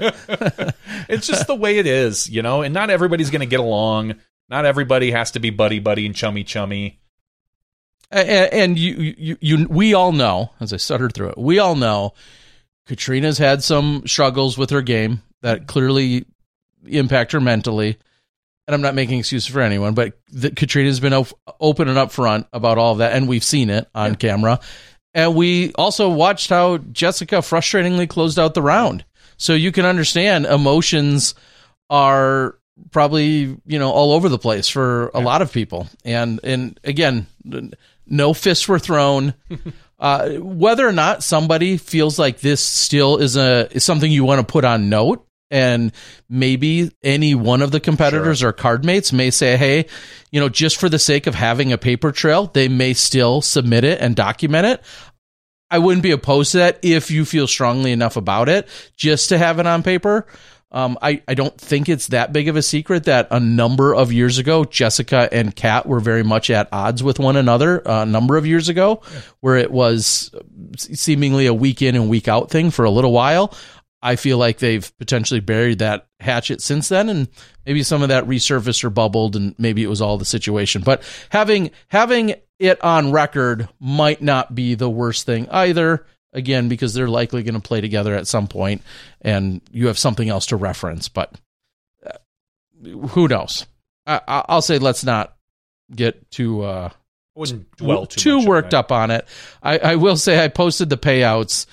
It's just the way it is, you know, and not everybody's going to get along. Not everybody has to be buddy-buddy and chummy-chummy. And, and you, you, you, we all know, as I stuttered through it, we all know Katrina's had some struggles with her game that clearly impact her mentally. And I'm not making excuses for anyone, but the, Katrina's been op- open and upfront about all of that, and we've seen it on yeah. camera. And we also watched how Jessica frustratingly closed out the round. So you can understand emotions are probably, you know, all over the place for a yeah. lot of people. And, and again, no fists were thrown. uh, whether or not somebody feels like this still is a is something you want to put on note, and maybe any one of the competitors sure. or card mates may say, hey, you know, just for the sake of having a paper trail, they may still submit it and document it. I wouldn't be opposed to that if you feel strongly enough about it, just to have it on paper. Um, I, I don't think it's that big of a secret that a number of years ago, Jessica and Kat were very much at odds with one another uh, a number of years ago, yeah. where it was seemingly a week in and week out thing for a little while. I feel like they've potentially buried that hatchet since then, and maybe some of that resurfaced or bubbled, and maybe it was all the situation. But having having it on record might not be the worst thing either, again, because they're likely going to play together at some point, and you have something else to reference. But uh, who knows? I, I'll say let's not get too uh, Wouldn't dwell too, too much worked on up on it. I, I will say I posted the payouts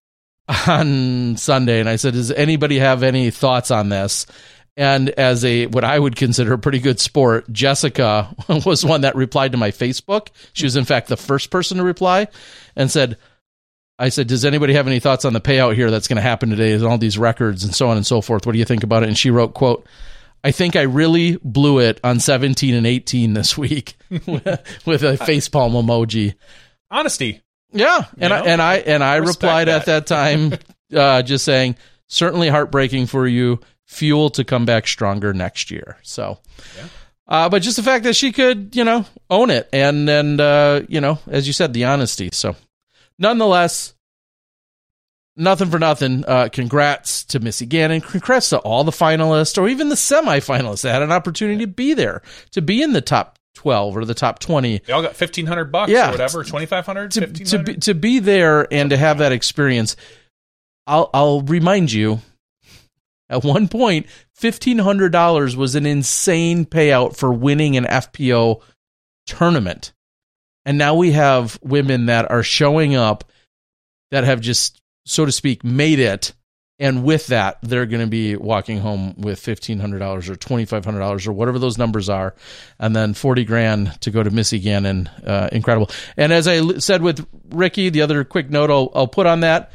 on Sunday, and I said, does anybody have any thoughts on this? And as a what I would consider a pretty good sport, Jessica was one that replied to my Facebook. She was, in fact, the first person to reply and said, I said, does anybody have any thoughts on the payout here that's going to happen today and all these records and so on and so forth? What do you think about it? And she wrote, quote, I think I really blew it on seventeen and eighteen this week with a facepalm emoji. Honesty. Yeah, and I, and I and I replied that. at that time, uh, just saying, certainly heartbreaking for you. Fuel to come back stronger next year. So, yeah. uh, but just the fact that she could, you know, own it, and and uh, you know, as you said, the honesty. So, nonetheless, nothing for nothing. Uh, congrats to Missy Gannon. Congrats to all the finalists or even the semifinalists that had an opportunity to be there, to be in the top twelve or the top twenty. They all got fifteen hundred bucks yeah, or whatever, twenty-five hundred, to, fifteen to hundred. be, to be there and to have that experience. I'll, I'll remind you, at one point, fifteen hundred dollars was an insane payout for winning an F P O tournament. And now we have women that are showing up that have just, so to speak, made it. And with that, they're going to be walking home with fifteen hundred dollars or twenty-five hundred dollars or whatever those numbers are. And then forty grand to go to Missy Gannon. Uh, incredible. And as I said with Ricky, the other quick note I'll, I'll put on that,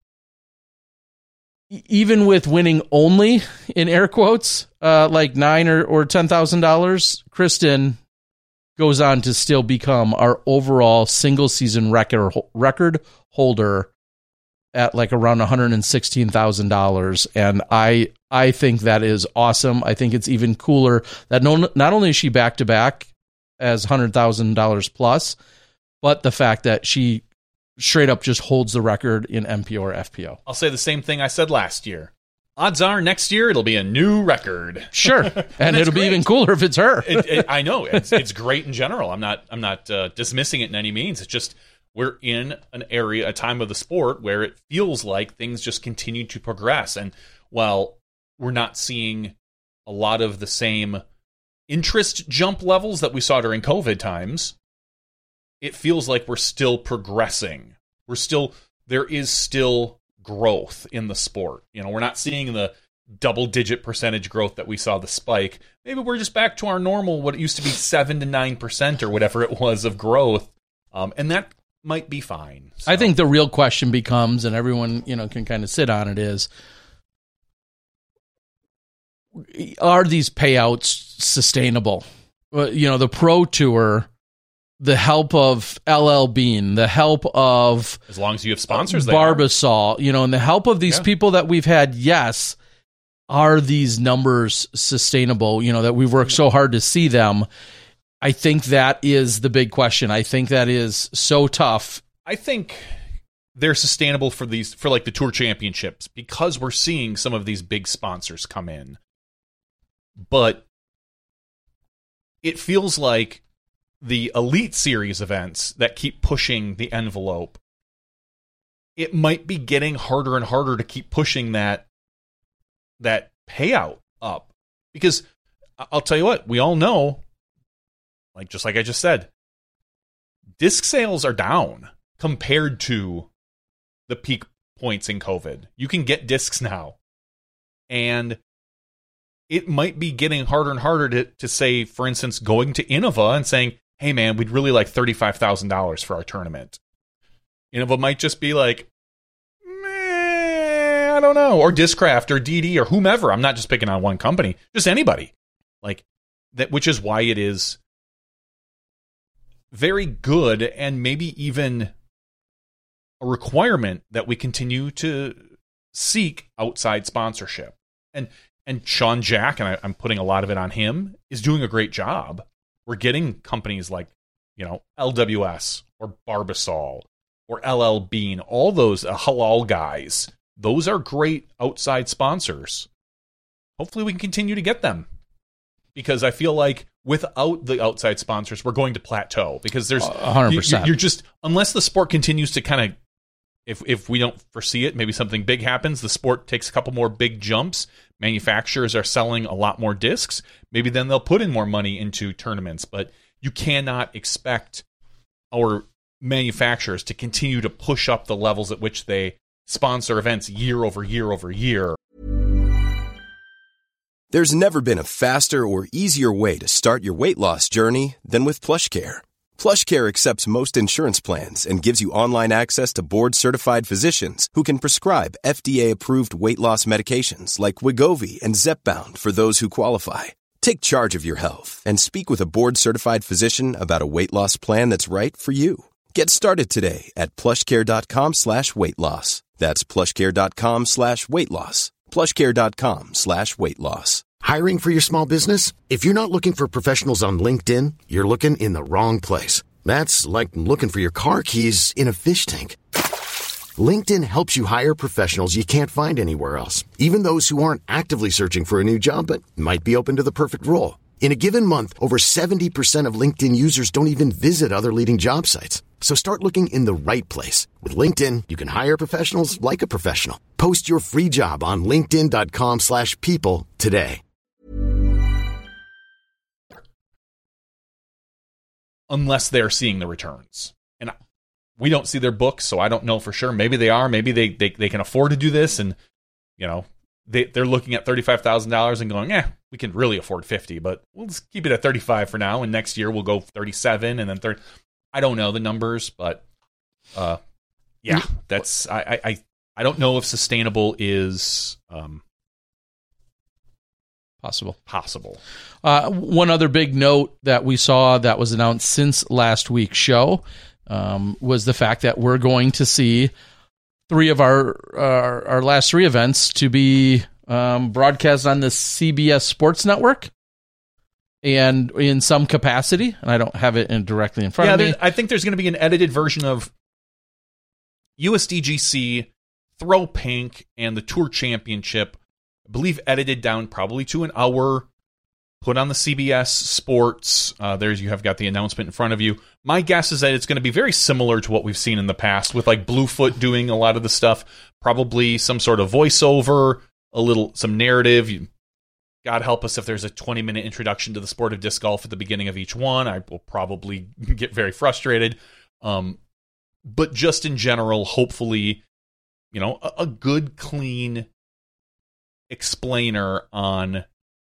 even with winning only, in air quotes, uh, like nine or, or ten thousand dollars, Kristen goes on to still become our overall single season record record holder at like around one hundred sixteen thousand dollars. And I I think that is awesome. I think it's even cooler that no, not only is she back to back as one hundred thousand dollars plus, but the fact that she straight up just holds the record in M P O or F P O. I'll say the same thing I said last year. Odds are next year it'll be a new record. Sure, and, and it'll great. be even cooler if it's her. it, it, I know it's it's great in general. I'm not I'm not uh, dismissing it in any means. It's just we're in an area, a time of the sport where it feels like things just continue to progress. And while we're not seeing a lot of the same interest jump levels that we saw during COVID times, it feels like we're still progressing. We're still there is still growth in the sport. You know, we're not seeing the double-digit percentage growth that we saw the spike. Maybe we're just back to our normal, what it used to be seven to nine percent or whatever it was of growth, um, and that might be fine. So. I think the real question becomes, and everyone you know can kind of sit on it, is are these payouts sustainable? Uh, you know, the Pro Tour, the help of L L Bean, the help of as long as you have sponsors, Barbasol, you know, and the help of these yeah. people that we've had. Yes, are these numbers sustainable? You know, that we've worked so hard to see them. I think that is the big question. I think that is so tough. I think they're sustainable for these, for like the Tour Championships, because we're seeing some of these big sponsors come in. But it feels like the Elite Series events that keep pushing the envelope, it might be getting harder and harder to keep pushing that that payout up. Because I'll tell you what, we all know, like just like I just said, disc sales are down compared to the peak points in COVID. You can get discs now. And it might be getting harder and harder to, to say, for instance, going to Innova and saying, hey, man, we'd really like thirty-five thousand dollars for our tournament. Innova might just be like, meh, I don't know. Or Discraft or D D or whomever. I'm not just picking on one company. Just anybody. Like that, which is why it is very good and maybe even a requirement that we continue to seek outside sponsorship. And and Sean Jack, and I, I'm putting a lot of it on him, is doing a great job. We're getting companies like, you know, L W S or Barbasol or L L Bean, all those uh, halal guys. Those are great outside sponsors. Hopefully we can continue to get them, because I feel like without the outside sponsors, we're going to plateau, because there's one hundred percent. You're, you're just, unless the sport continues to kind of, if if we don't foresee it, maybe something big happens, the sport takes a couple more big jumps, manufacturers are selling a lot more discs, maybe then they'll put in more money into tournaments. But you cannot expect our manufacturers to continue to push up the levels at which they sponsor events year over year over year. There's never been a faster or easier way to start your weight loss journey than with PlushCare. PlushCare accepts most insurance plans and gives you online access to board-certified physicians who can prescribe F D A-approved weight loss medications like Wegovy and Zepbound for those who qualify. Take charge of your health and speak with a board-certified physician about a weight loss plan that's right for you. Get started today at plushcare.com slash weight loss. That's plushcare.com slash weight loss. plushcare.com slash weight loss. Hiring for your small business? If you're not looking for professionals on LinkedIn, you're looking in the wrong place. That's like looking for your car keys in a fish tank. LinkedIn helps you hire professionals you can't find anywhere else, even those who aren't actively searching for a new job but might be open to the perfect role. In a given month, over seventy percent of LinkedIn users don't even visit other leading job sites. So start looking in the right place. With LinkedIn, you can hire professionals like a professional. Post your free job on linkedin.com slash people today. Unless they're seeing the returns. And we don't see their books, so I don't know for sure. Maybe they are. Maybe they, they, they can afford to do this, and, you know, they, they're looking at thirty-five thousand dollars and going, eh, we can really afford fifty, but we'll just keep it at thirty-five for now, and next year we'll go thirty-seven, and then thirty. I don't know the numbers, but uh, yeah, that's I, I I don't know if sustainable is um, possible. Possible. Uh, one other big note that we saw that was announced since last week's show um, was the fact that we're going to see three of our our, our last three events to be um, broadcast on the C B S Sports Network. And in some capacity, and I don't have it in directly in front yeah, of me. I think there's going to be an edited version of U S D G C, Throw Pink, and the Tour Championship. I believe edited down probably to an hour, put on the C B S Sports. Uh, there's you have got the announcement in front of you. My guess is that it's going to be very similar to what we've seen in the past, with like Bluefoot doing a lot of the stuff, probably some sort of voiceover, a little some narrative. You, God help us if there's a twenty-minute introduction to the sport of disc golf at the beginning of each one. I will probably get very frustrated. Um, but just in general, hopefully, you know, a, a good, clean explainer on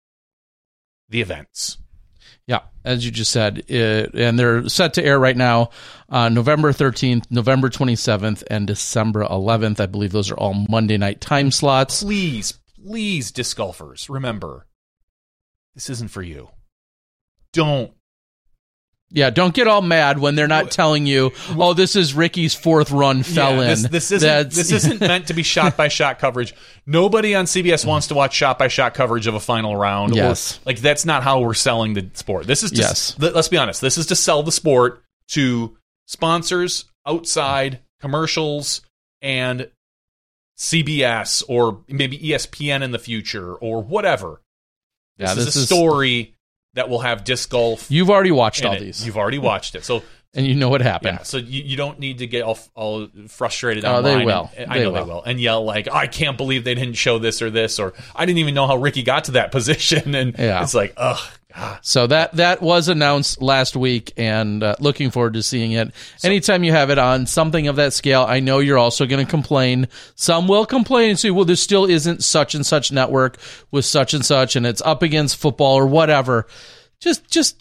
the events. Yeah, as you just said, it, and they're set to air right now on November thirteenth, November twenty-seventh, and December eleventh. I believe those are all Monday night time slots. Please, please, disc golfers, remember, this isn't for you. Don't. Yeah, don't get all mad when they're not telling you, oh, this is Ricky's fourth run fell yeah, in. This, this isn't, this isn't meant to be shot-by-shot coverage. Nobody on C B S wants to watch shot-by-shot coverage of a final round. Yes. Or, like, that's not how we're selling the sport. This is to, yes. Let's be honest. This is to sell the sport to sponsors, outside, commercials, and C B S, or maybe E S P N in the future, or whatever. This, yeah, this is a is, story that will have disc golf. You've already watched all it. these. You've already watched it. So, and you know what happened. Yeah, so you, you don't need to get all, all frustrated oh, online. They will. And, they I know will. they will. And yell like, I can't believe they didn't show this or this, or I didn't even know how Ricky got to that position. And yeah. it's like, ugh. God. So that that was announced last week, and uh, looking forward to seeing it. So, anytime you have it on something of that scale, I know you're also going to complain. Some will complain and say, well, there still isn't such and such network with such and such, and it's up against football or whatever. Just, just,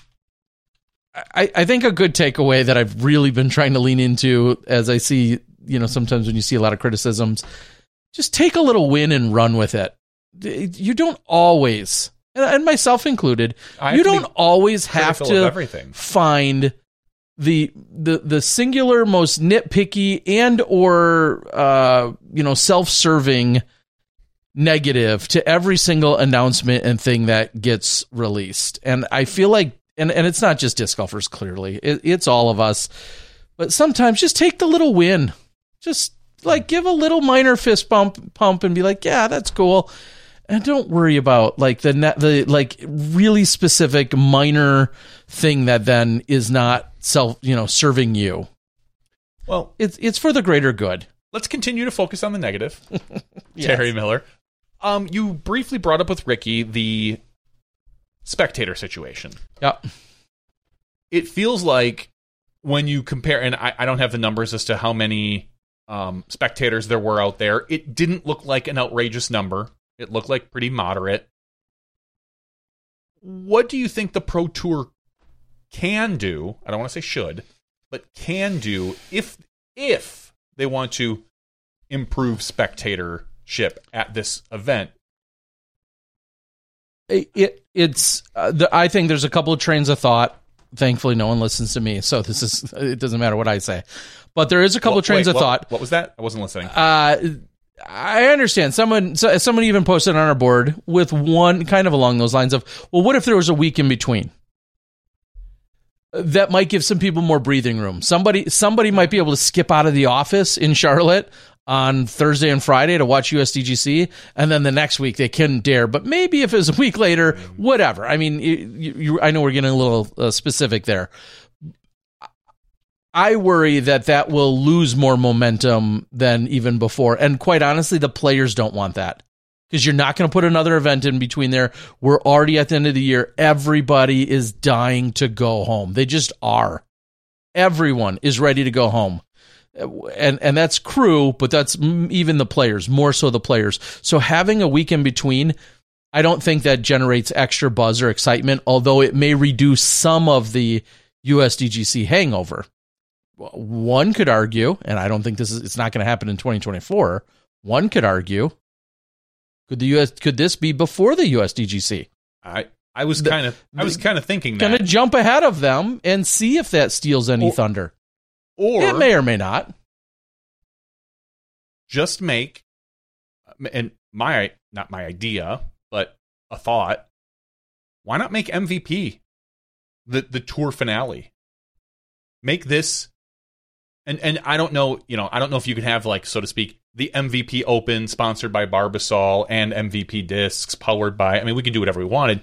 I, I think a good takeaway that I've really been trying to lean into, as I see, you know, sometimes when you see a lot of criticisms, just take a little win and run with it. You don't always... and myself included, you don't always have to find the the the singular, most nitpicky and or uh, you know self-serving negative to every single announcement and thing that gets released. And I feel like, and, and it's not just disc golfers, clearly, it, it's all of us. But sometimes just take the little win, just like give a little minor fist bump pump and be like, yeah, that's cool. And don't worry about like the net, the like really specific minor thing that then is not self, you know, serving you. Well, it's it's for the greater good. Let's continue to focus on the negative. Yes. Terry Miller, um, you briefly brought up with Ricky the spectator situation. Yeah, it feels like when you compare, and I, I don't have the numbers as to how many um, spectators there were out there. It didn't look like an outrageous number. It looked like pretty moderate. What do you think the Pro Tour can do? I don't want to say should, but can do if if they want to improve spectatorship at this event? It, it it's. Uh, the, I think there's a couple of trains of thought. Thankfully, no one listens to me, so this is. It doesn't matter what I say, but there is a couple what, of trains wait, of what, thought. What was that? I wasn't listening. Uh. I understand. Someone so, someone even posted on our board with one kind of along those lines of, well, what if there was a week in between? That might give some people more breathing room. Somebody somebody might be able to skip out of the office in Charlotte on Thursday and Friday to watch U S D G C, and then the next week they couldn't dare. But maybe if it was a week later, whatever. I mean, you, you, I know we're getting a little uh, specific there. I worry that that will lose more momentum than even before. And quite honestly, the players don't want that, because you're not going to put another event in between there. We're already at the end of the year. Everybody is dying to go home. They just are. Everyone is ready to go home. And and that's crew, but that's even the players, more so the players. So having a week in between, I don't think that generates extra buzz or excitement, although it may reduce some of the U S D G C hangover. One could argue, and I don't think this is, it's not going to happen in twenty twenty-four. One could argue, could the U S could this be before the U S D G C? I I was kind of I was kind of thinking that. Going to jump ahead of them and see if that steals any or, thunder. Or it may or may not. Just make, and my not my idea, but a thought. Why not make M V P the the tour finale? Make this. And and I don't know, you know, I don't know if you could have, like, so to speak, the M V P Open sponsored by Barbasol and M V P Discs powered by, I mean, we can do whatever we wanted.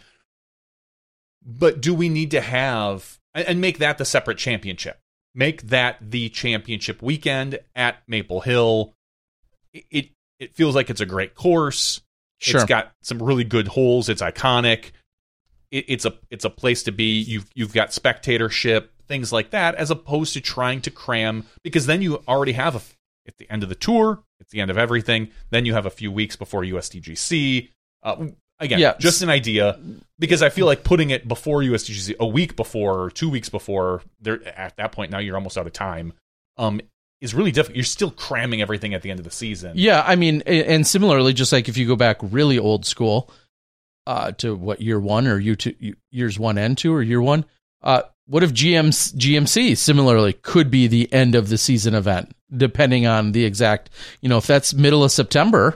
But do we need to have, and make that the separate championship? Make that the championship weekend at Maple Hill. It it, it feels like it's a great course. Sure. It's got some really good holes. It's iconic. It, it's a it's a place to be. You've you've got spectatorship, things like that, as opposed to trying to cram, because then you already have a, at the end of the tour, it's the end of everything. Then you have a few weeks before U S D G C. Uh, again, yeah. Just an idea, because I feel like putting it before U S D G C, a week before or two weeks before, there at that point now you're almost out of time. Um, is really difficult. You're still cramming everything at the end of the season. Yeah, I mean, and similarly, just like if you go back really old school uh, to what year one or year two, years one and two or year one. Uh, what if G M C, G M C similarly could be the end of the season event, depending on the exact, you know, if that's middle of September,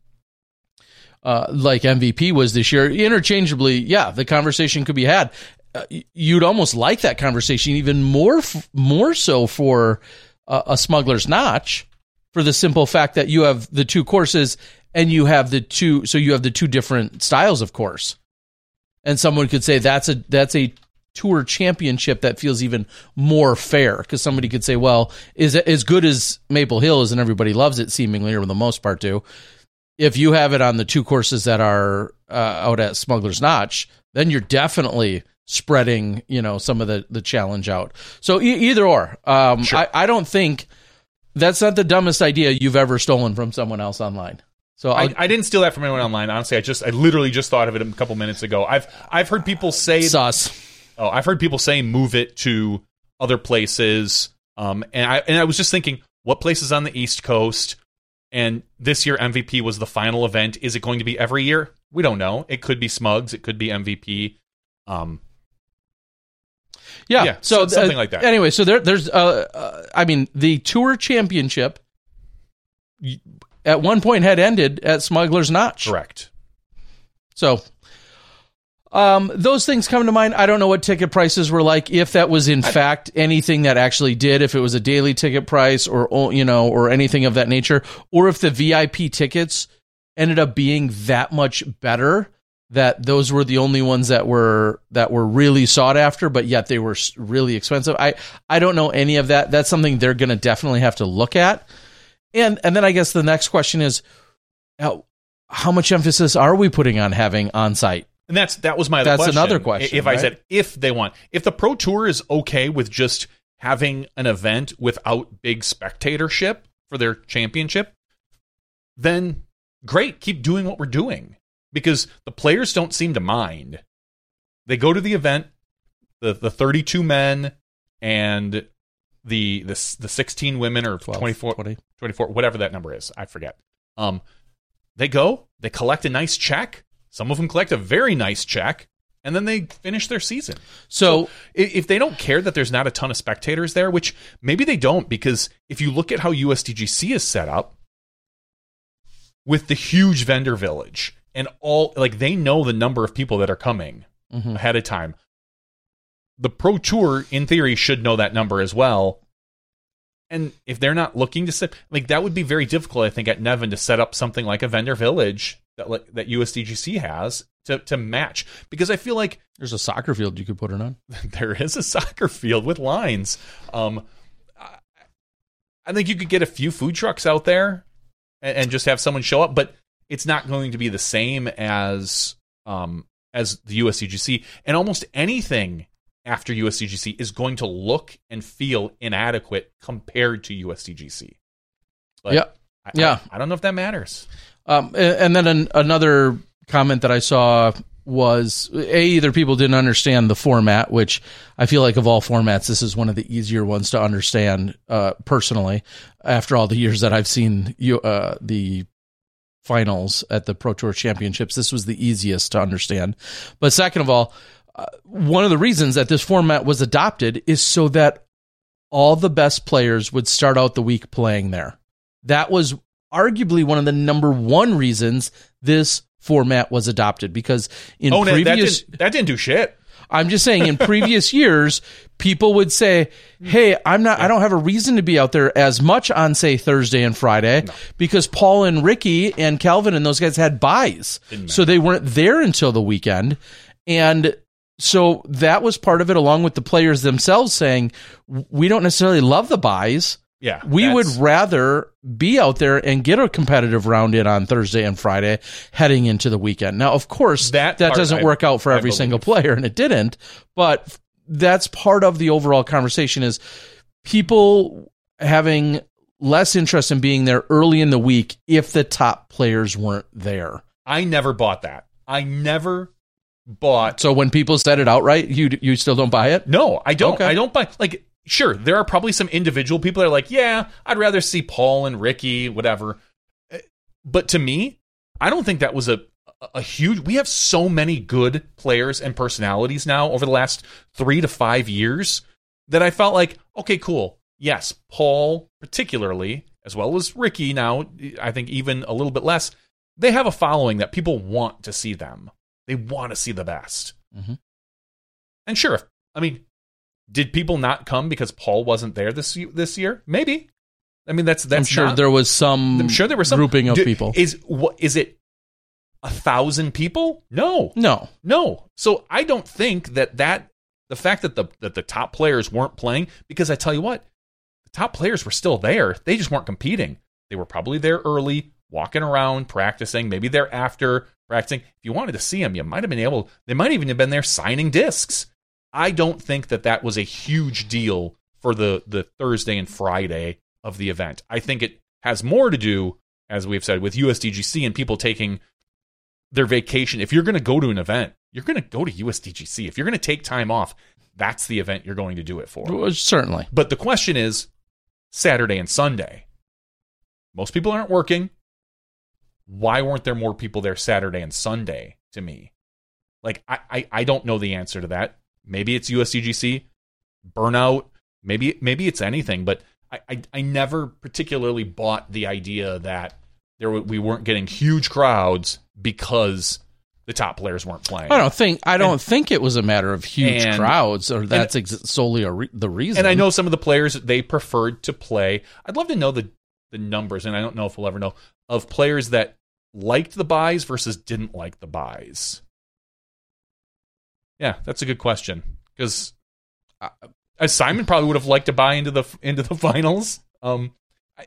uh, like M V P was this year, interchangeably, yeah, the conversation could be had. Uh, you'd almost like that conversation even more, f- more so for uh, a Smuggler's Notch, for the simple fact that you have the two courses and you have the two, so you have the two different styles of course. And someone could say that's a, that's a, tour championship that feels even more fair, because somebody could say, well, is it as good as Maple Hill is, and everybody loves it seemingly, or for the most part do, if you have it on the two courses that are uh, out at Smuggler's Notch, then you're definitely spreading, you know, some of the, the challenge out. So e- either or. Um, sure. I, I don't think that's not the dumbest idea you've ever stolen from someone else online. So I, I didn't steal that from anyone online. Honestly, I just I literally just thought of it a couple minutes ago. I've I've heard people say sus. Oh, I've heard people say move it to other places, um, and I and I was just thinking, what places on the East Coast? And this year, M V P was the final event. Is it going to be every year? We don't know. It could be Smugs. It could be M V P. Um, yeah, yeah, so something uh, like that. Anyway, so there, there's, uh, uh, I mean, the Tour Championship at one point had ended at Smuggler's Notch. Correct. So. Um, those things come to mind. I don't know what ticket prices were like, if that was in I, fact anything that actually did, if it was a daily ticket price or, you know, or anything of that nature, or if the V I P tickets ended up being that much better, that those were the only ones that were, that were really sought after, but yet they were really expensive. I, I don't know any of that. That's something they're going to definitely have to look at. And, and then I guess the next question is, how, how much emphasis are we putting on having on-site? And that's that was my other that's question. another question. If right? I said if they want, if the Pro Tour is okay with just having an event without big spectatorship for their championship, then great, keep doing what we're doing, because the players don't seem to mind. They go to the event, the the thirty-two men and the the the sixteen women, or twelve, twenty-four, twenty. twenty-four, whatever that number is, I forget. Um, they go, they collect a nice check. Some of them collect a very nice check, and then they finish their season. So, so if they don't care that there's not a ton of spectators there, which maybe they don't, because if you look at how U S D G C is set up with the huge vendor village and all, like, they know the number of people that are coming mm-hmm. ahead of time. The Pro Tour, in theory, should know that number as well. And if they're not looking to set, like that would be very difficult, I think, at Nevin to set up something like a vendor village that like, that U S D G C has to to match, because I feel like there's a soccer field you could put it on. There is a soccer field with lines. Um, I, I think you could get a few food trucks out there and, and just have someone show up, but it's not going to be the same as um as the U S D G C, and almost anything after U S D G C is going to look and feel inadequate compared to U S D G C. But yeah, I, yeah. I, I don't know if that matters. Um, and then an, another comment that I saw was, A, either people didn't understand the format, which I feel like of all formats, this is one of the easier ones to understand uh, personally, after all the years that I've seen you, uh, the finals at the Pro Tour Championships. This was the easiest to understand. But second of all, uh, one of the reasons that this format was adopted is so that all the best players would start out the week playing there. That was arguably one of the number one reasons this format was adopted, because in oh, previous that didn't, that didn't do shit. I'm just saying, in previous years, people would say, "Hey, I'm not. I don't have a reason to be out there as much on, say, Thursday and Friday, no. because Paul and Ricky and Calvin and those guys had buys, so they weren't there until the weekend." And so that was part of it, along with the players themselves saying, "We don't necessarily love the buys. Yeah, we would rather be out there and get a competitive round in on Thursday and Friday heading into the weekend." Now, of course, that, that doesn't I, work out for every single player, and it didn't, but that's part of the overall conversation, is people having less interest in being there early in the week if the top players weren't there. I never bought that. I never bought. So when people said it outright, you you still don't buy it? No, I don't. Okay. I don't buy, like, sure, there are probably some individual people that are like, yeah, I'd rather see Paul and Ricky, whatever. But to me, I don't think that was a, a huge... We have so many good players and personalities now over the last three to five years that I felt like, okay, cool. Yes, Paul particularly, as well as Ricky now, I think even a little bit less, they have a following that people want to see them. They want to see the best. Mm-hmm. And sure, I mean... Did people not come because Paul wasn't there this this year? Maybe. I mean, that's that's. I'm sure not, there was some. I'm sure there was some grouping of do, people. Is what is it? A thousand people? No, no, no. So I don't think that that the fact that the that the top players weren't playing, because I tell you what, the top players were still there. They just weren't competing. They were probably there early, walking around, practicing. Maybe they're after practicing. If you wanted to see them, you might have been able. They might even have been there signing discs. I don't think that that was a huge deal for the, the Thursday and Friday of the event. I think it has more to do, as we've said, with U S D G C and people taking their vacation. If you're going to go to an event, you're going to go to U S D G C. If you're going to take time off, that's the event you're going to do it for. Well, certainly. But the question is, Saturday and Sunday. Most people aren't working. Why weren't there more people there Saturday and Sunday, to me? Like, I, I, I don't know the answer to that. Maybe it's U S D G C, burnout, maybe maybe it's anything, but I, I, I never particularly bought the idea that there we weren't getting huge crowds because the top players weren't playing. I don't think I don't and, think it was a matter of huge and, crowds, or that's and, ex- solely a re- the reason. And I know some of the players, they preferred to play. I'd love to know the, the numbers, and I don't know if we'll ever know, of players that liked the buys versus didn't like the buys. Yeah, that's a good question, because uh, Simon probably would have liked to buy into the into the finals. Um, I,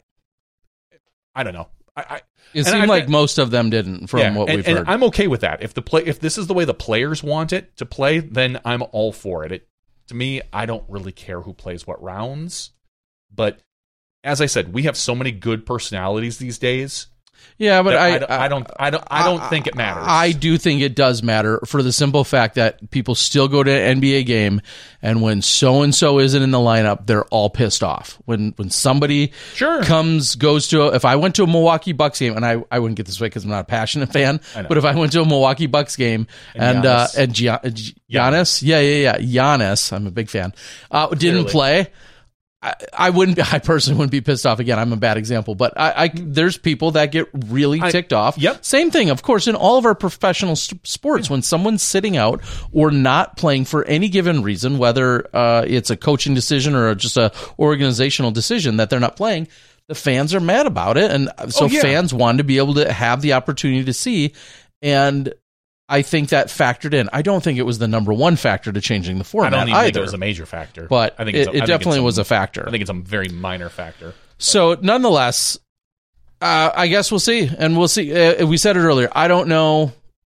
I don't know. I, I it seemed I, like I, most of them didn't, from yeah, what and, we've and heard. I'm okay with that. If the play, if this is the way the players want it to play, then I'm all for it. It to me, I don't really care who plays what rounds. But as I said, we have so many good personalities these days. Yeah, but I, I, I don't, I don't, I don't I, think it matters. I do think it does matter, for the simple fact that people still go to an N B A game, and when so and so isn't in the lineup, they're all pissed off. When when somebody sure. comes goes to, a, if I went to a Milwaukee Bucks game, and I, I wouldn't get this way because I'm not a passionate fan, but if I went to a Milwaukee Bucks game and and, uh, and Gian, Giannis, yeah, yeah, yeah, Giannis, I'm a big fan, uh, didn't Clearly. play. I, I wouldn't. I personally wouldn't be pissed off again. I'm a bad example, but I, I there's people that get really ticked I, off. Yep. Same thing, of course, in all of our professional st- sports. When someone's sitting out or not playing for any given reason, whether uh, it's a coaching decision or just a organizational decision that they're not playing, the fans are mad about it, and so oh, yeah. fans want to be able to have the opportunity to see. And I think that factored in. I don't think it was the number one factor to changing the format I don't even either. think it was a major factor. But I think it, it's a, it I definitely think was a, a factor. I think it's a very minor factor. So nonetheless, uh, I guess we'll see. And we'll see. Uh, we said it earlier. I don't know.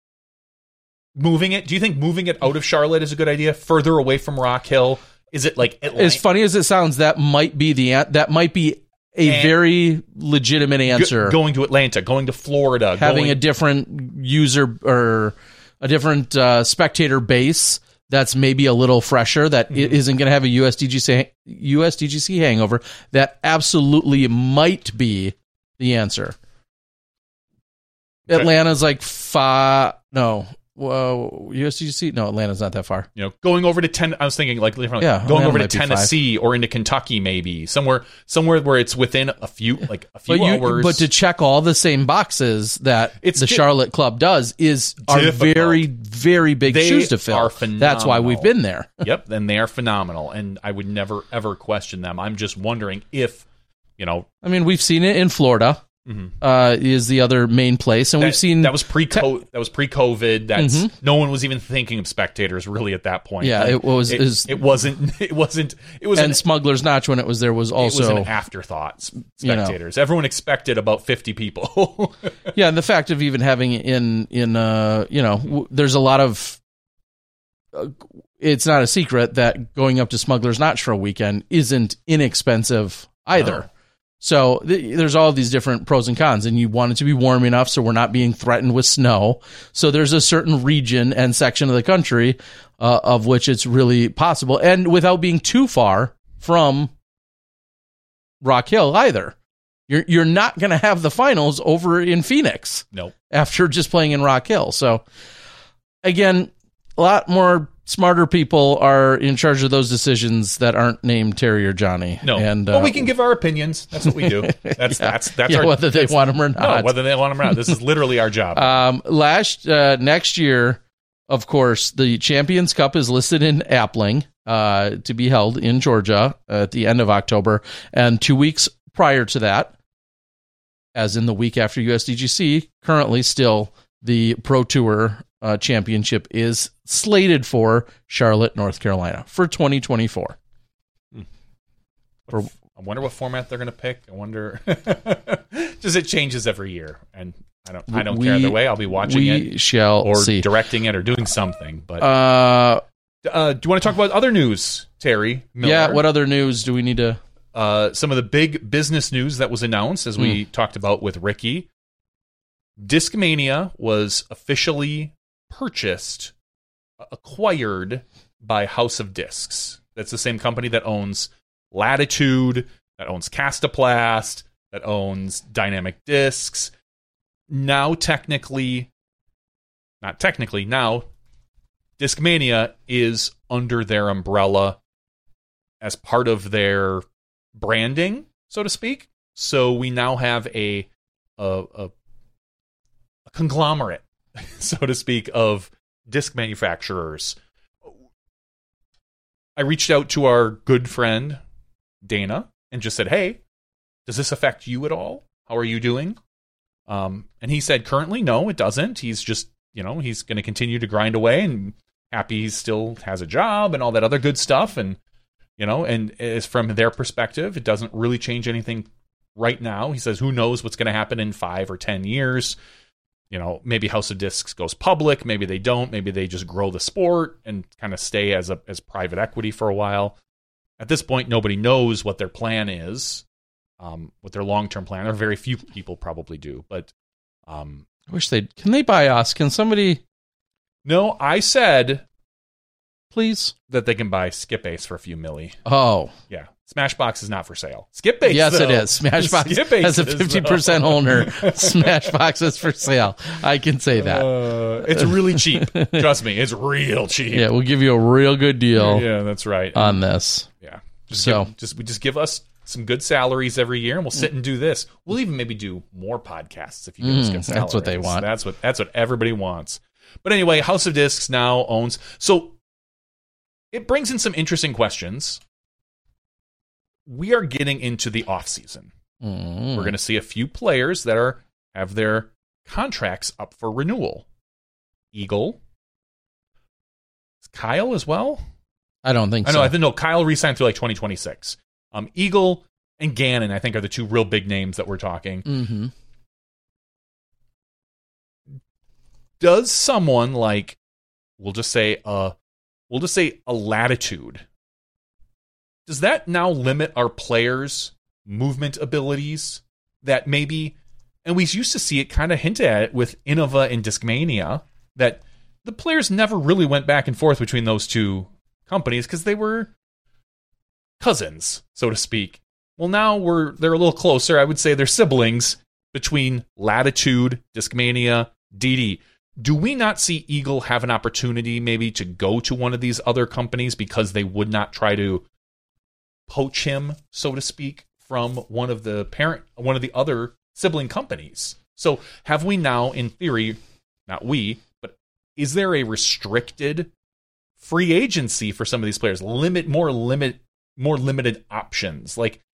Moving it? Do you think moving it out of Charlotte is a good idea? Further away from Rock Hill? Is it like Atlanta? As funny as it sounds, that might be the that might be a and very legitimate answer. Go, going to Atlanta, going to Florida, having going, a different user or a different uh, spectator base that's maybe a little fresher, that mm-hmm. isn't going to have a U S D G C U S D G C hangover. That absolutely might be the answer. Okay. Atlanta's like five. No. Whoa, U S D G C? No, Atlanta's not that far. You know, going over to ten. I was thinking like yeah, going Atlanta over to Tennessee or into Kentucky, maybe somewhere, somewhere where it's within a few, like a few but you, hours. But to check all the same boxes that it's the di- Charlotte club does is difficult. are very, very big they shoes to fill. Are phenomenal. That's why we've been there. Yep, and they are phenomenal, and I would never ever question them. I'm just wondering if, you know, I mean, we've seen it in Florida. Mm-hmm. Uh, is the other main place, and that, we've seen that was pre that was pre COVID. That's mm-hmm. no one was even thinking of spectators really at that point. Yeah, like, it was. It, it, was, it wasn't. It wasn't. It was. And an, Smuggler's Notch when it was there was also it was an afterthought. Spectators. You know. Everyone expected about fifty people. Yeah, and the fact of even having in in uh you know w- there's a lot of. Uh, it's not a secret that going up to Smuggler's Notch for a weekend isn't inexpensive either. No. So th- there's all these different pros and cons, and you want it to be warm enough so we're not being threatened with snow. So there's a certain region and section of the country uh, of which it's really possible, and without being too far from Rock Hill either. You're you're not going to have the finals over in Phoenix. Nope. After just playing in Rock Hill. So again, a lot more smarter people are in charge of those decisions that aren't named Terry or Johnny. No, and well, uh, we can give our opinions. That's what we do. That's yeah. that's that's yeah, our, whether they that's, want them or not. No, whether they want them or not. This is literally our job. Um, last uh, next year, of course, the Champions Cup is listed in Appling uh, to be held in Georgia at the end of October, and two weeks prior to that, as in the week after U S D G C, currently still the Pro Tour uh, Championship is slated for Charlotte, North Carolina for twenty twenty-four. Hmm. For, I wonder what format they're going to pick. I wonder, just it changes every year, and I don't. I don't we, care either way. I'll be watching we it, shall or see. directing it, or doing something. But uh, uh, do you want to talk about other news, Terry Miller? Yeah. What other news do we need to? Uh, some of the big business news that was announced, as we mm. talked about with Ricky. Discmania was officially purchased, acquired by House of Discs. That's the same company that owns Latitude, that owns Castaplast, that owns Dynamic Discs. Now, technically, not technically, now, Discmania is under their umbrella as part of their branding, so to speak. So we now have a a, a, a conglomerate, so to speak, of disc manufacturers. I reached out to our good friend Dana and just said, "Hey, does this affect you at all? How are you doing?" Um, and he said, "Currently, no, it doesn't. He's just, you know, he's going to continue to grind away and happy he still has a job and all that other good stuff." And you know, and as from their perspective, it doesn't really change anything right now. He says, who knows what's going to happen in five or ten years? You know, maybe House of Discs goes public. Maybe they don't. Maybe they just grow the sport and kind of stay as a as private equity for a while. At this point, nobody knows what their plan is, um, what their long-term plan. Or very few people probably do. But um, I wish they can they buy us? Can somebody? No, I said, please, that they can buy Skip Ace for a few milli. Oh, yeah. Smashbox is not for sale. Skip Ace, yes, though. it is. Smashbox has a fifty percent owner. Smashbox is for sale. I can say that. Uh, it's really cheap. Trust me, it's real cheap. Yeah, we'll give you a real good deal. Yeah, that's right. On this. Yeah. Just so give, just we just give us some good salaries every year, and we'll sit and do this. We'll even maybe do more podcasts if you give us Mm, good salaries. that's what they want. That's what that's what everybody wants. But anyway, House of Discs now owns. So it brings in some interesting questions. We are getting into the off season. Mm. We're going to see a few players that are have their contracts up for renewal. Eagle, Kyle as well. I don't think I know. so. I think no. Kyle re-signed through like twenty twenty-six. Um, Eagle and Gannon, I think, are the two real big names that we're talking. Mm-hmm. Does someone like, we'll just say, uh, we'll just say a Latitude? Does that now limit our players' movement abilities? That maybe, and we used to see it kind of hinted at it with Innova and Discmania, that the players never really went back and forth between those two companies because they were cousins, so to speak. Well, now we're they're a little closer. I would say they're siblings between Latitude, Discmania, D D. Do we not see Eagle have an opportunity maybe to go to one of these other companies because they would not try to poach him, so to speak, from one of the parent, one of the other sibling companies? So have we now, in theory, not we, but is there a restricted free agency for some of these players? Limit more limit more limited options, like,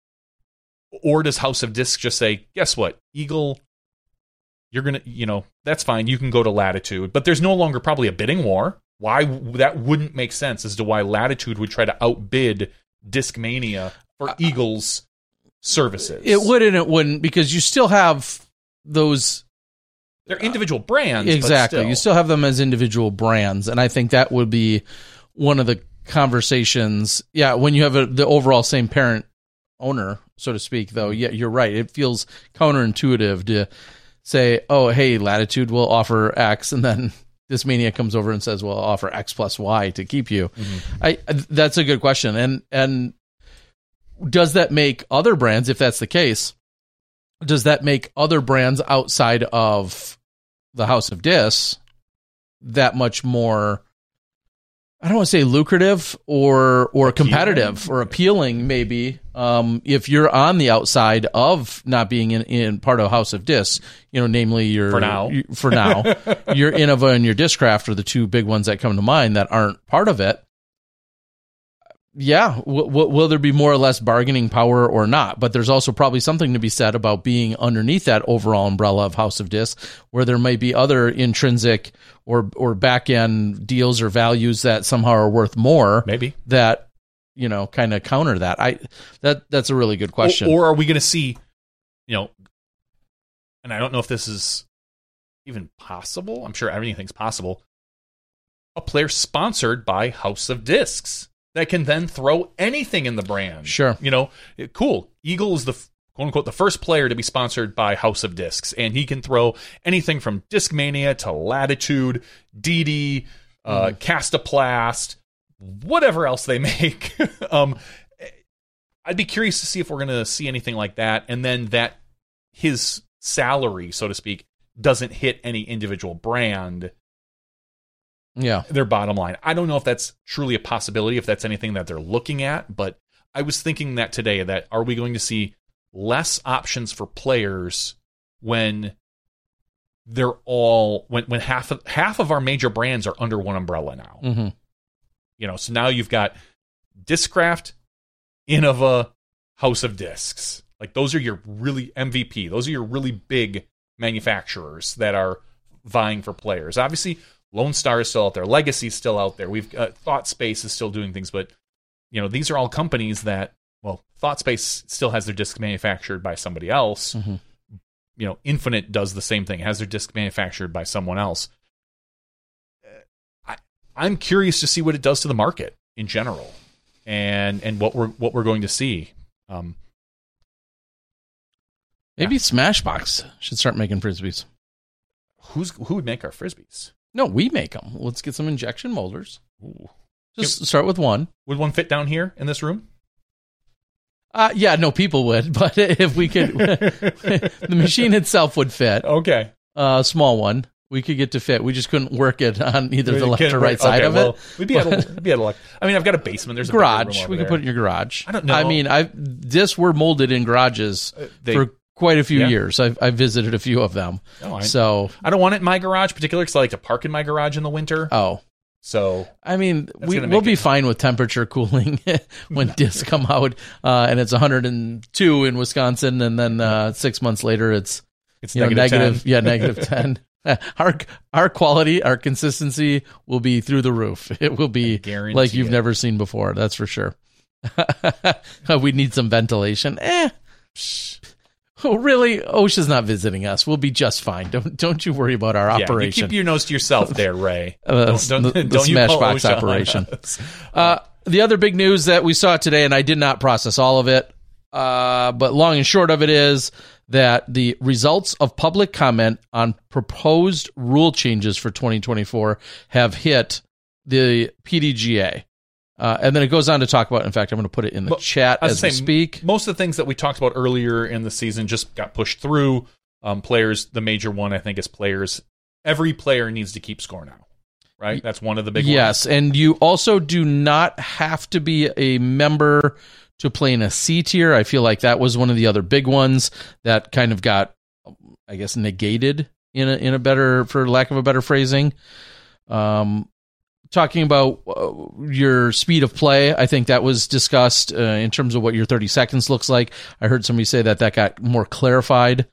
or does House of Discs just say, guess what, Eagle, you're gonna, you know, that's fine, you can go to Latitude, but there's no longer probably a bidding war. Why that wouldn't make sense as to why Latitude would try to outbid Discmania for Eagle's services. It would and it wouldn't, because you still have those. They're individual brands. Exactly. But still. You still have them as individual brands. And I think that would be one of the conversations. Yeah, when you have a, the overall same parent owner, so to speak, though, yeah, you're right. It feels counterintuitive to say, oh, hey, Latitude will offer X, and then Discmania comes over and says, well, I'll offer X plus Y to keep you. Mm-hmm. I That's a good question. And and does that make other brands, if that's the case, does that make other brands outside of the House of Discs that much more, I don't want to say lucrative or or appealing. competitive or appealing, maybe, um, if you're on the outside of not being in, in part of House of Discs, you know, namely your, for now, your, for now, your Innova and your Discraft are the two big ones that come to mind that aren't part of it. Yeah, w- w- will there be more or less bargaining power or not? But there's also probably something to be said about being underneath that overall umbrella of House of Discs, where there might be other intrinsic or or back end deals or values that somehow are worth more. Maybe that, you know, kind of counter that. I that that's a really good question. Or, or are we going to see, you know, and I don't know if this is even possible. I'm sure everything's possible. A player sponsored by House of Discs that can then throw anything in the brand. Sure. You know, it, cool. Eagle is the, quote unquote, the first player to be sponsored by House of Discs, and he can throw anything from Discmania to Latitude, D D, uh, mm. Castoplast, whatever else they make. um, I'd be curious to see if we're going to see anything like that, and then that his salary, so to speak, doesn't hit any individual brand. Yeah, their bottom line. I don't know if that's truly a possibility, if that's anything that they're looking at, but I was thinking that today, that are we going to see less options for players when they're all, when, when half of, half of our major brands are under one umbrella now. Mm-hmm. You know, so now you've got Discraft, Innova, House of Discs. Like, those are your really M V P. Those are your really big manufacturers that are vying for players. Obviously, Lone Star is still out there. Legacy is still out there. We've uh, ThoughtSpace is still doing things, but you know, these are all companies that, well, ThoughtSpace still has their disc manufactured by somebody else. Mm-hmm. You know, Infinite does the same thing, has their disc manufactured by someone else. I, I'm curious to see what it does to the market in general, and and what we're what we're going to see. Um, Maybe yeah. Smashbox should start making Frisbees. Who's who would make our Frisbees? No, we make them. Let's get some injection molders. Ooh. Just Can, start with one. Would one fit down here in this room? Uh, yeah, no, people would, but if we could, the machine itself would fit. Okay. A uh, small one. We could get to fit. We just couldn't work it on either the left or right okay, side of well, it. We'd be, able, we'd be able to look. I mean, I've got a basement. There's a garage. room We over could put it in your garage. I don't know. I mean, I this were molded in garages Uh, they- for quite a few yeah. years. I've, I've visited a few of them. Oh, I, so I don't want it in my garage, particularly because I like to park in my garage in the winter. oh. So I mean, we, gonna make we'll be it- fine with temperature cooling when discs come out, uh, and it's one hundred two in Wisconsin, and then uh, six months later it's it's you know, negative negative, ten. yeah, negative ten. Our our quality, our consistency will be through the roof. It will be guarantee like you've it. never seen before. That's for sure. We need some ventilation. Eh. Oh, really? OSHA's not visiting us. We'll be just fine. Don't don't you worry about our Yeah, you operation. keep your nose to yourself there, Ray. Uh, don't don't, the, the don't you call Smashbox OSHA on operation. us. Uh, the other big news that we saw today, and I did not process all of it, uh, but long and short of it is that the results of public comment on proposed rule changes for twenty twenty-four have hit the P D G A. Uh, and then it goes on to talk about, in fact, I'm going to put it in the Well, chat I was as we saying, speak. Most of the things that we talked about earlier in the season just got pushed through. Um, players, the major one, I think, is players. Every player needs to keep score now, right? That's one of the big Yes, ones. and you also do not have to be a member to play in a C tier. I feel like that was one of the other big ones that kind of got, I guess, negated in a in a better, for lack of a better phrasing. Um, talking about uh, your speed of play, I think that was discussed uh, in terms of what your thirty seconds looks like. I heard somebody say that that got more clarified.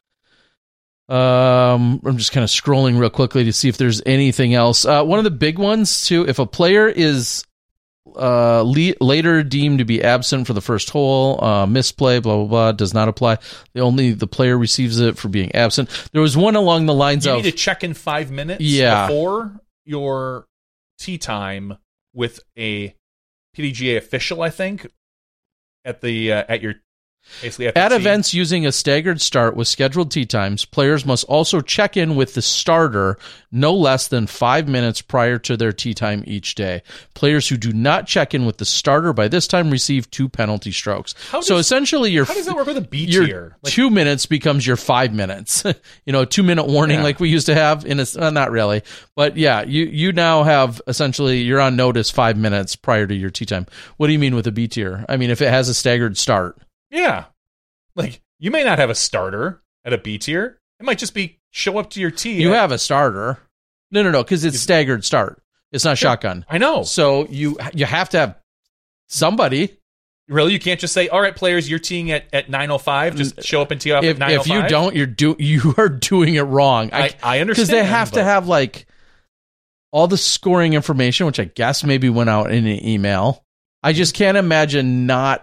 Um, I'm just kind of scrolling real quickly to see if there's anything else. Uh, one of the big ones too, if a player is uh, le- later deemed to be absent for the first hole, uh, misplay, blah blah blah, does not apply. The only the player receives it for being absent. There was one along the lines You of need to check in five minutes Yeah. before your tee time with a P D G A official, I think, at the uh, at your basically at, the At tee. events using a staggered start with scheduled tee times, players must also check in with the starter no less than five minutes prior to their tee time each day. Players who do not check in with the starter by this time receive two penalty strokes. How so does- essentially, your How does that work with a B your tier? Like, two minutes becomes your five minutes. You know, a two minute warning Yeah. like we used to have in a uh, not really, but yeah, you you now have essentially you're on notice five minutes prior to your tee time. What do you mean with a B tier? I mean, if it has a staggered start. yeah, like you may not have a starter at a B tier. It might just be show up to your tee. You at- have a starter. No, no, no, because it's staggered start. It's not shotgun. I know. So you you have to have somebody. Really, you can't just say, "All right, players, you're teeing at, at nine oh five. Just show up and tee off If at nine oh if five." you don't, you're do you are doing it wrong. I, I understand because they have to but- have like all the scoring information, which I guess maybe went out in an email. I just can't imagine not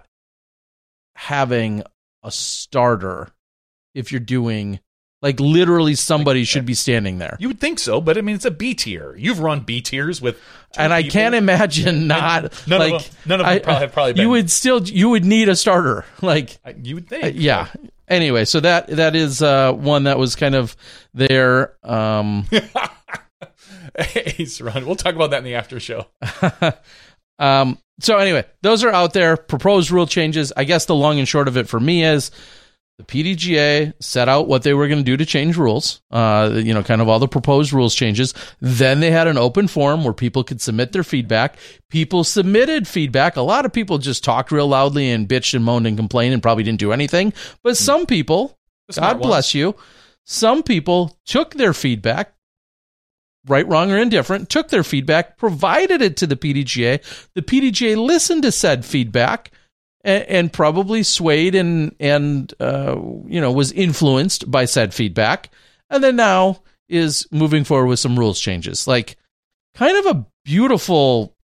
having a starter if you're doing like literally somebody should be standing there. You would think so, but I mean, it's a B tier. You've run B tiers with, two And I people. can't imagine not None like of them, none of them I- probably have probably been. you would still you would need a starter like I- you would think, uh, yeah. Anyway, so that that is uh, one that was kind of there. Um, Ace run. We'll talk about that in the after show. um, so anyway, those are out there. Proposed rule changes. I guess the long and short of it for me is the P D G A set out what they were going to do to change rules. Uh, you know, kind of all the proposed rules changes. Then they had an open forum where people could submit their feedback. People submitted feedback. A lot of people just talked real loudly and bitched and moaned and complained and probably didn't do anything. But some people, The smart God bless ones. you, some people took their feedback, right, wrong, or indifferent, took their feedback, provided it to the P D G A. The P D G A listened to said feedback and, and probably swayed and, and uh, you know, was influenced by said feedback, and then now is moving forward with some rules changes. Like, kind of a beautiful,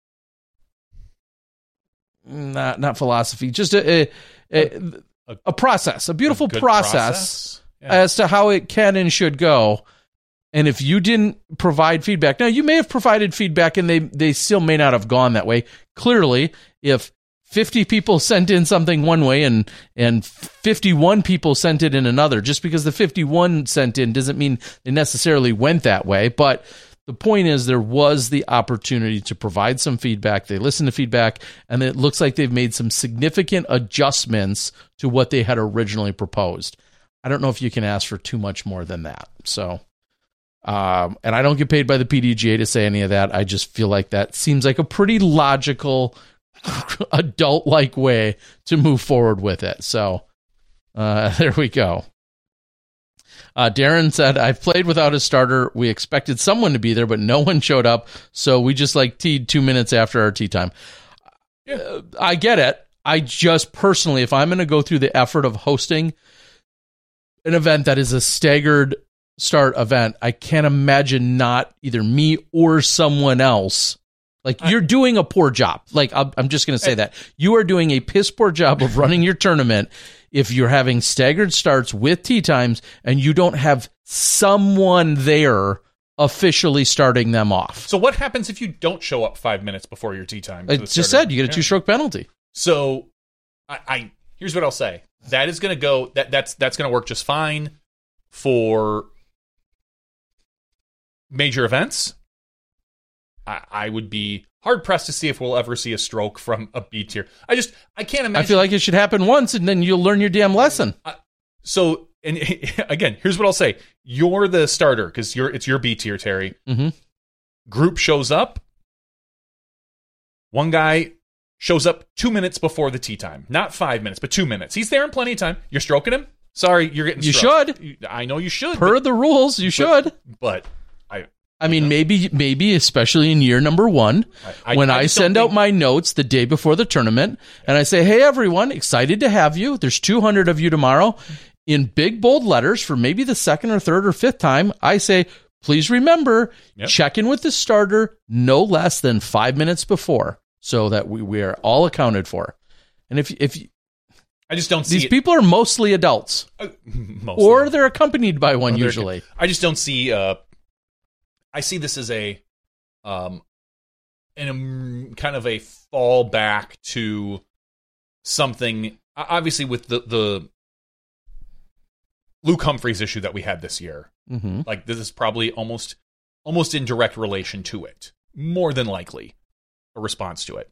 not not philosophy, just a a, a, a process, a beautiful Good process, process. Yeah. as to how it can and should go. And if you didn't provide feedback, now you may have provided feedback and they, they still may not have gone that way. Clearly, if fifty people sent in something one way and, and fifty-one people sent it in another, just because the fifty-one sent in doesn't mean they necessarily went that way. But the point is there was the opportunity to provide some feedback. They listened to feedback, and it looks like they've made some significant adjustments to what they had originally proposed. I don't know if you can ask for too much more than that. So Um, and I don't get paid by the P D G A to say any of that. I just feel like that seems like a pretty logical, adult-like way to move forward with it. So uh, there we go. Uh, Darren said, I've played without a starter. We expected someone to be there, but no one showed up. So we just like teed two minutes after our tea time. Yeah. Uh, I get it. I just personally, if I'm going to go through the effort of hosting an event that is a staggered start event, I can't imagine not either me or someone else. Like, you're doing a poor job. Like, I'm, I'm just going to say that. You are doing a piss poor job of running your tournament if you're having staggered starts with tee times and you don't have someone there officially starting them off. So what happens if you don't show up five minutes before your tee time? I just said you get a two-stroke penalty. So I, I here's what I'll say. That is going to go. That that's that's going to work just fine for major events. I, I would be hard pressed to see if we'll ever see a stroke from a B tier. I just I can't imagine. I feel like it should happen once, and then you'll learn your damn lesson. Uh, so, and again, here's what I'll say: you're the starter because you're it's your B tier, Terry. Mm-hmm. Group shows up. One guy shows up two minutes before the tee time, not five minutes, but two minutes. He's there in plenty of time. You're stroking him. Sorry, you're getting. You stroked. should. I know you should. Per but, the rules, you should. But. but I, I mean, know. maybe, maybe, especially in year number one, I, I, when I, I send think... out my notes the day before the tournament, and I say, "Hey, everyone, excited to have you. There's two hundred of you tomorrow." In big bold letters for maybe the second or third or fifth time, I say, "Please remember, yep. check in with the starter no less than five minutes before, so that we, we are all accounted for." And if if I just don't see these it. people are mostly adults, uh, mostly. or they're accompanied by one. Or usually, I just don't see. Uh, I see this as a, um, in a kind of a fallback to something. Obviously, with the the Luke Humphreys issue that we had this year, mm-hmm. like this is probably almost almost in direct relation to it. More than likely, a response to it.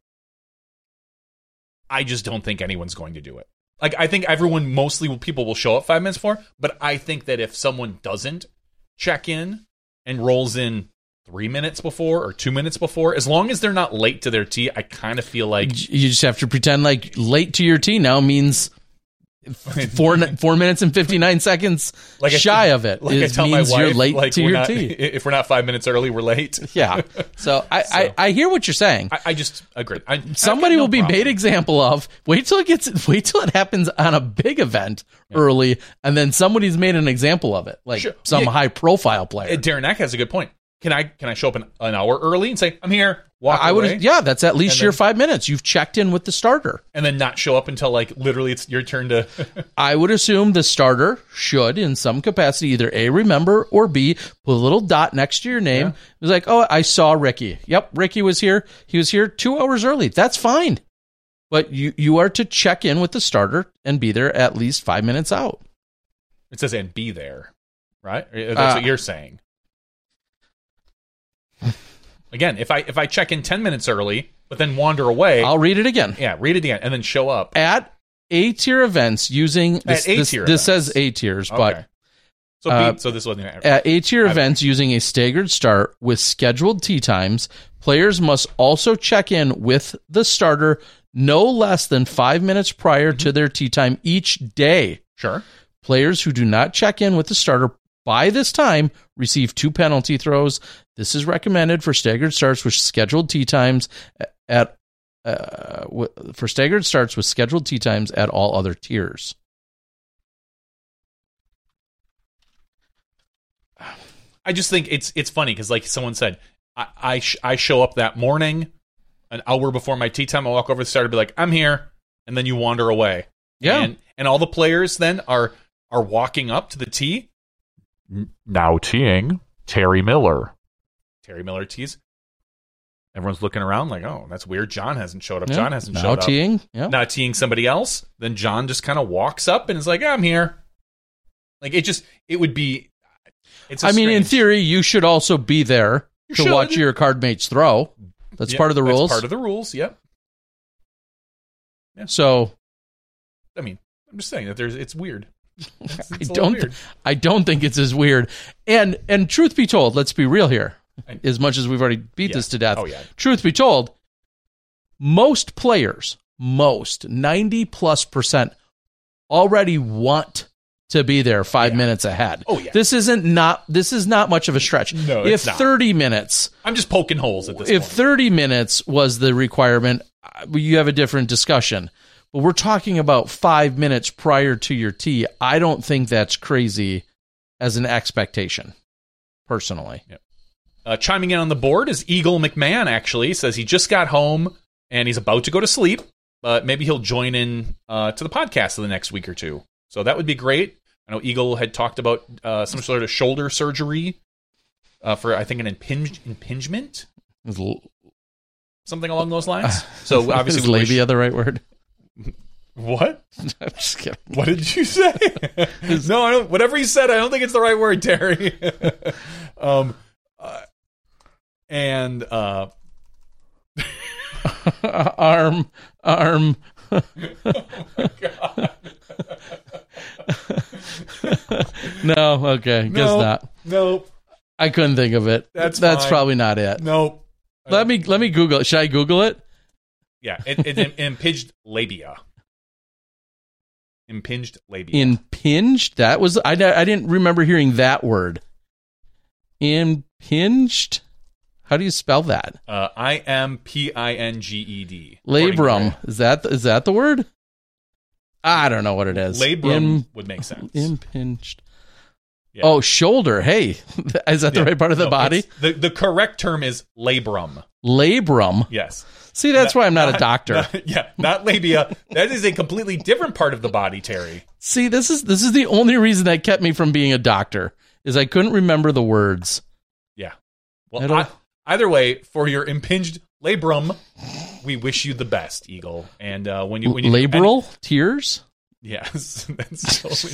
I just don't think anyone's going to do it. Like, I think everyone, mostly people will show up five minutes before, but I think that if someone doesn't check in and rolls in three minutes before or two minutes before, as long as they're not late to their tee, I kind of feel like... You just have to pretend like late to your tee now means four four minutes and fifty-nine seconds like shy I, of it. Like it I tell means my wife, you're late like to your not, tee. If we're not five minutes early, we're late. Yeah. So I, so, I, I hear what you're saying. I, I just agree. I, Somebody no will be problem. made example of. Wait till it gets. Wait till it happens on a big event yeah. early, and then somebody's made an example of it, like sure. some yeah. high profile player. Darren Eck has a good point. Can I can I show up an, an hour early and say I'm here? Walk I away? would. Yeah, that's at least then, your five minutes. You've checked in with the starter, and then not show up until like literally it's your turn to. I would assume the starter should, in some capacity, either A, remember, or B, put a little dot next to your name. Yeah. It was like, oh, I saw Ricky. Yep, Ricky was here. He was here two hours early. That's fine, but you you are to check in with the starter and be there at least five minutes out. It says and be there, right? That's uh, what you're saying. Again, if I if I check in ten minutes early, but then wander away, I'll read it again. Yeah, read it again, and then show up at A tier events using this. At A this, tier this events. says A tiers, okay. but so uh, B, so this wasn't even at A tier events using a staggered start with scheduled tee times. Players must also check in with the starter no less than five minutes prior mm-hmm. to their tee time each day. Sure. Players who do not check in with the starter by this time receive two penalty throws. This is recommended for staggered starts with scheduled tee times at uh, for staggered starts with scheduled tee times at all other tiers. I just think it's it's funny because, like someone said, I I, sh- I show up that morning, an hour before my tee time. I walk over to the starter, be like, "I'm here," and then you wander away. Yeah, and, and all the players then are are walking up to the tee. Now teeing Terry Miller. Terry Miller tees. Everyone's looking around like, oh, that's weird. John hasn't showed up. Yeah. John hasn't now showed teeing. up. Yeah. Now teeing somebody else. Then John just kind of walks up and is like, I'm here. Like, it just, it would be. It's. I mean, strange, in theory, you should also be there you to should. watch your card mates throw. That's yep, part of the that's rules. part of the rules, yep. Yeah. So. I mean, I'm just saying that there's, it's weird. I don't. Th- I don't think it's as weird. And and truth be told, let's be real here. As much as we've already beat yeah. this to death. Oh, yeah. Truth be told, most players, most ninety plus percent, already want to be there five yeah. minutes ahead. Oh yeah. This isn't not. This is not much of a stretch. No, if it's not. thirty minutes. I'm just poking holes at this. If point. thirty minutes was the requirement, you have a different discussion. But we're talking about five minutes prior to your tee. I don't think that's crazy as an expectation, personally. Yep. Uh, chiming in on the board is Eagle McMahon, actually. Says he just got home and he's about to go to sleep, but maybe he'll join in uh, to the podcast in the next week or two. So that would be great. I know Eagle had talked about uh, some sort of shoulder surgery uh, for, I think, an impinge- impingement? Something along those lines. So obviously, is labia wish- the right word? What? I'm just kidding. What did you say? No, I don't. Whatever you said, I don't think it's the right word, Terry. um, uh, and uh, arm, arm. Oh my God. No, okay, guess nope, not. Nope. I couldn't think of it. That's that's fine. Probably not it. Nope. Let me let me Google it. Should I Google it? Yeah, it, it, it impinged labia. Impinged labia. Impinged? That was I. I didn't remember hearing that word. Impinged. How do you spell that? Uh, I M P I N G E D. Labrum. Is that is that the word? I don't know what it is. Labrum Im, would make sense. Impinged. Yeah. Oh, shoulder. Hey, is that the yeah. right part of the no, body? The the correct term is labrum. Labrum. Yes. See, that's not, why I'm not, not a doctor. Not, yeah, not labia. That is a completely different part of the body, Terry. See, this is this is the only reason that kept me from being a doctor is I couldn't remember the words. Yeah. Well, I, either way, for your impinged labrum, we wish you the best, Eagle. And uh, when you when you labral and, tears. Yes, that's totally.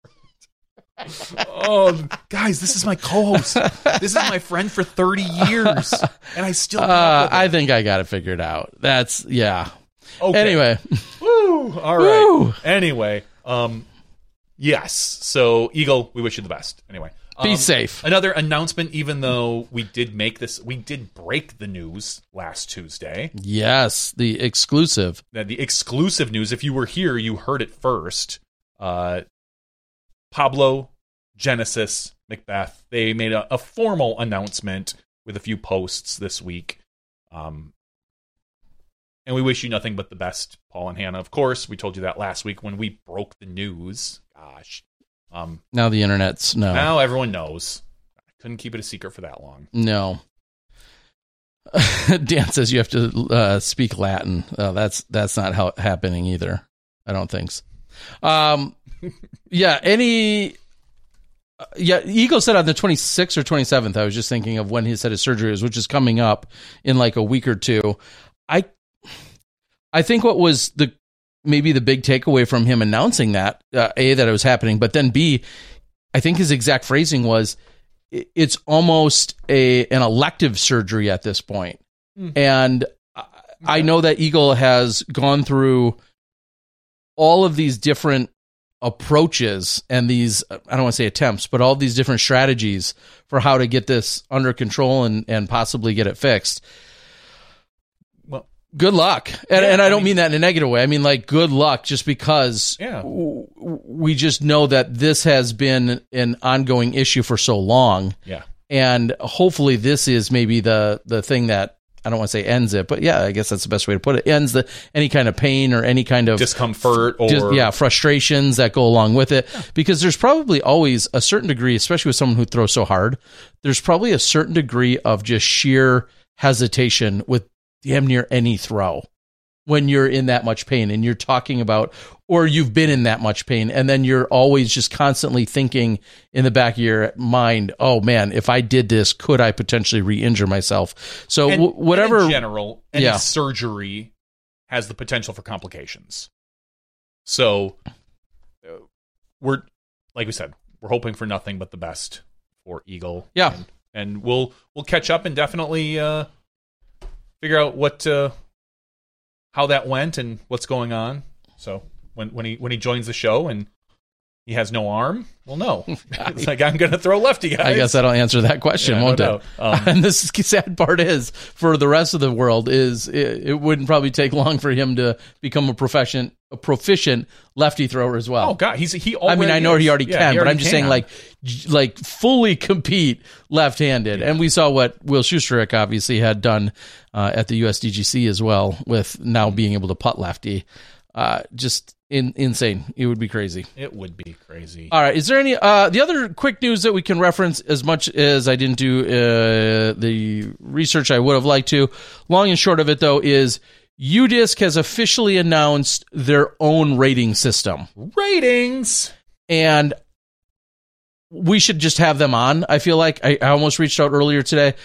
Oh, guys, this is my co-host. This is my friend for thirty years, and I still. Uh, I think I got it figured out. That's yeah. Okay. Anyway, woo. All right. Woo. Anyway, um, yes. So, Eagle, we wish you the best. Anyway, um, be safe. Another announcement. Even though we did make this, we did break the news last Tuesday. Yes, the exclusive. The, the exclusive news. If you were here, you heard it first. Uh. Pablo, Genesis, Macbeth, they made a, a formal announcement with a few posts this week. Um, and we wish you nothing but the best, Paul and Hannah. Of course, we told you that last week when we broke the news. Gosh. Um, now the internet's, no. Now everyone knows. I couldn't keep it a secret for that long. No. Dan says you have to uh, speak Latin. Uh, that's that's not how happening either. I don't think so. Um, yeah, any, uh, yeah, Eagle said on the twenty-sixth or twenty-seventh, I was just thinking of when he said his surgery is, which is coming up in like a week or two. I, I think what was the, maybe the big takeaway from him announcing that, uh, A, that it was happening, but then B, I think his exact phrasing was, it's almost a, an elective surgery at this point. Mm-hmm. And I know that Eagle has gone through all of these different approaches and these, I don't want to say attempts, but all these different strategies for how to get this under control and, and possibly get it fixed. Well, good luck. And, yeah, and I don't I mean, mean that in a negative way. I mean, like, good luck just because yeah. w- we just know that this has been an ongoing issue for so long. Yeah. And hopefully this is maybe the, the thing that, I don't want to say ends it, but yeah, I guess that's the best way to put it. Ends the any kind of pain or any kind of discomfort or just, yeah, frustrations that go along with it. Yeah. Because there's probably always a certain degree, especially with someone who throws so hard, there's probably a certain degree of just sheer hesitation with damn near any throw when you're in that much pain and you're talking about, or you've been in that much pain, and then you're always just constantly thinking in the back of your mind, oh man, if I did this, could I potentially re-injure myself? So and, w- whatever. And in general, any yeah. surgery has the potential for complications. So uh, we're, like we said, we're hoping for nothing but the best for Eagle. Yeah. And, and we'll, we'll catch up and definitely uh, figure out what, uh, how that went and what's going on. So when, when he when he joins the show, and He has no arm? Well, no. It's like, I'm going to throw lefty, guys. I guess that'll answer that question, Yeah, won't no it? doubt. Um, and the sad part is, for the rest of the world, is it, it wouldn't probably take long for him to become a proficient, a proficient lefty thrower as well. Oh, God. He's he. I mean, I know is. he already Yeah, can, he but already I'm just can. saying, like, j- like fully compete left-handed. And we saw what Will Schusterich obviously had done uh, at the U S D G C as well, with now being able to putt lefty. Uh, just in, insane. It would be crazy. It would be crazy. All right. Is there any uh, the other quick news that we can reference? As much as I didn't do uh, the research I would have liked to, long and short of it though is U disc has officially announced their own rating system. Ratings, and we should just have them on. I feel like I, I almost reached out earlier today.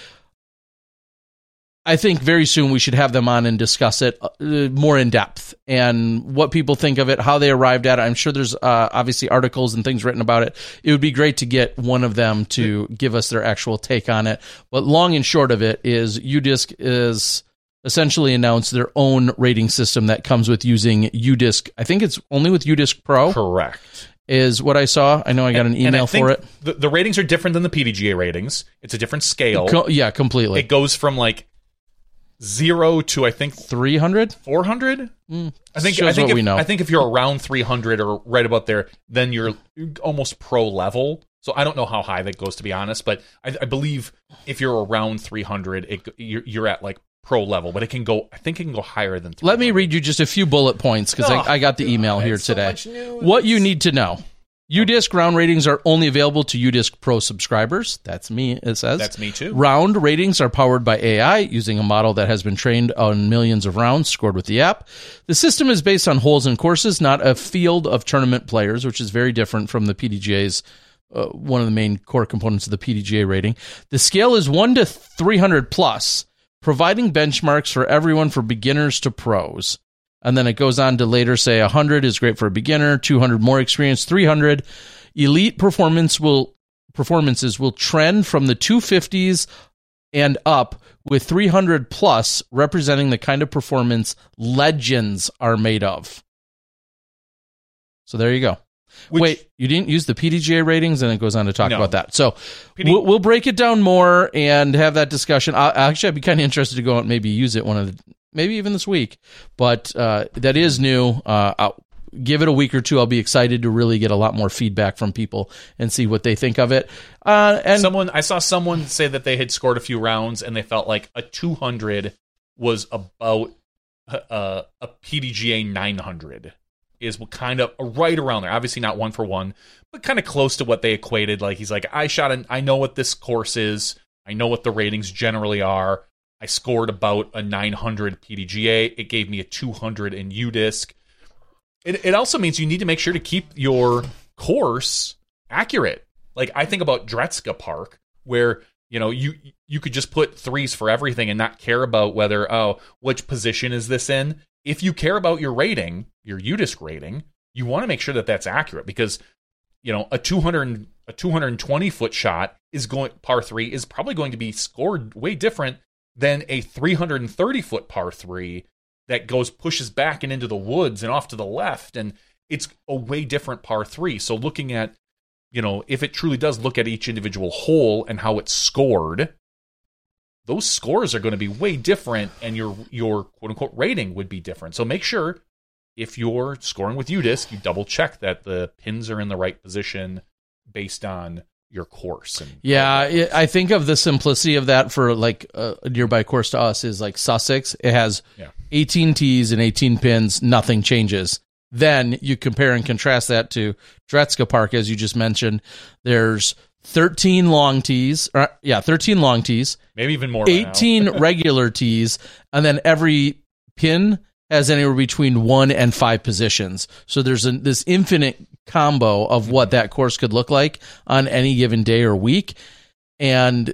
I think very soon we should have them on and discuss it uh, more in depth and what people think of it, how they arrived at it. I'm sure there's uh, obviously articles and things written about it. It would be great to get one of them to give us their actual take on it. But long and short of it is U disc is essentially announced their own rating system that comes with using U disc. I think it's only with U disc Pro. Correct. Is what I saw. I know I got an And- and I email think for it. The, the ratings are different than the P D G A ratings. It's a different scale. Co- yeah, completely. It goes from like zero to I think three hundred, four hundred. Mm, I think shows I think what if, we know. I think if you're around three hundred or right about there, then you're almost pro level. So I don't know how high that goes, to be honest, but I, I believe if you're around three hundred, it, you're, you're at like pro level. But it can go. I think it can go higher than. Let me read you just a few bullet points because Oh, I, I got the email God, here so today. much news. What you need to know. U disc round ratings are only available to U disc Pro subscribers. That's me, it says. That's me too. Round ratings are powered by A I using a model that has been trained on millions of rounds scored with the app. The system is based on holes and courses, not a field of tournament players, which is very different from the P D G A's, uh, one of the main core components of the P D G A rating. The scale is one to three hundred plus, providing benchmarks for everyone from beginners to pros. And then it goes on to later say one hundred is great for a beginner, two hundred more experienced, three hundred. Elite performance will performances will trend from the two fifties and up, with three hundred plus representing the kind of performance legends are made of. So there you go. Which- Wait, you didn't use the P D G A ratings, and it goes on to talk No. about that. So P D- we'll, we'll break it down more and have that discussion. I, actually, I'd be kind of interested to go out and maybe use it one of the, maybe even this week. But uh, that is new. Uh, I'll give it a week or two. I'll be excited to really get a lot more feedback from people and see what they think of it. Uh, and someone I saw someone say that they had scored a few rounds and they felt like a two hundred was about uh, a P D G A nine hundred. Is kind of right around there. Obviously not one for one, but kind of close to what they equated. Like he's like, I shot an, I know what this course is. I know what the ratings generally are. I scored about a nine hundred P D G A. It gave me a two hundred in U disc. It, it also means you need to make sure to keep your course accurate. Like I think about Dretska Park, where you know you you could just put threes for everything and not care about whether oh which position is this in. If you care about your rating, your U disc rating, you want to make sure that that's accurate because you know a two hundred a two hundred twenty foot shot is going par three is probably going to be scored way different than a three hundred thirty foot par three that goes pushes back and into the woods and off to the left, and it's a way different par three. So looking at, you know, if it truly does look at each individual hole and how it's scored, those scores are going to be way different, and your your quote unquote rating would be different. So make sure if you're scoring with U disc, you double check that the pins are in the right position based on your course. And yeah, it, I think of the simplicity of that for like a, a nearby course to us is like Sussex. It has Yeah. eighteen tees and eighteen pins. Nothing changes. Then you compare and contrast that to Dretska Park, as you just mentioned. There's thirteen long tees. Or, yeah, thirteen long tees. maybe even more. by now. eighteen regular tees, and then every pin has anywhere between one and five positions. So there's a, this infinite combo of what that course could look like on any given day or week. And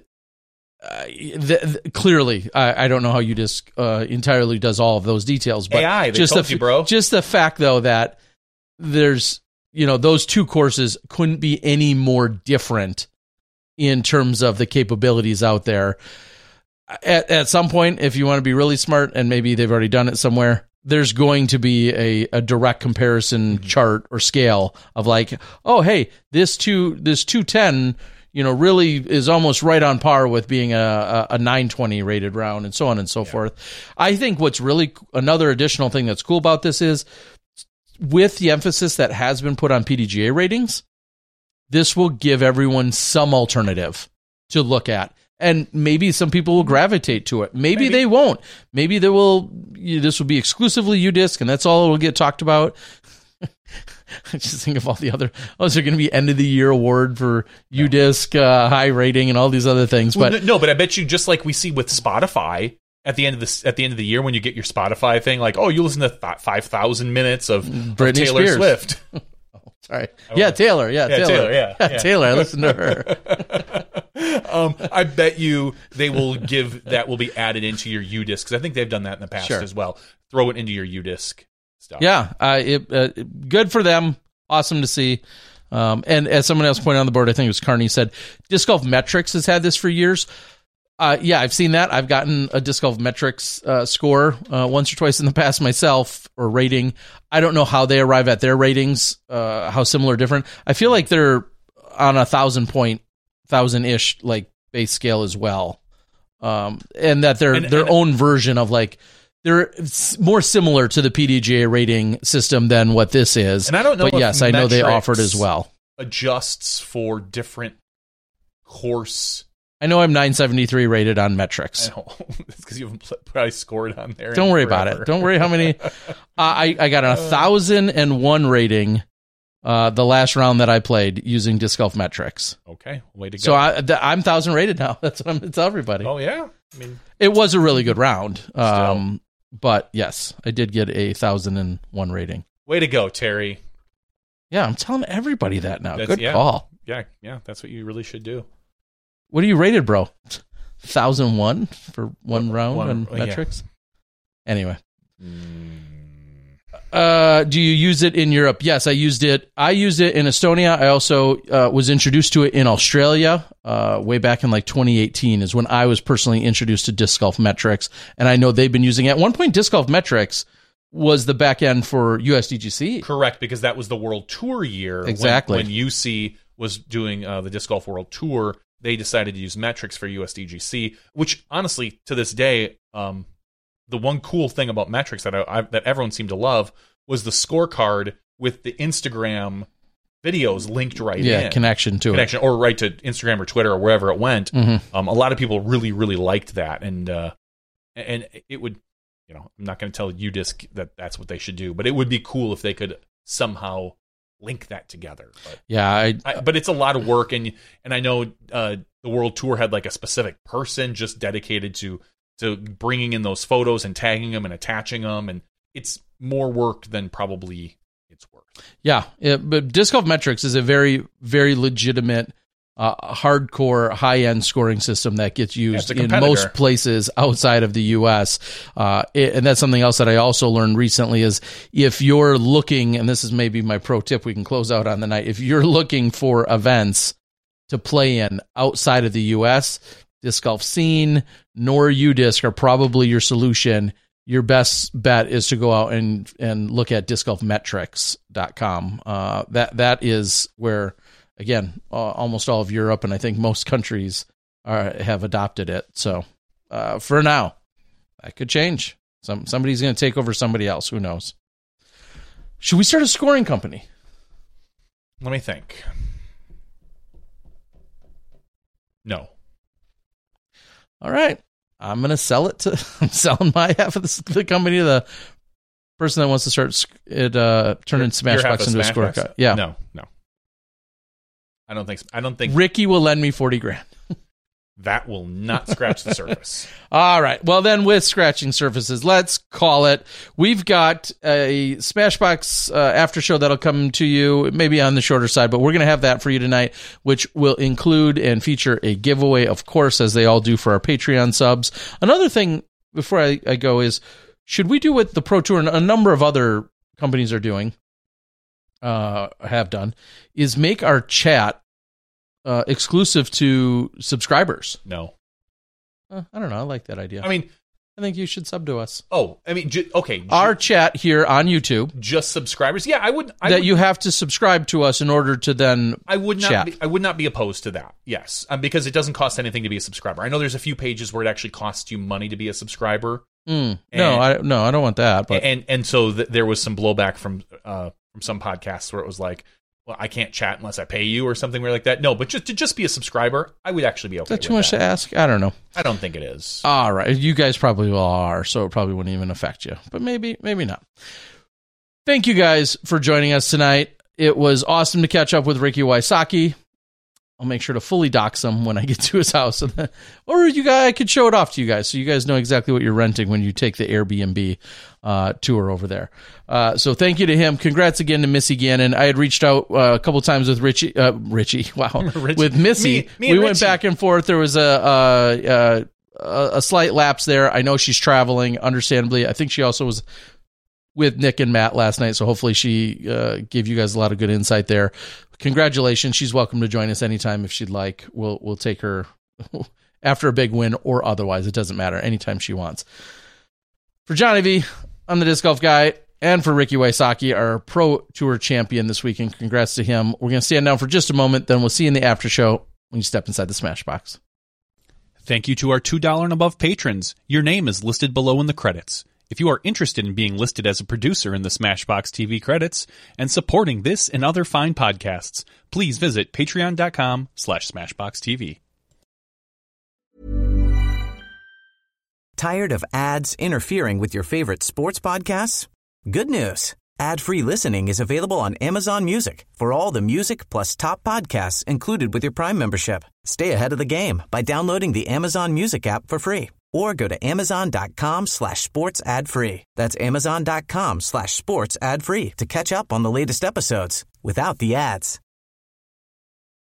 uh, th- th- clearly, I, I don't know how U disc uh, entirely does all of those details, but A I, they just told the, you, bro. just the fact though that there's, you know, those two courses couldn't be any more different in terms of the capabilities out there. At, at some point, if you want to be really smart, and maybe they've already done it somewhere, there's going to be a, a direct comparison Mm-hmm. chart or scale of like, oh, hey, this two this two ten, you know, really is almost right on par with being a, a, a nine twenty rated round, and so on and so yeah. forth. I think what's really another additional thing that's cool about this is, with the emphasis that has been put on P D G A ratings, this will give everyone some alternative to look at. And maybe some people will gravitate to it. Maybe, maybe. they won't. Maybe they will. You know, this will be exclusively U disc, and that's all it will get talked about. I just think of all the other. Oh, is there going to be end of the year award for no. U disc uh, high rating and all these other things? But well, no, but I bet you, just like we see with Spotify at the end of the at the end of the year when you get your Spotify thing, like, oh, you listen to th- five thousand minutes of, of Taylor Spears. Swift. Sorry. Yeah, Taylor. Yeah, yeah Taylor. Taylor. Yeah, yeah, yeah. Taylor. I listened to her. um, I bet you they will give that will be added into your U disc, because I think they've done that in the past sure. as well. Throw it into your U disc stuff. Yeah, uh, it, uh, good for them. Awesome to see. Um, and as someone else pointed on the board, I think it was Carney, said Disc Golf Metrics has had this for years. Uh, yeah, I've seen that. I've gotten a Disc Golf Metrics uh, score uh, once or twice in the past myself, or rating. I don't know how they arrive at their ratings, uh, how similar or different. I feel like they're on a thousand point, thousand-ish like base scale as well, um, and that they're and, their and, own version of like they're more similar to the P D G A rating system than what this is. And I don't know, but yes, I know they offered as well. Adjusts for different course. I know I'm nine seventy-three rated on Metrics. I know. It's because you haven't probably scored on there. Don't worry forever. about it. Don't worry how many. uh, I, I got a one thousand one rating uh, the last round that I played using Disc Golf Metrics. Okay, way to go. So I, th- I'm one thousand rated now. That's what I'm going to tell everybody. Oh, yeah? I mean, it was a really good round. Um, but yes, I did get a one thousand one rating. Way to go, Terry. Yeah, I'm telling everybody that now. That's, good yeah, call. Yeah, yeah, that's what you really should do. What are you rated, bro? one thousand one for one round one, on yeah. Metrics? Anyway. Mm. Uh, do you use it in Europe? Yes, I used it. I used it in Estonia. I also uh, was introduced to it in Australia uh, way back in like twenty eighteen is when I was personally introduced to Disc Golf Metrics. And I know they've been using it. At one point, Disc Golf Metrics was the back end for U S D G C. Correct, because that was the World Tour year. Exactly. When, when U C was doing uh, the Disc Golf World Tour, they decided to use Metrics for U S D G C, which honestly, to this day, um, the one cool thing about Metrics that I, I, that everyone seemed to love was the scorecard with the Instagram videos linked right yeah, in. Yeah, connection to connection, it. Or right to Instagram or Twitter or wherever it went. Mm-hmm. Um, a lot of people really, really liked that. And uh, and it would, you know, I'm not going to tell U disc that that's what they should do, but it would be cool if they could somehow link that together. But, yeah, I, I, but it's a lot of work, and and I know uh, the World Tour had like a specific person just dedicated to to bringing in those photos and tagging them and attaching them, and it's more work than probably it's worth. Yeah, it, but Disc Golf Metrics is a very, very legitimate, uh, hardcore, high-end scoring system that gets used yeah, in most places outside of the U S. Uh, it, and that's something else that I also learned recently is if you're looking, and this is maybe my pro tip we can close out on the night, if you're looking for events to play in outside of the U S, Disc Golf Scene nor U disc are probably your solution. Your best bet is to go out and, and look at disc golf metrics dot com. Uh, that that is where, again, uh, almost all of Europe and I think most countries are, have adopted it. So uh, for now, that could change. Some somebody's going to take over somebody else. Who knows? Should we start a scoring company? Let me think. No. All right. I'm going to sell it to, I'm selling my half of the, the company to the person that wants to start it, uh, turning Smashbox into a scorecard. Yeah. No, no. I don't think so. I don't think Ricky will lend me forty grand. That will not scratch the surface. All right. Well, then with scratching surfaces, let's call it. We've got a Smashbox uh, after show that'll come to you maybe on the shorter side, but we're going to have that for you tonight, which will include and feature a giveaway, of course, as they all do for our Patreon subs. Another thing before I, I go is, should we do what the Pro Tour and a number of other companies are doing, uh, have done, is make our chat Uh, exclusive to subscribers? No. Uh, I don't know. I like that idea. I mean, I think you should sub to us. Oh, I mean, ju- okay. Ju- Our chat here on YouTube. Just subscribers. Yeah, I would. I that would, you have to subscribe to us in order to then I would not. chat. Be, I would not be opposed to that. Yes, um, because it doesn't cost anything to be a subscriber. I know there's a few pages where it actually costs you money to be a subscriber. Mm. No, I no, I don't want that. But and and so th- there was some blowback from uh, from some podcasts where it was like, well, I can't chat unless I pay you or something like that. No, but just to just be a subscriber, I would actually be okay. Is that too with much that. to ask? I don't know. I don't think it is. All right, you guys probably all are, so it probably wouldn't even affect you. But maybe, maybe not. Thank you guys for joining us tonight. It was awesome to catch up with Ricky Wysocki. I'll make sure to fully dox him when I get to his house, or you guys, I could show it off to you guys, so you guys know exactly what you're renting when you take the Airbnb uh, tour over there. Uh, so thank you to him. Congrats again to Missy Gannon. I had reached out uh, a couple times with Richie. Uh, Richie, wow, Richie. with Missy. Me, me we and went Richie. back and forth. There was a, a, a a slight lapse there. I know she's traveling, understandably. I think she also was with Nick and Matt last night, so hopefully she uh, gave you guys a lot of good insight there. Congratulations. She's welcome to join us anytime if she'd like. We'll we'll take her after a big win or otherwise. It doesn't matter. Anytime she wants. For Johnny V, I'm the Disc Golf Guy, and for Ricky Wysocki, our Pro Tour champion this weekend. Congrats to him. We're going to stand down for just a moment, then we'll see you in the after show when you step inside the Smash Box. Thank you to our two dollars and above patrons. Your name is listed below in the credits. If you are interested in being listed as a producer in the Smashbox T V credits and supporting this and other fine podcasts, please visit patreon.com slash smashboxtv. Tired of ads interfering with your favorite sports podcasts? Good news. Ad-free listening is available on Amazon Music for all the music plus top podcasts included with your Prime membership. Stay ahead of the game by downloading the Amazon Music app for free or go to amazon.com slash sports ad free. That's amazon.com slash sports ad free to catch up on the latest episodes without the ads.